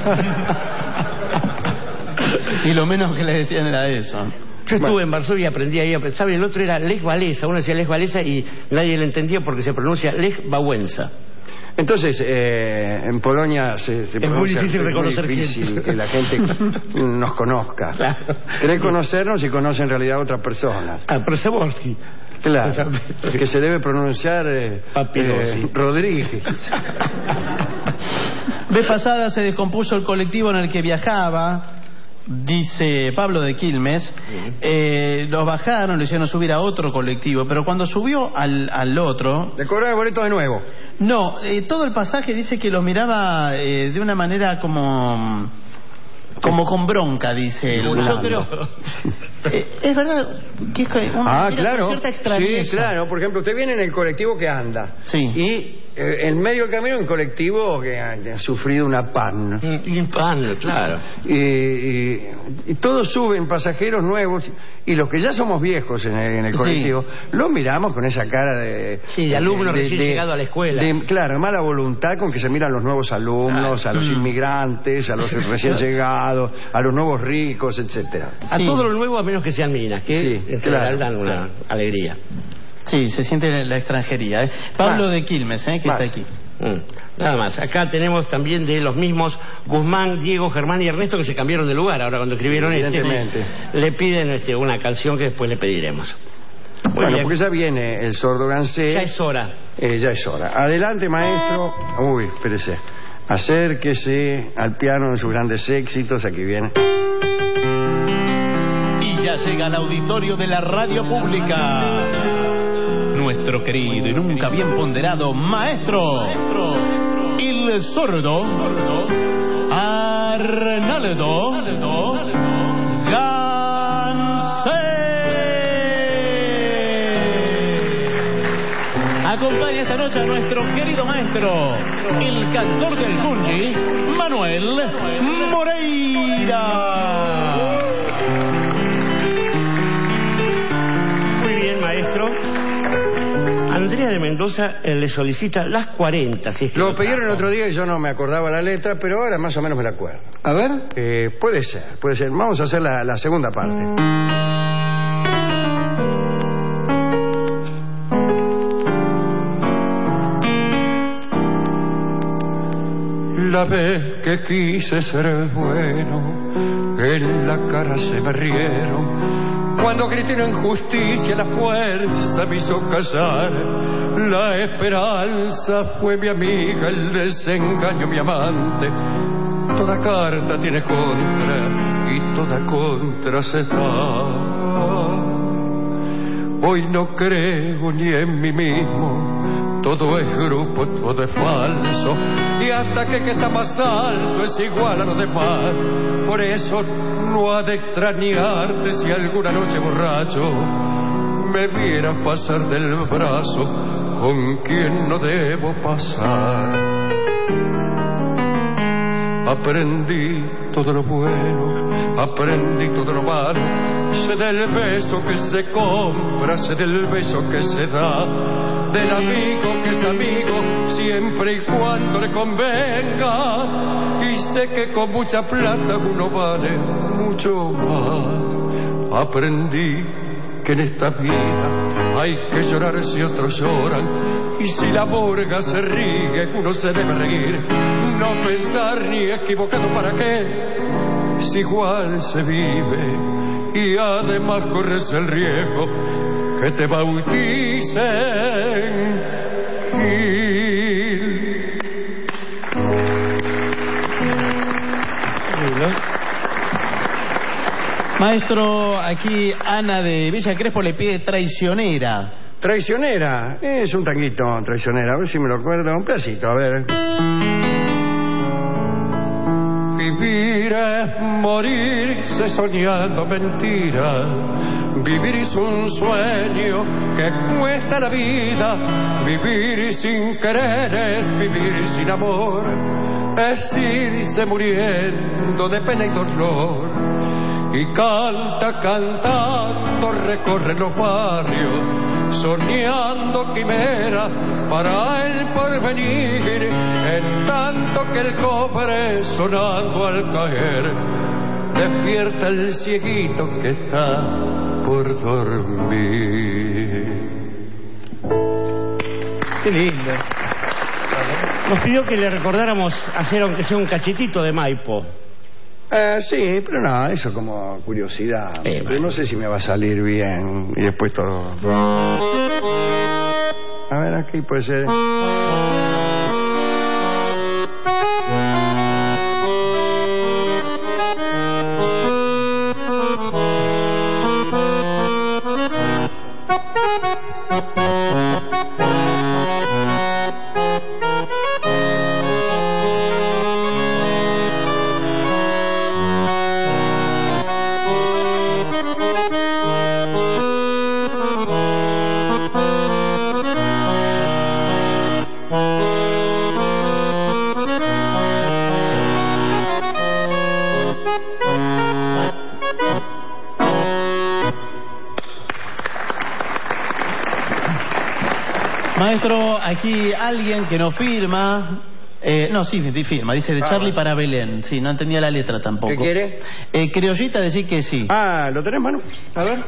Y lo menos que le decían era eso.
Yo estuve en Varsovia y aprendí ahí. ¿Sabe? El otro era Lech Walesa. Uno decía Lech Walesa y nadie le entendía porque se pronuncia Lech Wałęsa.
Entonces, en Polonia se pronuncia,
muy difícil reconocer
muy difícil que la gente nos conozca.
Claro.
Cree conocernos y conoce en realidad a otras personas.
Przeworski.
Claro, que se debe pronunciar Rodríguez.
Vez pasada se descompuso el colectivo en el que viajaba. dice Pablo de Quilmes, los bajaron, le hicieron subir a otro colectivo, pero cuando subió al otro...
¿Le cobraba el boleto de nuevo?
No, todo el pasaje dice que lo miraba de una manera como con bronca, dice él. Yo creo... es verdad que es
claro.
Cierta extrañeza.
Sí, claro. Por ejemplo, usted viene en el colectivo que anda.
Sí.
Y en medio del camino un colectivo que ha sufrido una pan.
Un pan, claro.
Y todos suben pasajeros nuevos y los que ya somos viejos en el colectivo, los miramos con esa cara de...
Sí, de alumno recién llegado a la escuela.
Claro, mala voluntad con que se miran los nuevos alumnos, a los inmigrantes, a los recién llegados, a los nuevos ricos, etcétera.
A todo lo nuevo a menos que sean minas, que en general dan una alegría.
Sí, se siente la extranjería. Pablo de Quilmes, que está aquí.
Nada más. Acá tenemos también de los mismos Guzmán, Diego, Germán y Ernesto, que se cambiaron de lugar. Ahora cuando escribieron le piden una canción que después le pediremos.
Bueno, porque ya viene el sordo Gansé.
Ya es hora.
Ya es hora. Adelante, maestro. Uy, espérese. Acérquese al piano de sus grandes éxitos. Aquí viene.
Y ya llega al auditorio de la radio pública nuestro querido y nunca bien ponderado maestro, el sordo Arnaldo Gansé. Acompaña esta noche a nuestro querido maestro, el cantor del Fungi, Manuel Moreira.
Muy bien, maestro. Andrea de Mendoza le solicita las 40. Si es que
lo pidieron el otro día y yo no me acordaba la letra, pero ahora más o menos me la acuerdo.
A ver.
Puede ser. Vamos a hacer la segunda parte.
La vez que quise ser bueno, en la cara se me rieron. Cuando grité una injusticia, la fuerza me hizo callar. La esperanza fue mi amiga, el desengaño mi amante. Toda carta tiene contra y toda contra se da. Hoy no creo ni en mí mismo, todo es grupo, todo es falso. Y hasta que está más alto es igual a los demás. Por eso no ha de extrañarte si alguna noche borracho me vieras pasar del brazo con quien no debo pasar. Aprendí todo lo bueno, aprendí todo lo malo. Sé del beso que se compra, sé del beso que se da, del amigo que es amigo siempre y cuando le convenga. Y sé que con mucha plata uno vale mucho más. Aprendí que en esta vida hay que llorar si otros lloran, y si la morga se ríe uno se debe reír. No pensar ni equivocado para qué, si igual se vive. Y además corres el riesgo que te bauticen Gil.
Maestro, aquí Ana de Villa Crespo le pide Traicionera.
¿Traicionera? Es un tanguito, Traicionera. A ver si me lo acuerdo. Un pedacito, a ver.
Vivir es morirse soñando mentiras. Vivir es un sueño que cuesta la vida. Vivir sin querer es vivir sin amor. Es irse muriendo de pena y dolor. Y canta, cantando, recorre los barrios, soñando quimeras para el porvenir, en tanto que el cobre sonando al caer, despierta el cieguito que está por dormir.
Qué lindo. Nos pidió que le recordáramos hacer aunque sea un cachetito de Maipo.
Sí, pero no, eso como curiosidad. Pero no sé si me va a salir bien. Y después todo. A ver, aquí puede ser.
Maestro, aquí alguien que no firma. No, sí, firma. Dice de Charlie para Belén. Sí, no entendía la letra tampoco.
¿Qué quiere?
Criollita, decir que sí.
Ah, ¿lo tenés, mano? A ver.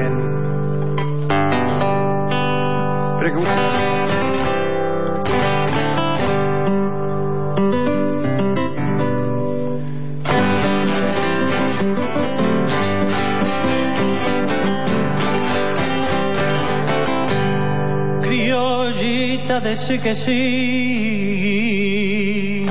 Criollita, decir que sí.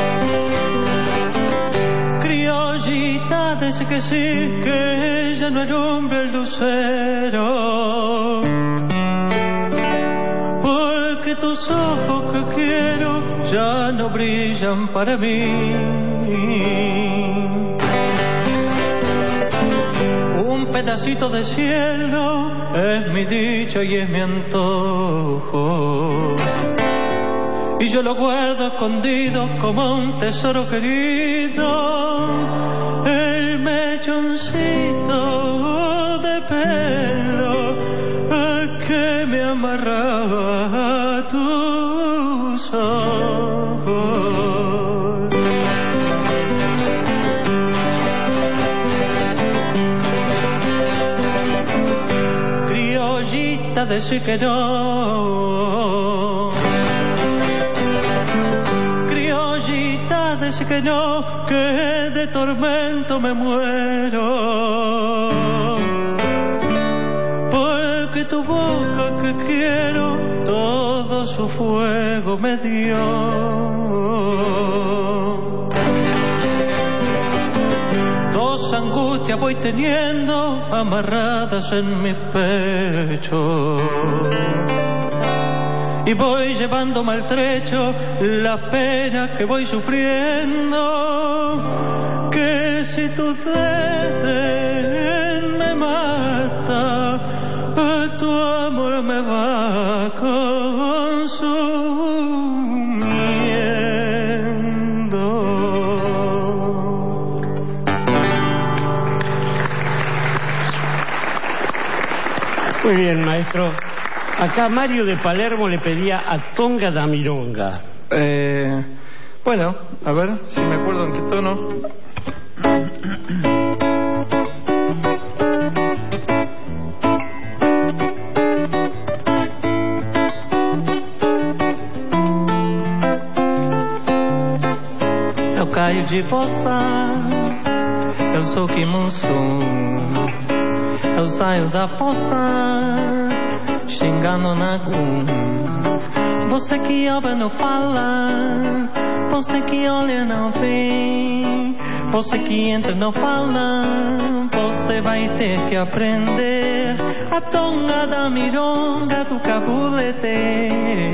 Criollita, decir que sí, que ella no alumbra el lucero. Porque tus ojos que quiero ya no brillan para mí. Un pedacito de cielo es mi dicha y es mi antojo, y yo lo guardo escondido como un tesoro querido, el mechoncito de pelo que me amarraba a tus ojos. Criollita, decir que no. Criollita, decir que no, que de tormento me muero. Porque tu boca que quiero todo su fuego me dio. Dos angustias voy teniendo amarradas en mi pecho, y voy llevando maltrecho la pena que voy sufriendo, que si tu desdén me mata, tu amor me va consumiendo.
Muy bien, maestro. Acá Mario de Palermo le pedía a Tonga da Mironga.
Bueno, a ver si me acuerdo en qué tono. Eu caio de fossa, eu sou Kimunsun. Eu saio da fossa, xingando Nagum. Você que ouve não fala, você que olha não vê, você que entra não fala, você vai ter que aprender a tonga da mironga do cabulete,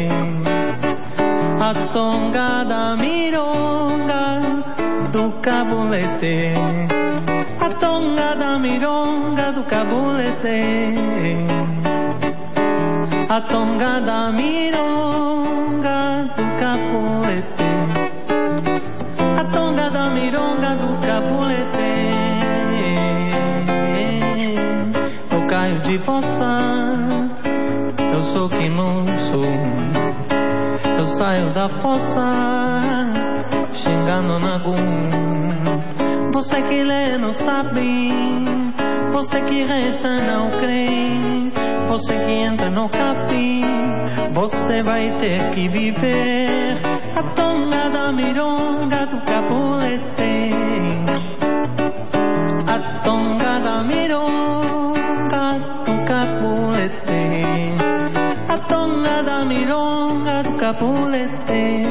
a tonga da mironga do cabulete, a tonga da mironga do cabulete, a tonga da mironga do cabulete, a tonga da mironga do cabulete. Eu caio de fossa, eu sou que não sou. Eu saio da fossa, xingando Nagum. Você que lê não sabe, você que reza não crê, você que entra no capi, você vai ter que viver a tonga da mironga do cabulete, a tonga da mironga do cabulete, a tonga da mironga do cabulete,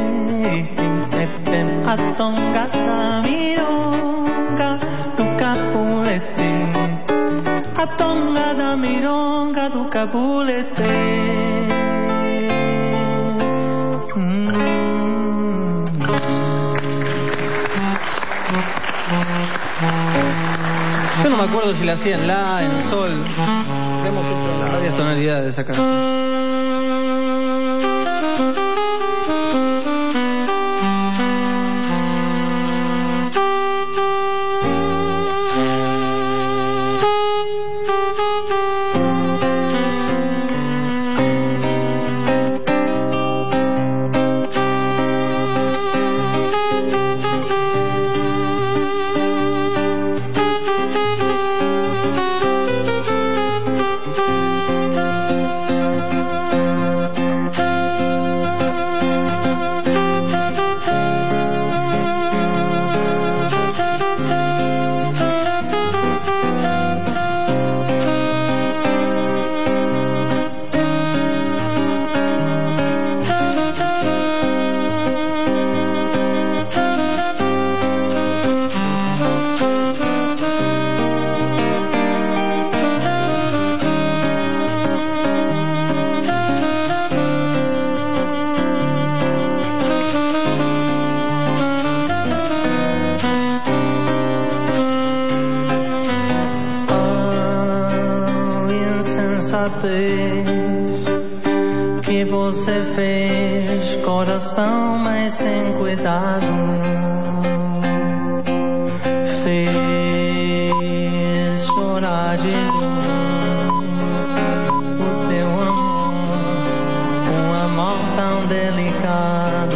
a tonga da mironga do cabulete, a tonga da mironga do cabulete. Yo no me acuerdo si la hacía en la, en sol. Hemos hecho varias tonalidades acá.
você fez, coração, mas sem cuidado. Fez chorar de dor o teu amor, um amor tão delicado.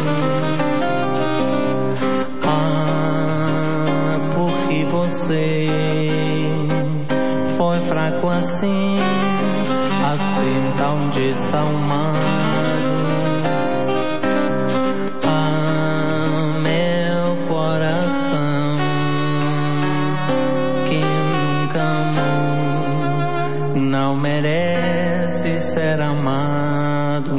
Porque você foi fraco assim, assim tão desalmado. Meu coração que nunca amou, não merece ser amado.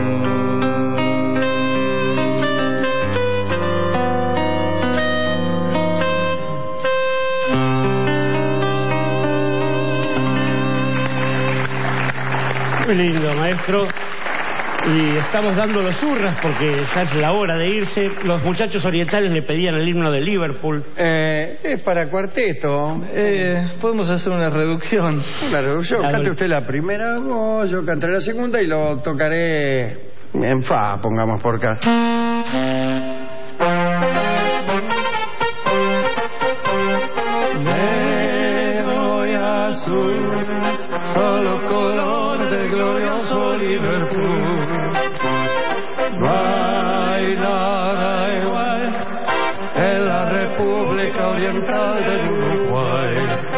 Muy lindo, maestro. Y estamos dando los hurras porque ya es la hora de irse. Los muchachos orientales le pedían el himno de Liverpool.
Es para cuarteto.
Podemos hacer una reducción.
Una reducción. Cante usted la primera voz, yo cantaré la segunda y lo tocaré en fa, pongamos por acá.
Negro y azul, solo color del glorioso Liverpool. No hay nada igual en la República Oriental del Uruguay.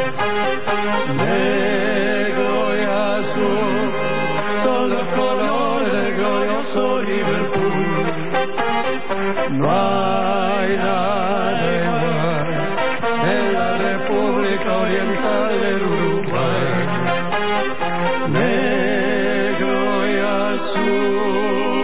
Negro y azul, solo color del glorioso Liverpool. No hay nada igual en la República Oriental del Uruguay. Negro y azul.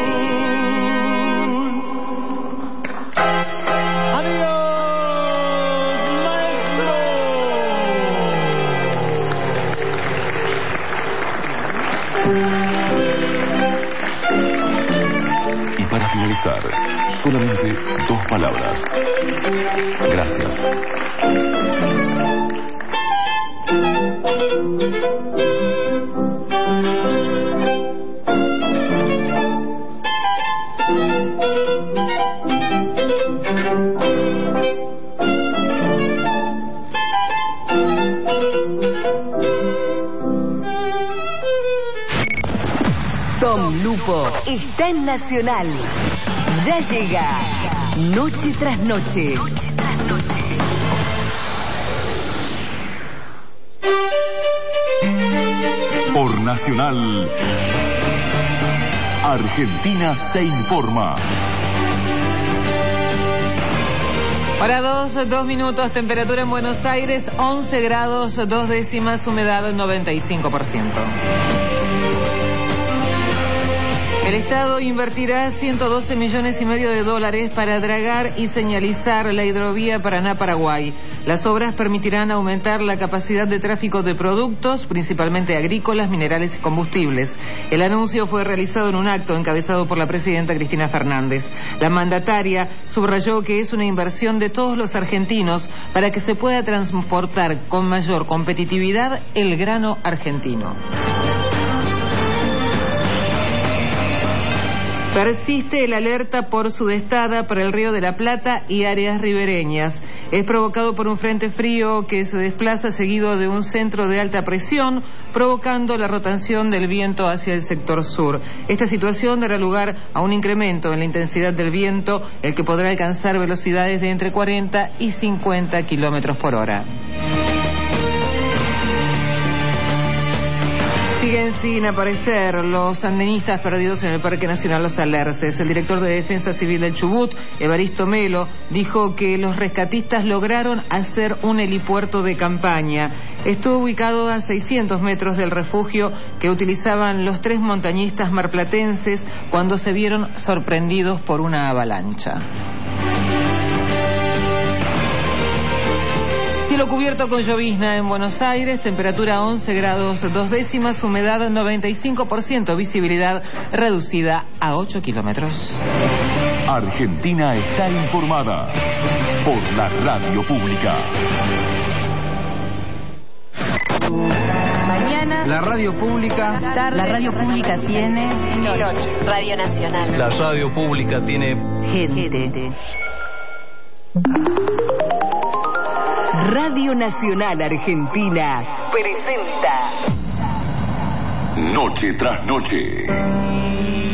Y para finalizar, solamente 2 palabras. Gracias.
Tom Lupo está en Nacional. Ya llega Noche tras Noche.
Por Nacional, Argentina se informa.
Para 2 minutos, temperatura en Buenos Aires, 11 grados, 2 décimas, humedad 95%. El Estado invertirá 112 millones y medio de dólares para dragar y señalizar la hidrovía Paraná-Paraguay. Las obras permitirán aumentar la capacidad de tráfico de productos, principalmente agrícolas, minerales y combustibles. El anuncio fue realizado en un acto encabezado por la presidenta Cristina Fernández. La mandataria subrayó que es una inversión de todos los argentinos para que se pueda transportar con mayor competitividad el grano argentino. Persiste el alerta por sudestada para el Río de la Plata y áreas ribereñas. Es provocado por un frente frío que se desplaza seguido de un centro de alta presión, provocando la rotación del viento hacia el sector sur. Esta situación dará lugar a un incremento en la intensidad del viento, el que podrá alcanzar velocidades de entre 40 y 50 kilómetros por hora. Siguen sin aparecer los andenistas perdidos en el Parque Nacional Los Alerces. El director de Defensa Civil del Chubut, Evaristo Melo, dijo que los rescatistas lograron hacer un helipuerto de campaña. Estuvo ubicado a 600 metros del refugio que utilizaban los 3 montañistas marplatenses cuando se vieron sorprendidos por una avalancha. Cielo cubierto con llovizna en Buenos Aires, temperatura 11 grados 2 décimas, humedad 95%, visibilidad reducida a 8 kilómetros.
Argentina está informada por la radio pública.
Mañana
La radio pública.
La radio pública tiene
noche. Radio Nacional.
La radio pública tiene
gente.
Radio Nacional Argentina presenta
Noche tras noche.